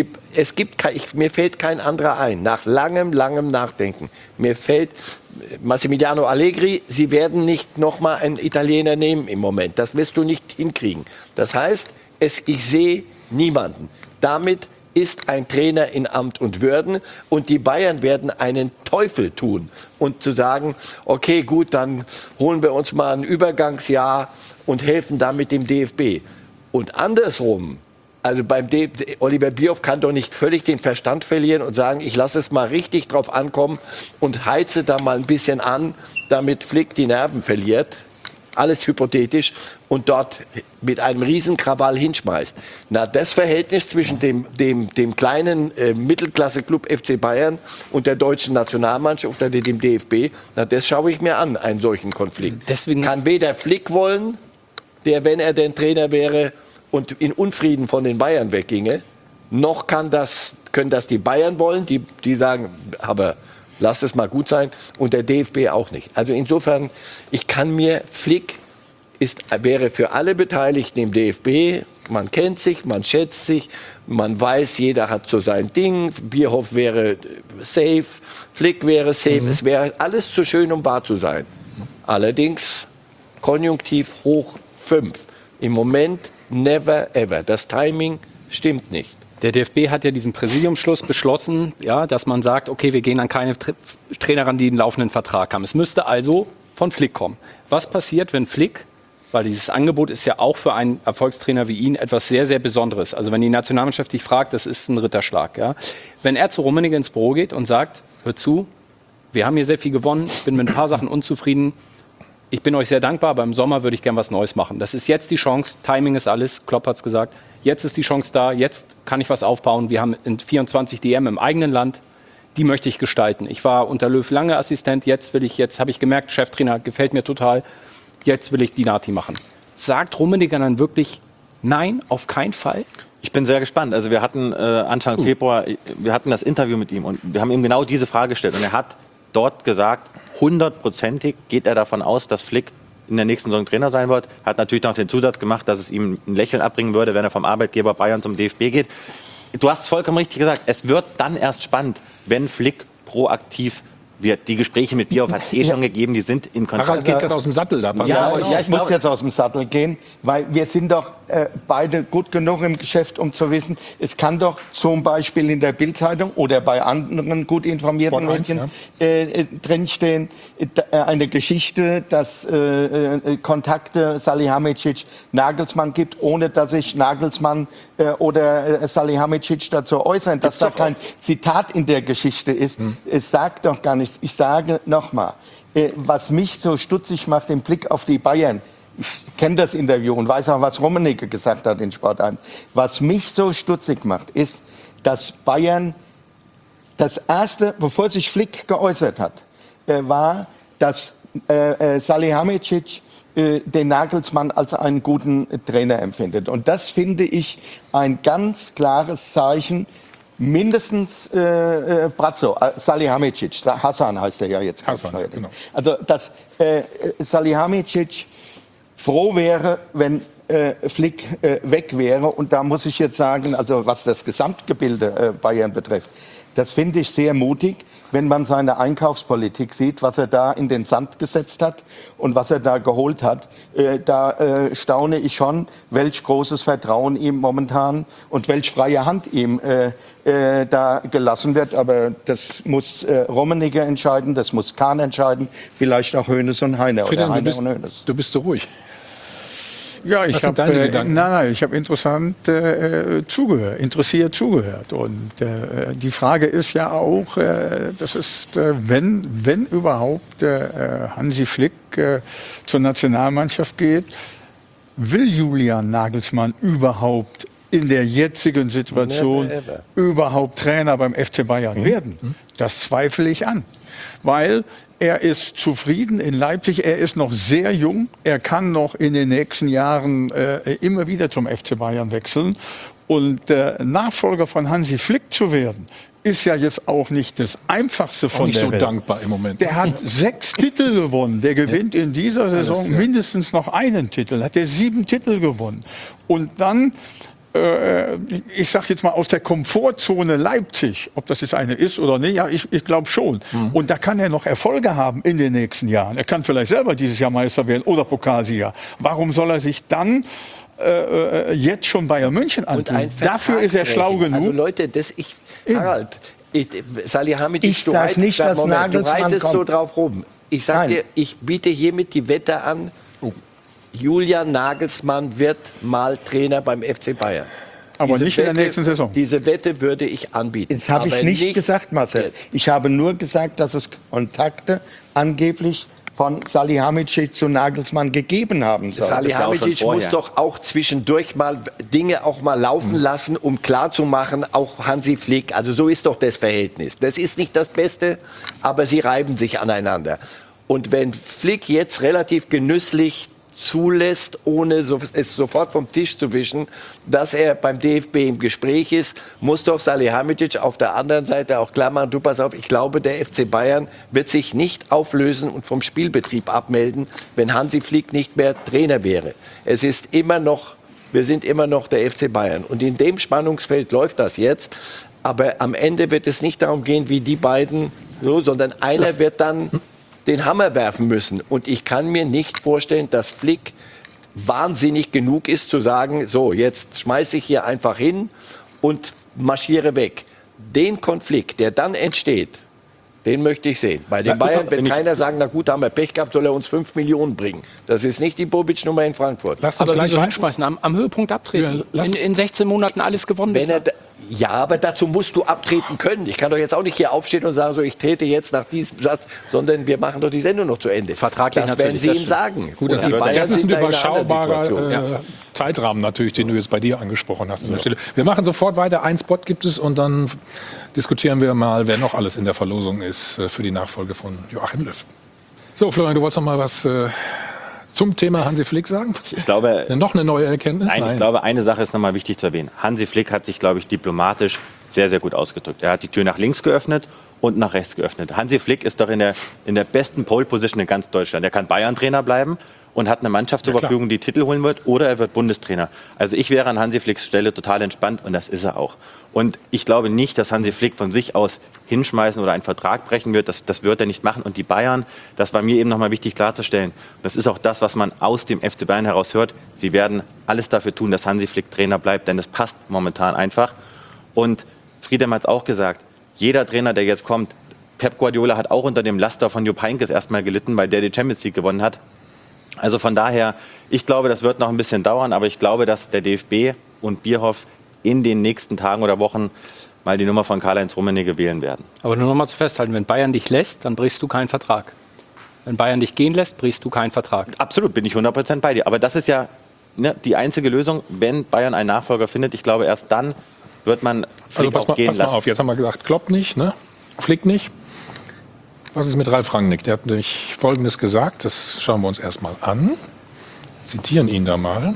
mir fällt kein anderer ein, nach langem Nachdenken, mir fällt Massimiliano Allegri, sie werden nicht nochmal einen Italiener nehmen im Moment. Das wirst du nicht hinkriegen. Das heißt, ich sehe niemanden. Damit ist ein Trainer in Amt und Würden und die Bayern werden einen Teufel tun und zu sagen, okay, gut, dann holen wir uns mal ein Übergangsjahr und helfen damit dem DFB. Und andersrum, also Oliver Bierhoff kann doch nicht völlig den Verstand verlieren und sagen, ich lasse es mal richtig drauf ankommen und heize da mal ein bisschen an, damit Flick die Nerven verliert. Alles hypothetisch und dort mit einem Riesenkrawall hinschmeißt. Na, das Verhältnis zwischen dem kleinen Mittelklasse-Club FC Bayern und der deutschen Nationalmannschaft oder dem DFB, na, das schaue ich mir an, einen solchen Konflikt. Deswegen kann weder Flick wollen, der, wenn er denn Trainer wäre und in Unfrieden von den Bayern wegginge, noch können das die Bayern wollen, die sagen, aber lasst es mal gut sein. Und der DFB auch nicht. Also insofern, Flick wäre für alle Beteiligten im DFB, man kennt sich, man schätzt sich, man weiß, jeder hat so sein Ding. Bierhoff wäre safe, Flick wäre safe. Es wäre alles zu schön, um wahr zu sein. Allerdings Konjunktiv hoch 5. Im Moment never ever. Das Timing stimmt nicht. Der DFB hat ja diesen Präsidiumsschluss beschlossen, ja, dass man sagt, okay, wir gehen an keine Trainer ran, die einen laufenden Vertrag haben. Es müsste also von Flick kommen. Was passiert, wenn Flick, weil dieses Angebot ist ja auch für einen Erfolgstrainer wie ihn etwas sehr, sehr Besonderes. Also wenn die Nationalmannschaft dich fragt, das ist ein Ritterschlag. Ja. Wenn er zu Rummenigge ins Büro geht und sagt, hör zu, wir haben hier sehr viel gewonnen, ich bin mit ein paar Sachen unzufrieden, ich bin euch sehr dankbar, aber im Sommer würde ich gern was Neues machen. Das ist jetzt die Chance, Timing ist alles, Klopp hat es gesagt. Jetzt ist die Chance da, jetzt kann ich was aufbauen. Wir haben in 24 DM im eigenen Land, die möchte ich gestalten. Ich war unter Löw lange Assistent, jetzt habe ich gemerkt, Cheftrainer gefällt mir total, jetzt will ich die Nati machen. Sagt Rummenigge dann wirklich nein, auf keinen Fall? Ich bin sehr gespannt. Also wir hatten Anfang Februar, wir hatten das Interview mit ihm und wir haben ihm genau diese Frage gestellt. Und er hat dort gesagt, 100%ig geht er davon aus, dass Flick in der nächsten Saison Trainer sein wird. Hat natürlich noch den Zusatz gemacht, dass es ihm ein Lächeln abbringen würde, wenn er vom Arbeitgeber Bayern zum DFB geht. Du hast es vollkommen richtig gesagt. Es wird dann erst spannend, wenn Flick proaktiv wird. Die Gespräche mit Bierhoff hat es schon gegeben, die sind in Kontakt. Harald geht gerade aus dem Sattel da. Ich muss jetzt aus dem Sattel gehen, weil wir sind doch beide gut genug im Geschäft, um zu wissen, es kann doch zum Beispiel in der Bild-Zeitung oder bei anderen gut informierten Medien drinstehen, eine Geschichte, dass Kontakte Salihamidzic Nagelsmann gibt, ohne dass sich Nagelsmann oder Salihamidzic dazu äußern, dass da kein Zitat in der Geschichte ist. Es sagt doch gar nichts. Ich sage nochmal, was mich so stutzig macht im Blick auf die Bayern, ich kenne das Interview und weiß auch, was Rummenigge gesagt hat in Sport 1. Was mich so stutzig macht, ist, dass Bayern das erste, bevor sich Flick geäußert hat, war, dass Salihamidzic den Nagelsmann als einen guten Trainer empfindet. Und das finde ich ein ganz klares Zeichen. Mindestens Brazzo, Salihamidzic, Hassan heißt er ja jetzt. Hassan, genau. Also, dass Salihamidzic froh wäre, wenn Flick weg wäre. Und da muss ich jetzt sagen, also was das Gesamtgebilde Bayern betrifft, das finde ich sehr mutig. wenn man seine Einkaufspolitik sieht, was er da in den Sand gesetzt hat und was er da geholt hat, da staune ich schon, welch großes Vertrauen ihm momentan und welch freie Hand ihm da gelassen wird. Aber das muss Rummenigge entscheiden, das muss Kahn entscheiden, vielleicht auch Hoeneß und Heine. Friedrich, oder Heine und Hoeneß. Du bist so ruhig. Ja, ich habe hab interessiert zugehört. Und die Frage ist ja auch, das ist, wenn überhaupt Hansi Flick zur Nationalmannschaft geht, will Julian Nagelsmann überhaupt in der jetzigen Situation überhaupt Trainer beim FC Bayern werden? Das zweifle ich an, weil er ist zufrieden in Leipzig, er ist noch sehr jung, er kann noch in den nächsten Jahren immer wieder zum FC Bayern wechseln. Und Nachfolger von Hansi Flick zu werden, ist ja jetzt auch nicht das Einfachste von der Welt. Nicht so dankbar im Moment. Der hat 6 Titel gewonnen, der gewinnt in dieser Saison mindestens noch einen Titel, hat er 7 Titel gewonnen. Und dann ich sage jetzt mal aus der Komfortzone Leipzig, ob das jetzt eine ist oder nicht, ja, ich glaube schon. Und da kann er noch Erfolge haben in den nächsten Jahren. Er kann vielleicht selber dieses Jahr Meister werden oder Pokalsieger. Warum soll er sich dann jetzt schon Bayern München antun? Dafür ist er schlau genug. Also Leute, Harald, Salihamidzic, ich sage nicht, dass Nagelsmann du reitest so drauf rum. Ich sage dir, ich biete hiermit die Wette an, Julian Nagelsmann wird mal Trainer beim FC Bayern. Aber nicht in der nächsten Saison. Diese Wette würde ich anbieten. Das habe ich nicht gesagt, Marcel. Ich habe nur gesagt, dass es Kontakte angeblich von Salihamidzic zu Nagelsmann gegeben haben soll. Salihamidzic muss doch auch zwischendurch mal Dinge auch mal laufen lassen, um klarzumachen, auch Hansi Flick. Also so ist doch das Verhältnis. Das ist nicht das Beste, aber sie reiben sich aneinander. Und wenn Flick jetzt relativ genüsslich zulässt, ohne es sofort vom Tisch zu wischen, dass er beim DFB im Gespräch ist, muss doch Salihamidzic auf der anderen Seite auch klar machen, du pass auf, ich glaube, der FC Bayern wird sich nicht auflösen und vom Spielbetrieb abmelden, wenn Hansi Flick nicht mehr Trainer wäre. Wir sind immer noch der FC Bayern. Und in dem Spannungsfeld läuft das jetzt. Aber am Ende wird es nicht darum gehen, wie die beiden, sondern einer wird dann den Hammer werfen müssen. Und ich kann mir nicht vorstellen, dass Flick wahnsinnig genug ist, zu sagen, so, jetzt schmeiße ich hier einfach hin und marschiere weg. Den Konflikt, der dann entsteht, den möchte ich sehen. Bei den Bayern wird keiner sagen, na gut, da haben wir Pech gehabt, soll er uns 5 Millionen bringen. Das ist nicht die Bobic-Nummer in Frankfurt. Lass uns gleich hinschmeißen, am Höhepunkt abtreten. In 16 Monaten alles gewonnen. Ja, aber dazu musst du abtreten können. Ich kann doch jetzt auch nicht hier aufstehen und sagen, so, ich trete jetzt nach diesem Satz, sondern wir machen doch die Sendung noch zu Ende. Vertraglich das werden Sie ihm sagen. Gut, das ist ein überschaubarer Zeitrahmen natürlich, den du jetzt bei dir angesprochen hast an der Stelle. Wir machen sofort weiter. Einen Spot gibt es und dann diskutieren wir mal, wer noch alles in der Verlosung ist für die Nachfolge von Joachim Löw. So, Florian, du wolltest noch mal was zum Thema Hansi Flick sagen? Ich glaube, noch eine neue Erkenntnis? Nein, ich glaube, eine Sache ist noch mal wichtig zu erwähnen. Hansi Flick hat sich, glaube ich, diplomatisch sehr, sehr gut ausgedrückt. Er hat die Tür nach links geöffnet und nach rechts geöffnet. Hansi Flick ist doch in der besten Pole-Position in ganz Deutschland. Er kann Bayern-Trainer bleiben und hat eine Mannschaft zur Verfügung, die Titel holen wird, oder er wird Bundestrainer. Also ich wäre an Hansi Flicks Stelle total entspannt und das ist er auch. Und ich glaube nicht, dass Hansi Flick von sich aus hinschmeißen oder einen Vertrag brechen wird. Das wird er nicht machen. Und die Bayern, das war mir eben noch mal wichtig klarzustellen, das ist auch das, was man aus dem FC Bayern heraus hört. Sie werden alles dafür tun, dass Hansi Flick Trainer bleibt, denn das passt momentan einfach. Und Friedhelm hat es auch gesagt, jeder Trainer, der jetzt kommt, Pep Guardiola hat auch unter dem Laster von Jupp Heynckes erstmal gelitten, weil der die Champions League gewonnen hat. Also von daher, ich glaube, das wird noch ein bisschen dauern, aber ich glaube, dass der DFB und Bierhoff in den nächsten Tagen oder Wochen mal die Nummer von Karl-Heinz Rummenigge wählen werden. Aber nur noch mal zu festhalten, wenn Bayern dich lässt, dann brichst du keinen Vertrag. Wenn Bayern dich gehen lässt, brichst du keinen Vertrag. Absolut, bin ich 100% bei dir. Aber das ist ja die einzige Lösung, wenn Bayern einen Nachfolger findet. Ich glaube, erst dann wird man Flick auch gehen lassen. Pass mal auf, jetzt haben wir gesagt, Klopp nicht, ne? Flick nicht. Was ist mit Ralf Rangnick? Der hat nämlich Folgendes gesagt, das schauen wir uns erst mal an. Zitieren ihn da mal.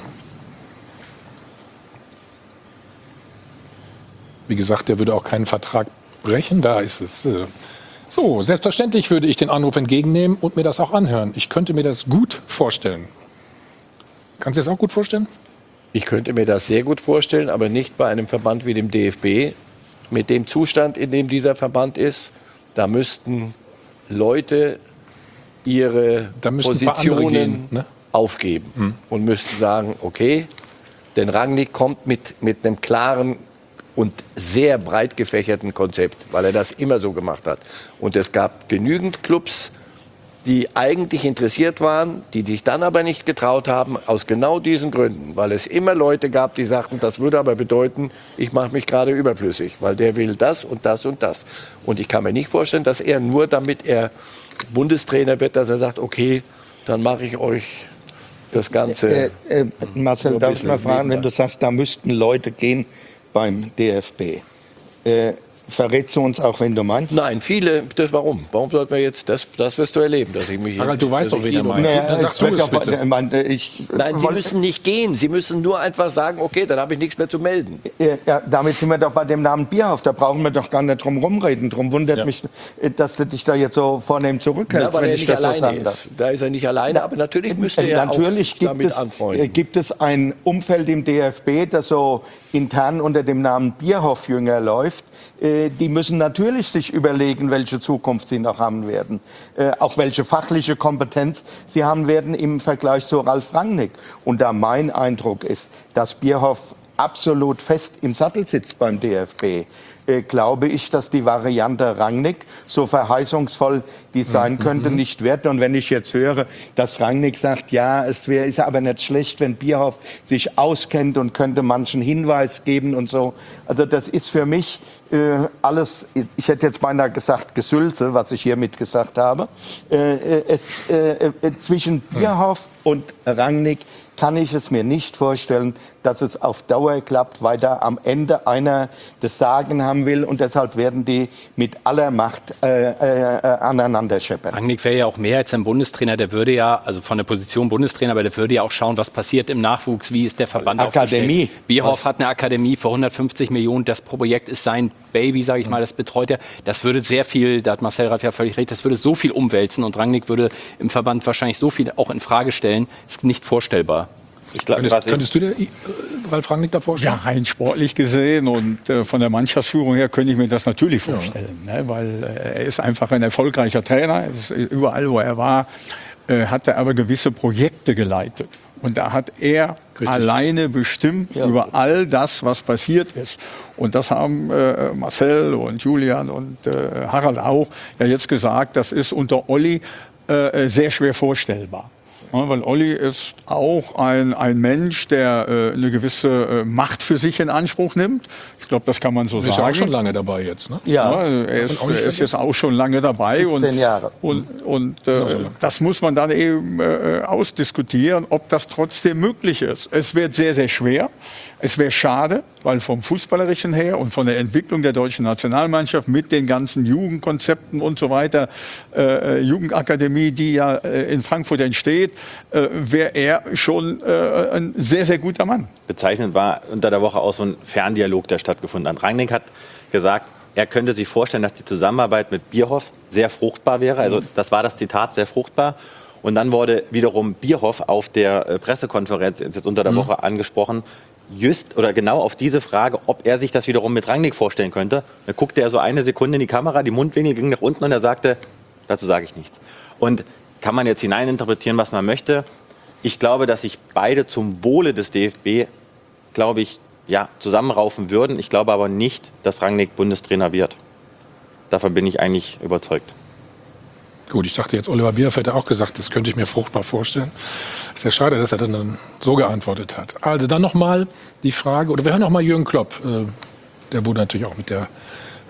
Wie gesagt, der würde auch keinen Vertrag brechen. Da ist es. So, selbstverständlich würde ich den Anruf entgegennehmen und mir das auch anhören. Ich könnte mir das gut vorstellen. Kannst du dir das auch gut vorstellen? Ich könnte mir das sehr gut vorstellen, aber nicht bei einem Verband wie dem DFB. Mit dem Zustand, in dem dieser Verband ist, da müssten Leute ihre Positionen aufgeben und müssten sagen, okay, denn Rangnick kommt mit einem klaren und sehr breit gefächerten Konzept, weil er das immer so gemacht hat. Und es gab genügend Clubs, die eigentlich interessiert waren, die sich dann aber nicht getraut haben, aus genau diesen Gründen. Weil es immer Leute gab, die sagten, das würde aber bedeuten, ich mache mich gerade überflüssig, weil der will das und das und das. Und ich kann mir nicht vorstellen, dass er nur, damit er Bundestrainer wird, dass er sagt, okay, dann mache ich euch das Ganze. Marcel, darf ich mal fragen, wenn du sagst, da müssten Leute gehen beim DFB. Verrätst du uns auch, wenn du meinst? Nein, viele. Warum? Warum sollten wir jetzt, das wirst du erleben, dass ich mich... Harald, du weißt doch, wen er meint. Sag du es bitte. Nein, Sie müssen nicht gehen. Sie müssen nur einfach sagen, okay, dann habe ich nichts mehr zu melden. Ja, damit sind wir doch bei dem Namen Bierhoff. Da brauchen wir doch gar nicht drum rumreden. Drum wundert mich, dass du dich da jetzt so vornehm zurückhältst, ja, wenn ich das so sagen darf. Da ist er nicht alleine, aber natürlich müsste er natürlich auch damit anfreunden. Gibt es ein Umfeld im DFB, das so intern unter dem Namen Bierhoff-Jünger läuft. Die müssen natürlich sich überlegen, welche Zukunft sie noch haben werden. Auch welche fachliche Kompetenz sie haben werden im Vergleich zu Ralf Rangnick. Und da mein Eindruck ist, dass Bierhoff absolut fest im Sattel sitzt beim DFB, glaube ich, dass die Variante Rangnick, so verheißungsvoll die sein könnte, nicht wird. Und wenn ich jetzt höre, dass Rangnick sagt, ja, ist aber nicht schlecht, wenn Bierhoff sich auskennt und könnte manchen Hinweis geben und so. Also das ist für mich alles, ich hätte jetzt beinahe gesagt Gesülze, was ich hiermit gesagt habe. Zwischen Bierhoff und Rangnick kann ich es mir nicht vorstellen, dass es auf Dauer klappt, weil da am Ende einer das Sagen haben will und deshalb werden die mit aller Macht aneinander scheppern. Rangnick wäre ja auch mehr als ein Bundestrainer, der würde ja, also von der Position Bundestrainer, aber der würde ja auch schauen, was passiert im Nachwuchs, wie ist der Verband Akademie. Bierhoff hat eine Akademie für 150 Millionen, das Projekt ist sein Baby, sage ich mal, das betreut er. Das würde sehr viel, da hat Marcel Reif ja völlig recht, das würde so viel umwälzen und Rangnick würde im Verband wahrscheinlich so viel auch in Frage stellen, ist nicht vorstellbar. Ich glaub, könntest du dir Ralf Rangnick da vorstellen? Ja, rein sportlich gesehen und von der Mannschaftsführung her könnte ich mir das natürlich vorstellen. Ne? Weil er ist einfach ein erfolgreicher Trainer. Überall, wo er war, hat er aber gewisse Projekte geleitet. Und da hat er alleine bestimmt über all das, was passiert ist. Und das haben Marcel und Julian und Harald auch ja jetzt gesagt, das ist unter Olli sehr schwer vorstellbar. Ja, weil Olli ist auch ein Mensch, der eine gewisse Macht für sich in Anspruch nimmt. Ich glaube, das kann man so sagen. Ist ja auch schon lange dabei jetzt, ne? Ja, er ist jetzt auch schon lange dabei. 17 Jahre. Und das muss man dann eben ausdiskutieren, ob das trotzdem möglich ist. Es wird sehr, sehr schwer. Es wäre schade, weil vom Fußballerischen her und von der Entwicklung der deutschen Nationalmannschaft mit den ganzen Jugendkonzepten und so weiter, Jugendakademie, die ja in Frankfurt entsteht, wäre er schon ein sehr, sehr guter Mann. Bezeichnend war unter der Woche auch so ein Ferndialog, der stattgefunden hat. Rangnick hat gesagt, er könnte sich vorstellen, dass die Zusammenarbeit mit Bierhoff sehr fruchtbar wäre. Also das war das Zitat, sehr fruchtbar. Und dann wurde wiederum Bierhoff auf der Pressekonferenz jetzt unter der Woche angesprochen, just oder genau auf diese Frage, ob er sich das wiederum mit Rangnick vorstellen könnte. Da guckte er so eine Sekunde in die Kamera, die Mundwinkel gingen nach unten und er sagte, dazu sage ich nichts. Und kann man jetzt hineininterpretieren, was man möchte. Ich glaube, dass sich beide zum Wohle des DFB, glaube ich, ja, zusammenraufen würden. Ich glaube aber nicht, dass Rangnick Bundestrainer wird. Davon bin ich eigentlich überzeugt. Gut, ich dachte jetzt, Oliver Bierhoff hätte auch gesagt, das könnte ich mir fruchtbar vorstellen. Ist ja schade, dass er dann so geantwortet hat. Also dann nochmal die Frage, oder wir hören nochmal Jürgen Klopp. Der wurde natürlich auch mit der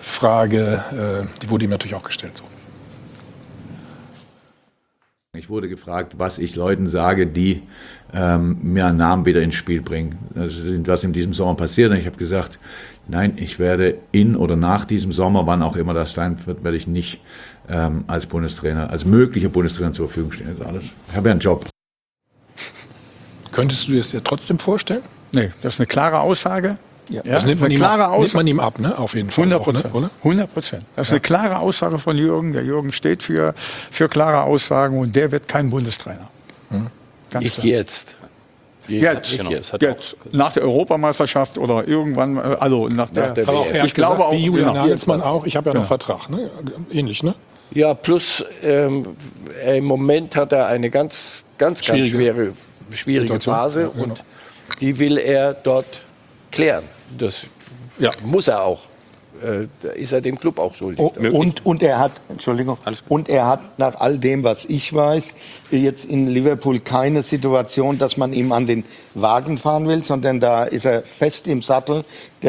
Frage, die wurde ihm natürlich auch gestellt. So. Ich wurde gefragt, was ich Leuten sage, die mir einen Namen wieder ins Spiel bringen. Was in diesem Sommer passiert. Und ich habe gesagt, nein, ich werde in oder nach diesem Sommer, wann auch immer das sein wird, werde ich nicht als Bundestrainer, als möglicher Bundestrainer zur Verfügung stehen. Das alles. Ich habe ja einen Job. Könntest du es dir trotzdem vorstellen? Nee, das ist eine klare Aussage. Ja, das nimmt man ihm ab, ne? Auf jeden Fall. 100%. Auch, ne? 100%. Das ist eine klare Aussage von Jürgen. Der Jürgen steht für klare Aussagen und der wird kein Bundestrainer. Nicht jetzt. Jetzt nach der Europameisterschaft oder irgendwann, also nach der WM. Ich glaube auch, wie Julian Nagelsmann auch, ich habe ja noch Vertrag, ne? Ähnlich, ne? Ja, plus im Moment hat er eine ganz schwierige Phase und die will er dort klären. Das muss er auch. Da ist er dem Club auch schuldig. Und er hat, und er hat nach all dem, was ich weiß, jetzt in Liverpool keine Situation, dass man ihm an den Wagen fahren will, sondern da ist er fest im Sattel.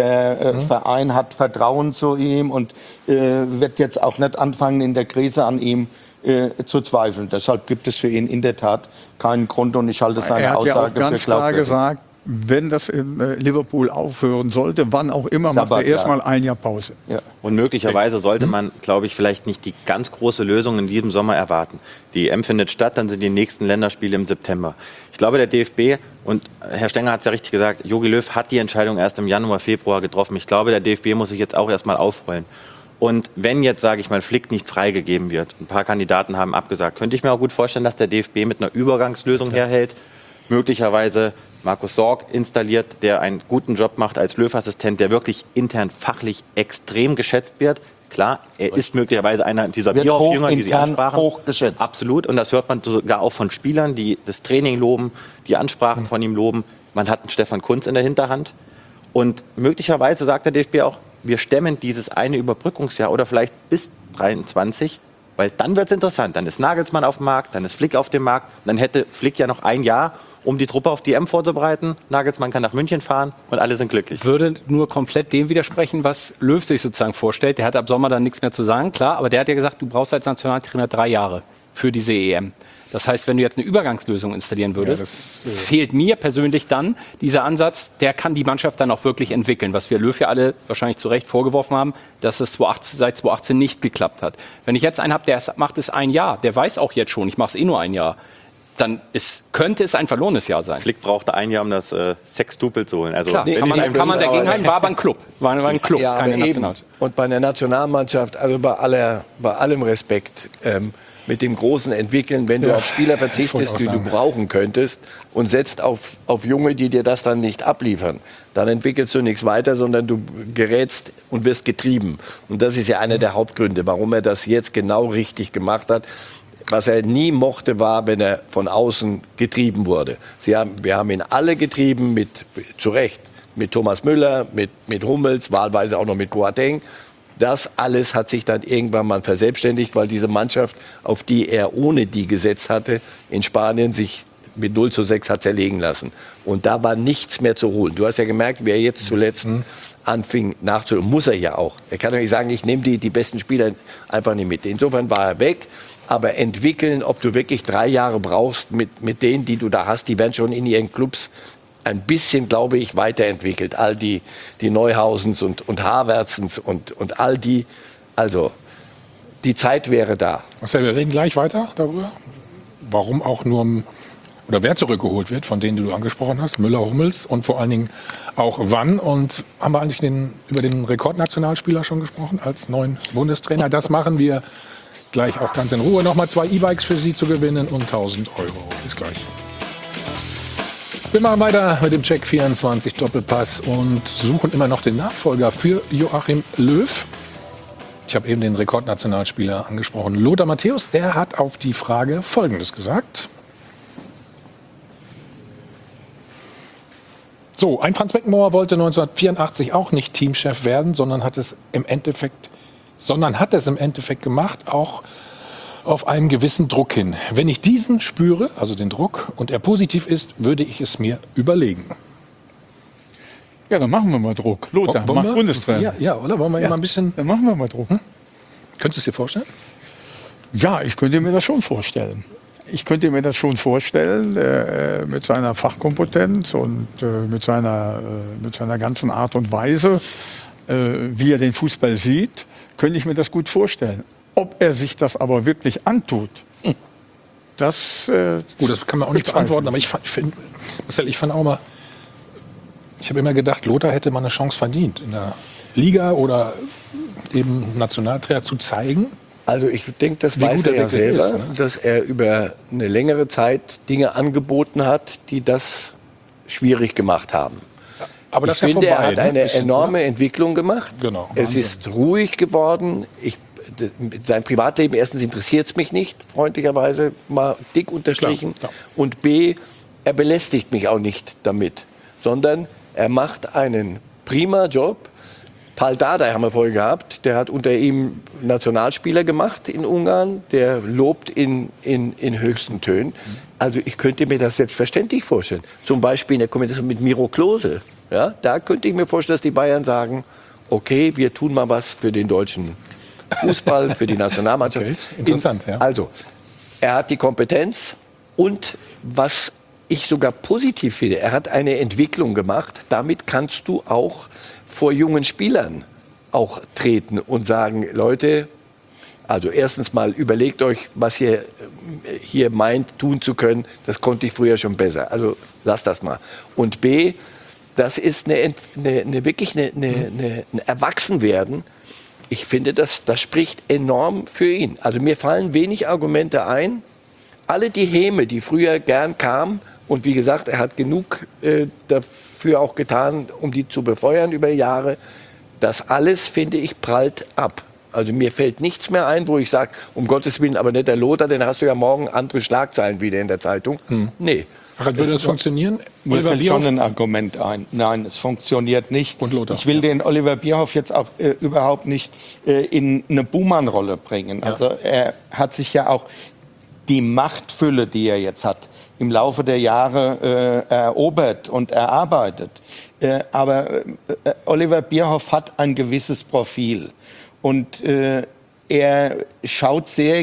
Der Verein hat Vertrauen zu ihm und wird jetzt auch nicht anfangen, in der Krise an ihm zu zweifeln. Deshalb gibt es für ihn in der Tat keinen Grund und ich halte seine Aussage ja auch ganz für glaubwürdig. klar gesagt, wenn das in Liverpool aufhören sollte, wann auch immer, macht er erstmal ein Jahr Pause. Ja. Und möglicherweise sollte man, glaube ich, vielleicht nicht die ganz große Lösung in diesem Sommer erwarten. Die EM findet statt, dann sind die nächsten Länderspiele im September. Ich glaube, der DFB, und Herr Stenger hat es ja richtig gesagt, Jogi Löw hat die Entscheidung erst im Januar, Februar getroffen. Ich glaube, der DFB muss sich jetzt auch erstmal aufrollen. Und wenn jetzt, sage ich mal, Flick nicht freigegeben wird, ein paar Kandidaten haben abgesagt, könnte ich mir auch gut vorstellen, dass der DFB mit einer Übergangslösung herhält, möglicherweise Markus Sorg installiert, der einen guten Job macht als Löw-Assistent, der wirklich intern fachlich extrem geschätzt wird. Klar, er ist möglicherweise einer dieser Bierhoff-Jünger, die Sie ansprachen. Hochgeschätzt. Absolut. Und das hört man sogar auch von Spielern, die das Training loben, die Ansprachen von ihm loben. Man hat einen Stefan Kuntz in der Hinterhand. Und möglicherweise sagt der DFB auch, wir stemmen dieses eine Überbrückungsjahr oder vielleicht bis 23, weil dann wird es interessant. Dann ist Nagelsmann auf dem Markt, dann ist Flick auf dem Markt. Dann hätte Flick ja noch ein Jahr, um die Truppe auf die EM vorzubereiten. Nagelsmann kann nach München fahren und alle sind glücklich. Ich würde nur komplett dem widersprechen, was Löw sich sozusagen vorstellt. Der hat ab Sommer dann nichts mehr zu sagen, klar. Aber der hat ja gesagt, du brauchst als Nationaltrainer 3 Jahre für diese EM. Das heißt, wenn du jetzt eine Übergangslösung installieren würdest, fehlt mir persönlich dann dieser Ansatz, der kann die Mannschaft dann auch wirklich entwickeln. Was wir Löw ja alle wahrscheinlich zu Recht vorgeworfen haben, dass es seit 2018 nicht geklappt hat. Wenn ich jetzt einen habe, der macht es ein Jahr, der weiß auch jetzt schon, ich mache es eh nur ein Jahr, dann könnte es ein verlorenes Jahr sein. Flick brauchte ein Jahr, um das Sextupel zu holen. Also klar, kann man dagegen halten, war aber ein Club. War ein Club, ja, keine Nationalmannschaft. Und bei der Nationalmannschaft, also bei allem Respekt, mit dem großen Entwickeln, wenn du auf Spieler verzichtest, die du brauchen könntest und setzt auf Junge, die dir das dann nicht abliefern, dann entwickelst du nichts weiter, sondern du gerätst und wirst getrieben. Und das ist ja einer der Hauptgründe, warum er das jetzt genau richtig gemacht hat. Was er nie mochte, war, wenn er von außen getrieben wurde. Wir haben ihn alle getrieben, zu Recht, mit Thomas Müller, mit Hummels, wahlweise auch noch mit Boateng. Das alles hat sich dann irgendwann mal verselbstständigt, weil diese Mannschaft, auf die er ohne die gesetzt hatte, in Spanien sich mit 0:6 hat zerlegen lassen. Und da war nichts mehr zu holen. Du hast ja gemerkt, wer jetzt zuletzt anfing nachzuholen, muss er ja auch. Er kann doch nicht sagen, ich nehme die besten Spieler einfach nicht mit. Insofern war er weg. Aber entwickeln, ob du wirklich 3 Jahre brauchst mit denen, die du da hast, die werden schon in ihren Clubs ein bisschen, glaube ich, weiterentwickelt. All die Neuhausens und Havertzens und all die. Also, die Zeit wäre da. Marcel, wir reden gleich weiter darüber, warum auch nur, oder wer zurückgeholt wird, von denen die du angesprochen hast, Müller, Hummels und vor allen Dingen auch wann. Und haben wir eigentlich über den Rekordnationalspieler schon gesprochen als neuen Bundestrainer? Das machen wir gleich auch ganz in Ruhe. Nochmal 2 E-Bikes für Sie zu gewinnen und 1.000 €. Bis gleich. Wir machen weiter mit dem Check 24 Doppelpass und suchen immer noch den Nachfolger für Joachim Löw. Ich habe eben den Rekordnationalspieler angesprochen, Lothar Matthäus. Der hat auf die Frage Folgendes gesagt. So, ein Franz Beckenbauer wollte 1984 auch nicht Teamchef werden, sondern hat es im Endeffekt gemacht, auch auf einen gewissen Druck hin. Wenn ich diesen spüre, also den Druck, und er positiv ist, würde ich es mir überlegen. Ja, dann machen wir mal Druck. Lothar, mach Bundestrainer. Ja, oder? Wollen wir mal ein bisschen... Dann machen wir mal Druck. Könntest du es dir vorstellen? Ja, ich könnte mir das schon vorstellen. Mit seiner Fachkompetenz und mit seiner ganzen Art und Weise, wie er den Fußball sieht, könnte ich mir das gut vorstellen. Ob er sich das aber wirklich antut, das kann man auch nicht beantworten. Aber ich fand auch mal, ich habe immer gedacht, Lothar hätte mal eine Chance verdient, in der Liga oder eben Nationaltrainer zu zeigen. Also ich denke, das weiß er ja selber, dass er über eine längere Zeit Dinge angeboten hat, die das schwierig gemacht haben. Aber das ich finde, vorbei, er hat eine bisschen, enorme Entwicklung gemacht. Genau. Es ist ruhig geworden. Sein Privatleben, erstens interessiert es mich nicht, freundlicherweise mal dick unterstrichen. Klar. Und B, er belästigt mich auch nicht damit, sondern er macht einen prima Job. Pál Dardai haben wir vorhin gehabt, der hat unter ihm Nationalspieler gemacht in Ungarn, der lobt in höchsten Tönen. Also ich könnte mir das selbstverständlich vorstellen. Zum Beispiel in der Kombination mit Miro Klose. Ja, da könnte ich mir vorstellen, dass die Bayern sagen, okay, wir tun mal was für den deutschen Fußball, für die Nationalmannschaft. Okay, interessant, ja. Also, er hat die Kompetenz und was ich sogar positiv finde, er hat eine Entwicklung gemacht. Damit kannst du auch vor jungen Spielern auch treten und sagen, Leute, also erstens mal überlegt euch, was ihr hier meint, tun zu können. Das konnte ich früher schon besser. Also lasst das mal. Und B, das ist wirklich ein Erwachsenwerden. Ich finde, das spricht enorm für ihn. Also mir fallen wenig Argumente ein. Alle die Häme, die früher gern kamen, und wie gesagt, er hat genug dafür auch getan, um die zu befeuern über Jahre. Das alles, finde ich, prallt ab. Also mir fällt nichts mehr ein, wo ich sage, um Gottes Willen, aber nicht der Lothar, den hast du ja morgen andere Schlagzeilen wieder in der Zeitung. Nee. Würde das funktionieren? Mir fällt schon ein Argument ein. Nein, es funktioniert nicht. Und Lothar, ich will den Oliver Bierhoff jetzt auch überhaupt nicht in eine Buhmann-Rolle bringen. Ja. Also er hat sich ja auch die Machtfülle, die er jetzt hat, im Laufe der Jahre erobert und erarbeitet. Aber Oliver Bierhoff hat ein gewisses Profil. Und er schaut sehr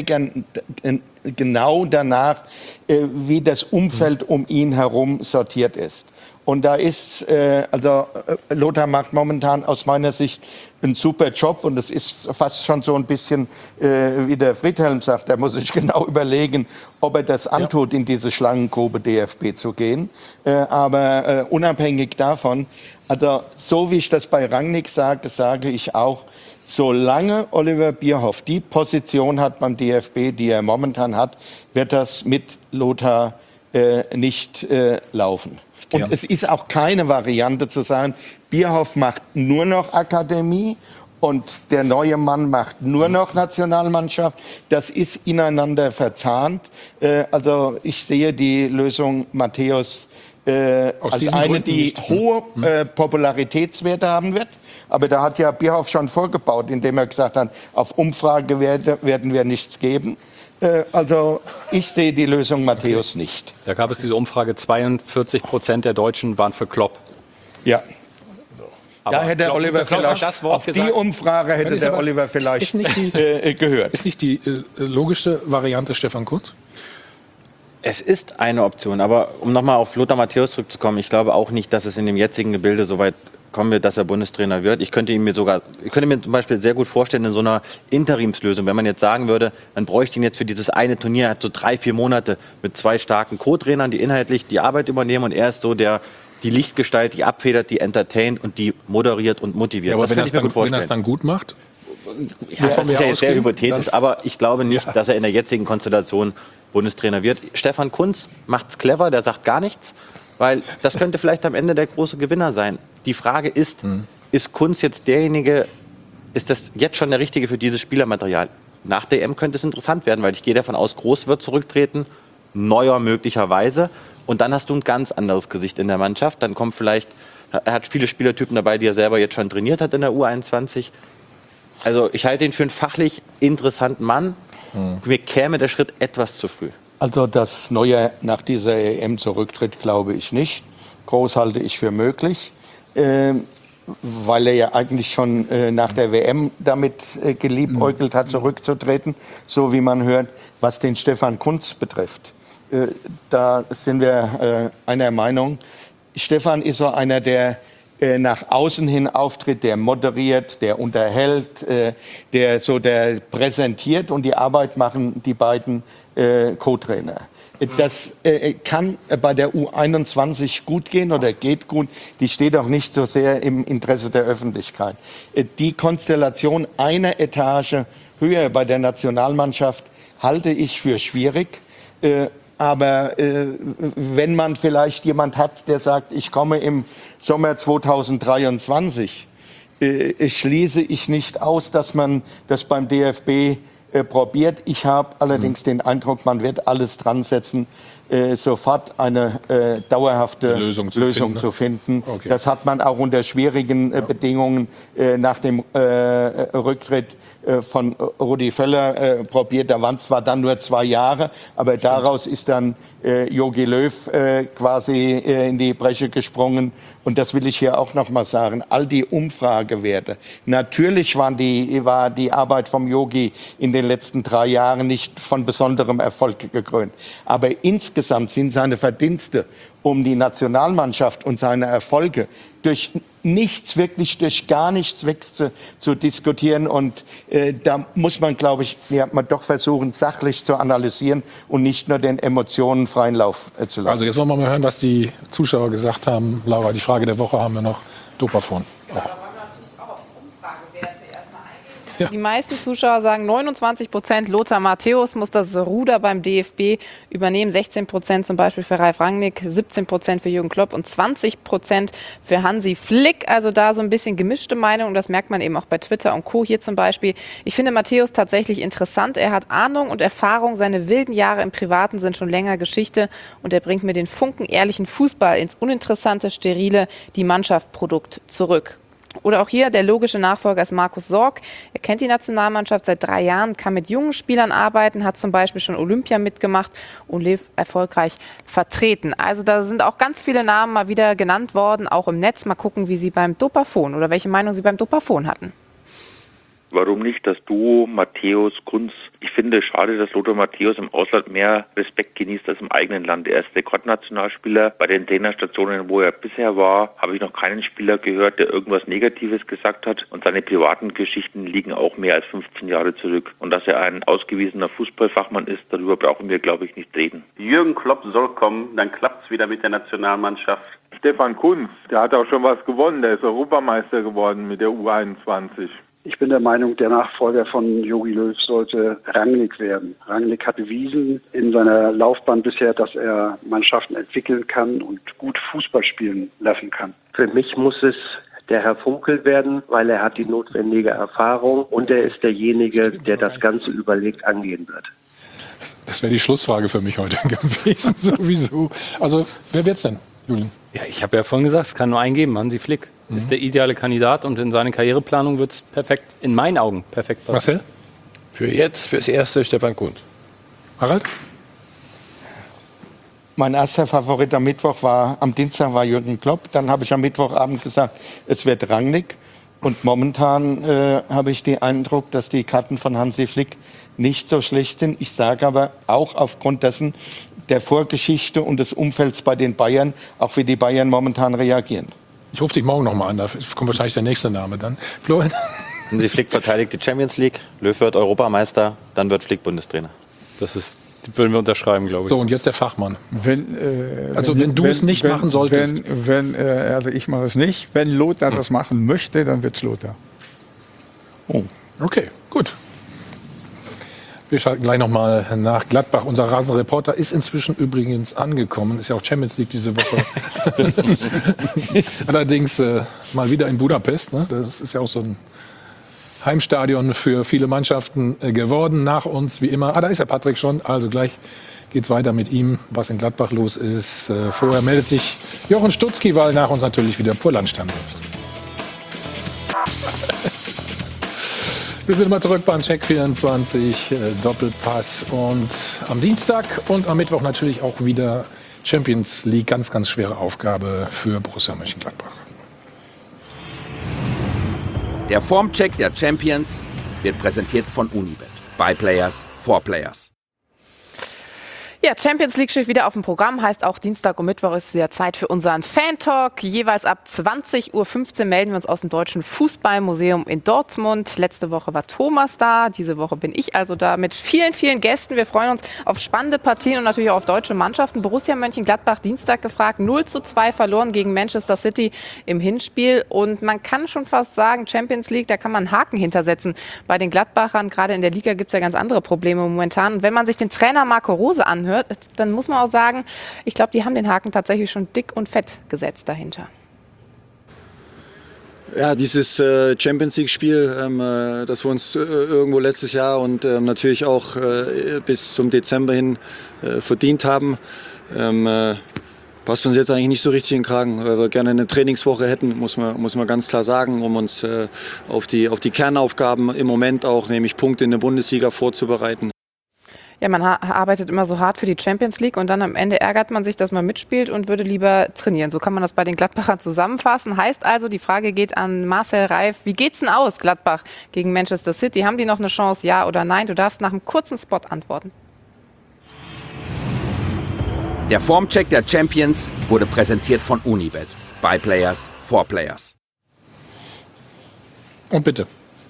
genau danach, wie das Umfeld um ihn herum sortiert ist. Und da ist, Lothar macht momentan aus meiner Sicht einen super Job. Und es ist fast schon so ein bisschen, wie der Friedhelm sagt, er muss sich genau überlegen, ob er das antut, in diese Schlangengrube DFB zu gehen. Aber unabhängig davon, also so wie ich das bei Rangnick sage, sage ich auch, solange Oliver Bierhoff die Position hat beim DFB, die er momentan hat, wird das mit Lothar nicht laufen. Und es ist auch keine Variante zu sagen, Bierhoff macht nur noch Akademie und der neue Mann macht nur noch Nationalmannschaft. Das ist ineinander verzahnt. Also ich sehe die Lösung Matthäus als eine, die hohe Popularitätswerte haben wird. Aber da hat ja Bierhoff schon vorgebaut, indem er gesagt hat, auf Umfrage werden wir nichts geben. Also ich sehe die Lösung Matthäus nicht. Da gab es diese Umfrage, 42% der Deutschen waren für Klopp. Ja. Da hätte der Oliver vielleicht, auf die Umfrage hätte der Oliver vielleicht gehört. Ist nicht die logischste Variante Stefan Kuntz? Es ist eine Option, aber um nochmal auf Lothar Matthäus zurückzukommen, ich glaube auch nicht, dass es in dem jetzigen Gebilde so weit kommen wird, dass er Bundestrainer wird. Ich könnte mir zum Beispiel sehr gut vorstellen, in so einer Interimslösung, wenn man jetzt sagen würde, man bräuchte ihn jetzt für dieses eine Turnier, hat so 3-4 Monate mit 2 starken Co-Trainern, die inhaltlich die Arbeit übernehmen und er ist so die Lichtgestalt, die abfedert, die entertaint und die moderiert und motiviert. Ja, aber wenn er es dann gut macht? Ja, das ist ja jetzt sehr hypothetisch, aber ich glaube nicht, dass er in der jetzigen Konstellation Bundestrainer wird. Stefan Kuntz macht's clever, der sagt gar nichts, weil das könnte vielleicht am Ende der große Gewinner sein. Die Frage ist, ist Kuntz jetzt derjenige, ist das jetzt schon der Richtige für dieses Spielermaterial? Nach der EM könnte es interessant werden, weil ich gehe davon aus, Groß wird zurücktreten, Neuer möglicherweise und dann hast du ein ganz anderes Gesicht in der Mannschaft. Dann kommt vielleicht, er hat viele Spielertypen dabei, die er selber jetzt schon trainiert hat in der U21. Also ich halte ihn für einen fachlich interessanten Mann. Mir käme der Schritt etwas zu früh. Also, dass Neuer nach dieser EM zurücktritt, glaube ich nicht. Groß halte ich für möglich, weil er ja eigentlich schon nach der WM damit geliebäugelt hat, zurückzutreten, so wie man hört, was den Stefan Kuntz betrifft. Da sind wir einer Meinung. Stefan ist so einer, der nach außen hin auftritt, der moderiert, der unterhält, der präsentiert und die Arbeit machen die beiden Co-Trainer. Das kann bei der U21 gut gehen oder geht gut. Die steht auch nicht so sehr im Interesse der Öffentlichkeit. Die Konstellation einer Etage höher bei der Nationalmannschaft halte ich für schwierig. Aber wenn man vielleicht jemand hat, der sagt, ich komme im Sommer 2023, schließe ich nicht aus, dass man das beim DFB probiert. Ich habe allerdings den Eindruck, man wird alles dran setzen, sofort eine dauerhafte Lösung zu finden. Okay. Das hat man auch unter schwierigen Bedingungen nach dem Rücktritt von Rudi Völler probiert. Da waren zwar dann nur 2 Jahre, aber daraus ist dann Jogi Löw quasi in die Bresche gesprungen. Und das will ich hier auch noch mal sagen. All die Umfragewerte. Natürlich war die Arbeit vom Jogi in den letzten 3 Jahren nicht von besonderem Erfolg gekrönt. Aber insgesamt sind seine Verdienste um die Nationalmannschaft und seine Erfolge durch gar nichts weg zu diskutieren. Und da muss man, glaube ich, doch versuchen, sachlich zu analysieren und nicht nur den Emotionen freien Lauf zu lassen. Also jetzt wollen wir mal hören, was die Zuschauer gesagt haben. Laura, die Frage der Woche haben wir noch. Dopafon. Ja. Die meisten Zuschauer sagen 29%, Lothar Matthäus muss das Ruder beim DFB übernehmen. 16% zum Beispiel für Ralf Rangnick, 17% für Jürgen Klopp und 20% für Hansi Flick. Also da so ein bisschen gemischte Meinung und das merkt man eben auch bei Twitter und Co. Hier zum Beispiel. Ich finde Matthäus tatsächlich interessant. Er hat Ahnung und Erfahrung. Seine wilden Jahre im Privaten sind schon länger Geschichte und er bringt mir den Funken ehrlichen Fußball ins uninteressante, sterile, die Mannschaft-Produkt zurück. Oder auch hier, der logische Nachfolger ist Markus Sorg. Er kennt die Nationalmannschaft seit 3 Jahren, kann mit jungen Spielern arbeiten, hat zum Beispiel schon Olympia mitgemacht und Löw erfolgreich vertreten. Also da sind auch ganz viele Namen mal wieder genannt worden, auch im Netz. Mal gucken, wie Sie beim Dopafon oder welche Meinung Sie beim Dopafon hatten. Warum nicht das Duo Matthäus, Kunz? Ich finde es schade, dass Lothar Matthäus im Ausland mehr Respekt genießt als im eigenen Land. Er ist Rekordnationalspieler. Bei den Trainerstationen, wo er bisher war, habe ich noch keinen Spieler gehört, der irgendwas Negatives gesagt hat. Und seine privaten Geschichten liegen auch mehr als 15 Jahre zurück. Und dass er ein ausgewiesener Fußballfachmann ist, darüber brauchen wir, glaube ich, nicht reden. Jürgen Klopp soll kommen, dann klappt es wieder mit der Nationalmannschaft. Stefan Kunz, der hat auch schon was gewonnen. Der ist Europameister geworden mit der U21. Ich bin der Meinung, der Nachfolger von Jogi Löw sollte Rangnick werden. Rangnick hat bewiesen in seiner Laufbahn bisher, dass er Mannschaften entwickeln kann und gut Fußball spielen lassen kann. Für mich muss es der Herr Funkel werden, weil er hat die notwendige Erfahrung und er ist derjenige, der das Ganze überlegt angehen wird. Das wäre die Schlussfrage für mich heute gewesen, sowieso. Also, wer wird's denn, Julian? Ja, ich habe ja vorhin gesagt, es kann nur einen geben, Hansi Flick. Ist der ideale Kandidat und in seine Karriereplanung wird es perfekt, in meinen Augen perfekt passen. Marcel? Fürs Erste Stefan Kunz. Harald? Mein erster Favorit am Dienstag war Jürgen Klopp. Dann habe ich am Mittwochabend gesagt, es wird Rangnick. Und momentan habe ich den Eindruck, dass die Karten von Hansi Flick nicht so schlecht sind. Ich sage aber auch aufgrund dessen, der Vorgeschichte und des Umfelds bei den Bayern, auch wie die Bayern momentan reagieren. Ich rufe dich morgen noch mal an, da kommt wahrscheinlich der nächste Name dann. Florian? Hansi Flick verteidigt die Champions League, Löw wird Europameister, dann wird Flick Bundestrainer. Das würden wir unterschreiben, glaube ich. So, und jetzt der Fachmann. Wenn du es nicht machen solltest. Also ich mache es nicht. Wenn Lothar das machen möchte, dann wird es Lothar. Oh. Okay, gut. Wir schalten gleich noch mal nach Gladbach. Unser Rasenreporter ist inzwischen übrigens angekommen. Ist ja auch Champions League diese Woche. Allerdings mal wieder in Budapest. Ne? Das ist ja auch so ein Heimstadion für viele Mannschaften geworden. Nach uns wie immer. Da ist der Patrick schon. Also gleich geht's weiter mit ihm, was in Gladbach los ist. Vorher meldet sich Jochen Stutzki, weil nach uns natürlich wieder Purlandstand ist. Wir sind mal zurück beim Check 24 Doppelpass und am Dienstag und am Mittwoch natürlich auch wieder Champions League. Ganz, ganz schwere Aufgabe für Borussia Mönchengladbach. Der Formcheck der Champions wird präsentiert von Unibet. By Players, for Players. Ja, Champions League steht wieder auf dem Programm, heißt auch Dienstag und Mittwoch ist wieder Zeit für unseren Fan-Talk. Jeweils ab 20:15 Uhr melden wir uns aus dem Deutschen Fußballmuseum in Dortmund. Letzte Woche war Thomas da, diese Woche bin ich also da mit vielen, vielen Gästen. Wir freuen uns auf spannende Partien und natürlich auch auf deutsche Mannschaften. Borussia Mönchengladbach Dienstag gefragt, 0:2 verloren gegen Manchester City im Hinspiel. Und man kann schon fast sagen, Champions League, da kann man einen Haken hintersetzen. Bei den Gladbachern, gerade in der Liga, gibt es ja ganz andere Probleme momentan. Und wenn man sich den Trainer Marco Rose anhört, Malmö, dann muss man auch sagen, ich glaube, die haben den Haken tatsächlich schon dick und fett gesetzt dahinter. Ja, dieses Champions League-Spiel, das wir uns irgendwo letztes Jahr und natürlich auch bis zum Dezember hin verdient haben, passt uns jetzt eigentlich nicht so richtig in den Kragen, weil wir gerne eine Trainingswoche hätten, muss man ganz klar sagen, um uns auf die Kernaufgaben im Moment auch, nämlich Punkte in der Bundesliga vorzubereiten. Ja, man arbeitet immer so hart für die Champions League und dann am Ende ärgert man sich, dass man mitspielt und würde lieber trainieren. So kann man das bei den Gladbachern zusammenfassen. Heißt also, die Frage geht an Marcel Reif. Wie geht's denn aus, Gladbach gegen Manchester City? Haben die noch eine Chance, ja oder nein? Du darfst nach einem kurzen Spot antworten. Der Formcheck der Champions wurde präsentiert von Unibet. By Players, for Players. Und bitte.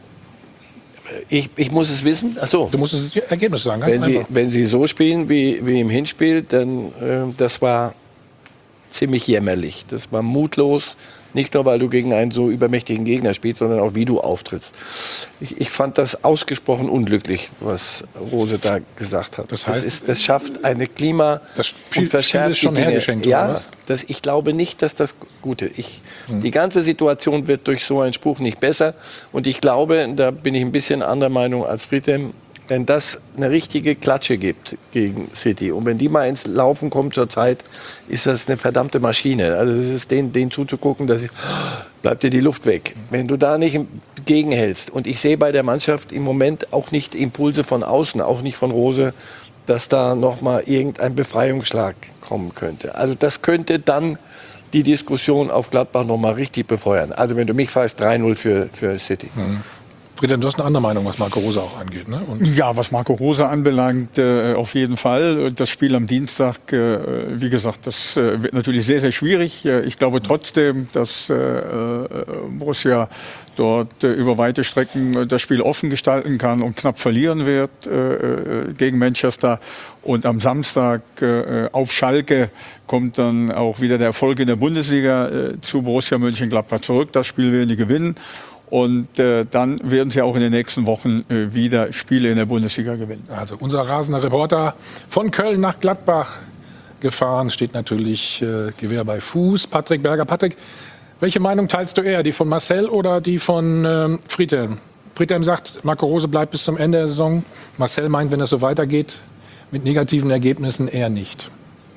Ich muss es wissen. Ach so. Du musst das Ergebnis sagen, ganz einfach. Wenn Sie so spielen wie im Hinspiel, dann das war ziemlich jämmerlich. Das war mutlos. Nicht nur, weil du gegen einen so übermächtigen Gegner spielst, sondern auch, wie du auftrittst. Ich fand das ausgesprochen unglücklich, was Rose da gesagt hat. Das heißt, das schafft eine Klima- und verschärft ist schon die Dinge. hergeschenkt, ja, oder was? ich glaube nicht, dass das Gute ist. Die ganze Situation wird durch so einen Spruch nicht besser. Und ich glaube, da bin ich ein bisschen anderer Meinung als Friedhelm, wenn das eine richtige Klatsche gibt gegen City und wenn die mal ins Laufen kommt zur Zeit, ist das eine verdammte Maschine. Also es ist denen zuzugucken, dass bleibt dir die Luft weg. Wenn du da nicht gegenhältst und ich sehe bei der Mannschaft im Moment auch nicht Impulse von außen, auch nicht von Rose, dass da noch mal irgendein Befreiungsschlag kommen könnte. Also das könnte dann die Diskussion auf Gladbach noch mal richtig befeuern. Also wenn du mich fragst, 3-0 für City. Friedhelm, du hast eine andere Meinung, was Marco Rose auch angeht, ne? Und ja, was Marco Rose anbelangt, auf jeden Fall. Das Spiel am Dienstag, wie gesagt, das wird natürlich sehr, sehr schwierig. Ich glaube trotzdem, dass Borussia dort über weite Strecken das Spiel offen gestalten kann und knapp verlieren wird gegen Manchester. Und am Samstag auf Schalke kommt dann auch wieder der Erfolg in der Bundesliga zu Borussia Mönchengladbach zurück. Das Spiel werden die gewinnen. Und dann werden sie auch in den nächsten Wochen wieder Spiele in der Bundesliga gewinnen. Also unser rasender Reporter von Köln nach Gladbach gefahren, steht natürlich Gewehr bei Fuß. Patrick Berger. Patrick, welche Meinung teilst du eher? Die von Marcel oder die von Friedhelm? Friedhelm sagt, Marco Rose bleibt bis zum Ende der Saison. Marcel meint, wenn es so weitergeht, mit negativen Ergebnissen eher nicht.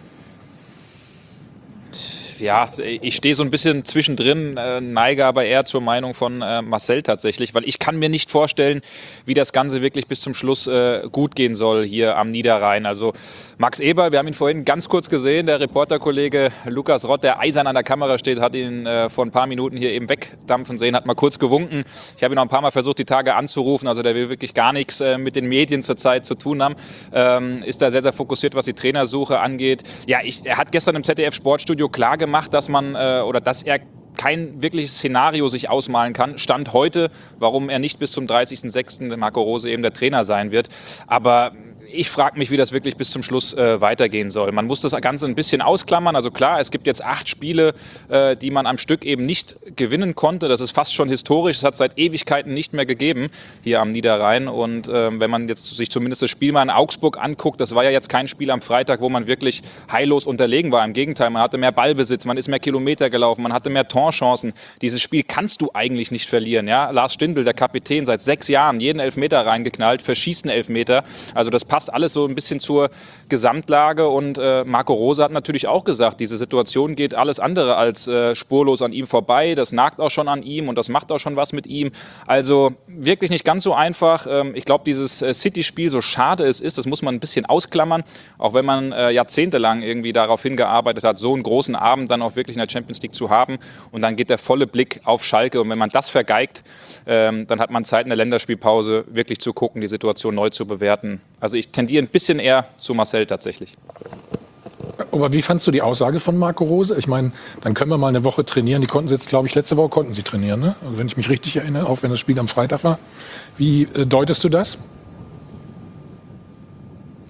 Ja, ich stehe so ein bisschen zwischendrin, neige aber eher zur Meinung von Marcel tatsächlich, weil ich kann mir nicht vorstellen, wie das Ganze wirklich bis zum Schluss gut gehen soll hier am Niederrhein. Also Max Eberl, wir haben ihn vorhin ganz kurz gesehen, der Reporterkollege Lukas Rott, der eisern an der Kamera steht, hat ihn vor ein paar Minuten hier eben wegdampfen sehen, hat mal kurz gewunken. Ich habe ihn noch ein paar Mal versucht, die Tage anzurufen, also der will wirklich gar nichts mit den Medien zurzeit zu tun haben, ist da sehr, sehr fokussiert, was die Trainersuche angeht. Ja, er hat gestern im ZDF-Sportstudio klar gemacht, dass man oder dass er kein wirkliches Szenario sich ausmalen kann. Stand heute, warum er nicht bis zum 30.06. Marco Rose eben der Trainer sein wird. Aber ich frage mich, wie das wirklich bis zum Schluss weitergehen soll. Man muss das Ganze ein bisschen ausklammern. Also klar, es gibt jetzt 8 Spiele, die man am Stück eben nicht gewinnen konnte. Das ist fast schon historisch. Es hat seit Ewigkeiten nicht mehr gegeben hier am Niederrhein. Und wenn man jetzt sich zumindest das Spiel mal in Augsburg anguckt, das war ja jetzt kein Spiel am Freitag, wo man wirklich heillos unterlegen war. Im Gegenteil, man hatte mehr Ballbesitz, man ist mehr Kilometer gelaufen, man hatte mehr Torchancen. Dieses Spiel kannst du eigentlich nicht verlieren. Ja? Lars Stindl, der Kapitän, seit 6 Jahren jeden Elfmeter reingeknallt, verschießt einen Elfmeter. Also das passt alles so ein bisschen zur Gesamtlage und Marco Rose hat natürlich auch gesagt, diese Situation geht alles andere als spurlos an ihm vorbei, das nagt auch schon an ihm und das macht auch schon was mit ihm, also wirklich nicht ganz so einfach. Ich glaube, dieses City-Spiel, so schade es ist, das muss man ein bisschen ausklammern, auch wenn man jahrzehntelang irgendwie darauf hingearbeitet hat, so einen großen Abend dann auch wirklich in der Champions League zu haben und dann geht der volle Blick auf Schalke und wenn man das vergeigt, dann hat man Zeit in der Länderspielpause wirklich zu gucken, die Situation neu zu bewerten. Also ich tendiere ein bisschen eher zu Marcel tatsächlich. Aber wie fandst du die Aussage von Marco Rose? Ich meine, dann können wir mal eine Woche trainieren. Die konnten sie jetzt, glaube ich, letzte Woche konnten sie trainieren, ne? Also wenn ich mich richtig erinnere, auch wenn das Spiel am Freitag war. Wie deutest du das?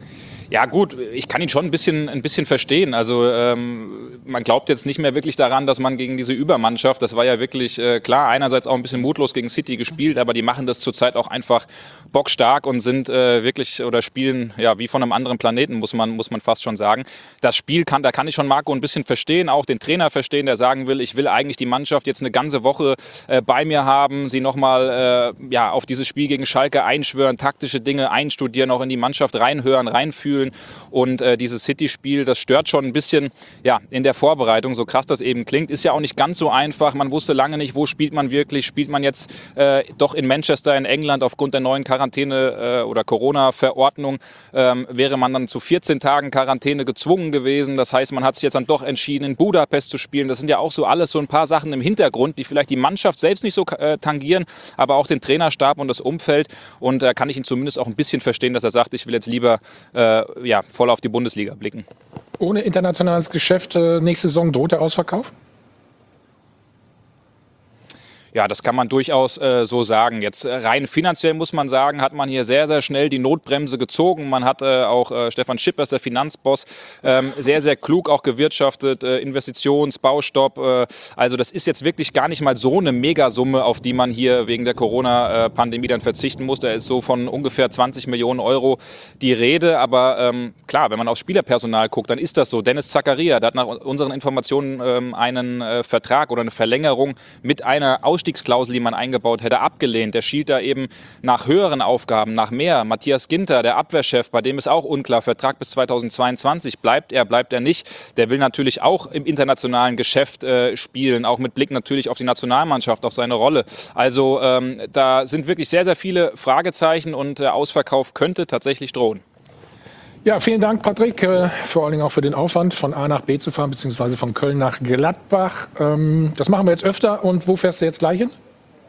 Ja gut, ich kann ihn schon ein bisschen verstehen. Also man glaubt jetzt nicht mehr wirklich daran, dass man gegen diese Übermannschaft, das war ja wirklich klar, einerseits auch ein bisschen mutlos gegen City gespielt, aber die machen das zurzeit auch einfach bockstark und sind wirklich oder spielen ja wie von einem anderen Planeten, muss man fast schon sagen. Das Spiel da kann ich schon Marco ein bisschen verstehen, auch den Trainer verstehen, der sagen will, ich will eigentlich die Mannschaft jetzt eine ganze Woche bei mir haben, sie nochmal auf dieses Spiel gegen Schalke einschwören, taktische Dinge einstudieren, auch in die Mannschaft reinhören, reinfühlen. Und dieses City-Spiel, das stört schon ein bisschen in der Vorbereitung, so krass das eben klingt. Ist ja auch nicht ganz so einfach. Man wusste lange nicht, wo spielt man wirklich. Spielt man jetzt doch in Manchester in England aufgrund der neuen Quarantäne- oder Corona-Verordnung, wäre man dann zu 14 Tagen Quarantäne gezwungen gewesen. Das heißt, man hat sich jetzt dann doch entschieden, in Budapest zu spielen. Das sind ja auch so alles so ein paar Sachen im Hintergrund, die vielleicht die Mannschaft selbst nicht so tangieren, aber auch den Trainerstab und das Umfeld. Und da kann ich ihn zumindest auch ein bisschen verstehen, dass er sagt, ich will jetzt lieber voll auf die Bundesliga blicken. Ohne internationales Geschäft nächste Saison droht der Ausverkauf? Ja, das kann man durchaus so sagen. Jetzt rein finanziell muss man sagen, hat man hier sehr, sehr schnell die Notbremse gezogen. Man hat auch Stefan Schippers, der Finanzboss, sehr, sehr klug auch gewirtschaftet. Baustopp. Also das ist jetzt wirklich gar nicht mal so eine Megasumme, auf die man hier wegen der Corona-Pandemie dann verzichten muss. Da ist so von ungefähr 20 Millionen Euro die Rede. Aber klar, wenn man aufs Spielerpersonal guckt, dann ist das so. Dennis Zakaria, der hat nach unseren Informationen einen Vertrag oder eine Verlängerung mit einer Ausstiegsklausel, die man eingebaut hätte, abgelehnt. Der schielt da eben nach höheren Aufgaben, nach mehr. Matthias Ginter, der Abwehrchef, bei dem ist auch unklar, Vertrag bis 2022. Bleibt er nicht? Der will natürlich auch im internationalen Geschäft spielen, auch mit Blick natürlich auf die Nationalmannschaft, auf seine Rolle. Also da sind wirklich sehr, sehr viele Fragezeichen und der Ausverkauf könnte tatsächlich drohen. Ja, vielen Dank, Patrick, vor allen Dingen auch für den Aufwand, von A nach B zu fahren, beziehungsweise von Köln nach Gladbach. Das machen wir jetzt öfter. Und wo fährst du jetzt gleich hin?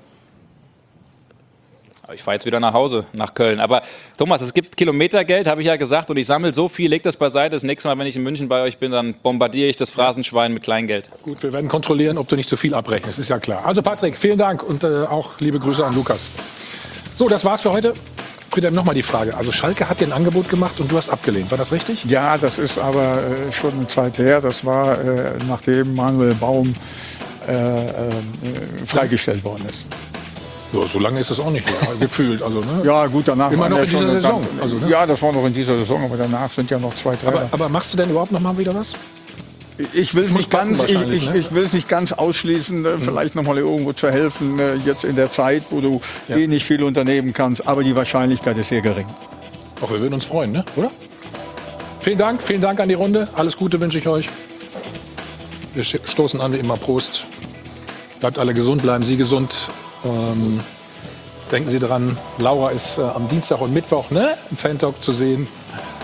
Ich fahre jetzt wieder nach Hause, nach Köln. Aber Thomas, es gibt Kilometergeld, habe ich ja gesagt, und ich sammle so viel, leg das beiseite. Das nächste Mal, wenn ich in München bei euch bin, dann bombardiere ich das Phrasenschwein mit Kleingeld. Gut, wir werden kontrollieren, ob du nicht zu viel abrechnest, ist ja klar. Also Patrick, vielen Dank und auch liebe Grüße an Lukas. So, das war's für heute. Friedhelm, nochmal die Frage. Also Schalke hat dir ein Angebot gemacht und du hast abgelehnt. War das richtig? Ja, das ist aber schon eine Zeit her. Das war, nachdem Manuel Baum freigestellt worden ist. Ja, so lange ist das auch nicht mehr, gefühlt. Also, ne? Ja, gut, danach immer noch in dieser Saison. Also, ne? Ja, das war noch in dieser Saison, aber danach sind ja noch 2 Trainer. Aber machst du denn überhaupt noch mal wieder was? Ich will es nicht ganz ausschließen, vielleicht noch mal irgendwo zu helfen, jetzt in der Zeit, wo du nicht viel unternehmen kannst. Aber die Wahrscheinlichkeit ist sehr gering. Auch wir würden uns freuen, ne? Oder? Vielen Dank an die Runde. Alles Gute wünsche ich euch. Wir stoßen an wie immer. Prost. Bleibt alle gesund, bleiben Sie gesund. Denken Sie dran, Laura ist am Dienstag und Mittwoch im Fan-Talk zu sehen.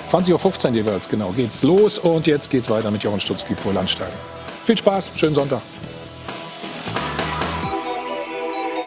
20:15 Uhr jeweils, genau, geht's los. Und jetzt geht's weiter mit Jochen Stutzki, Pol Landstein. Viel Spaß, schönen Sonntag.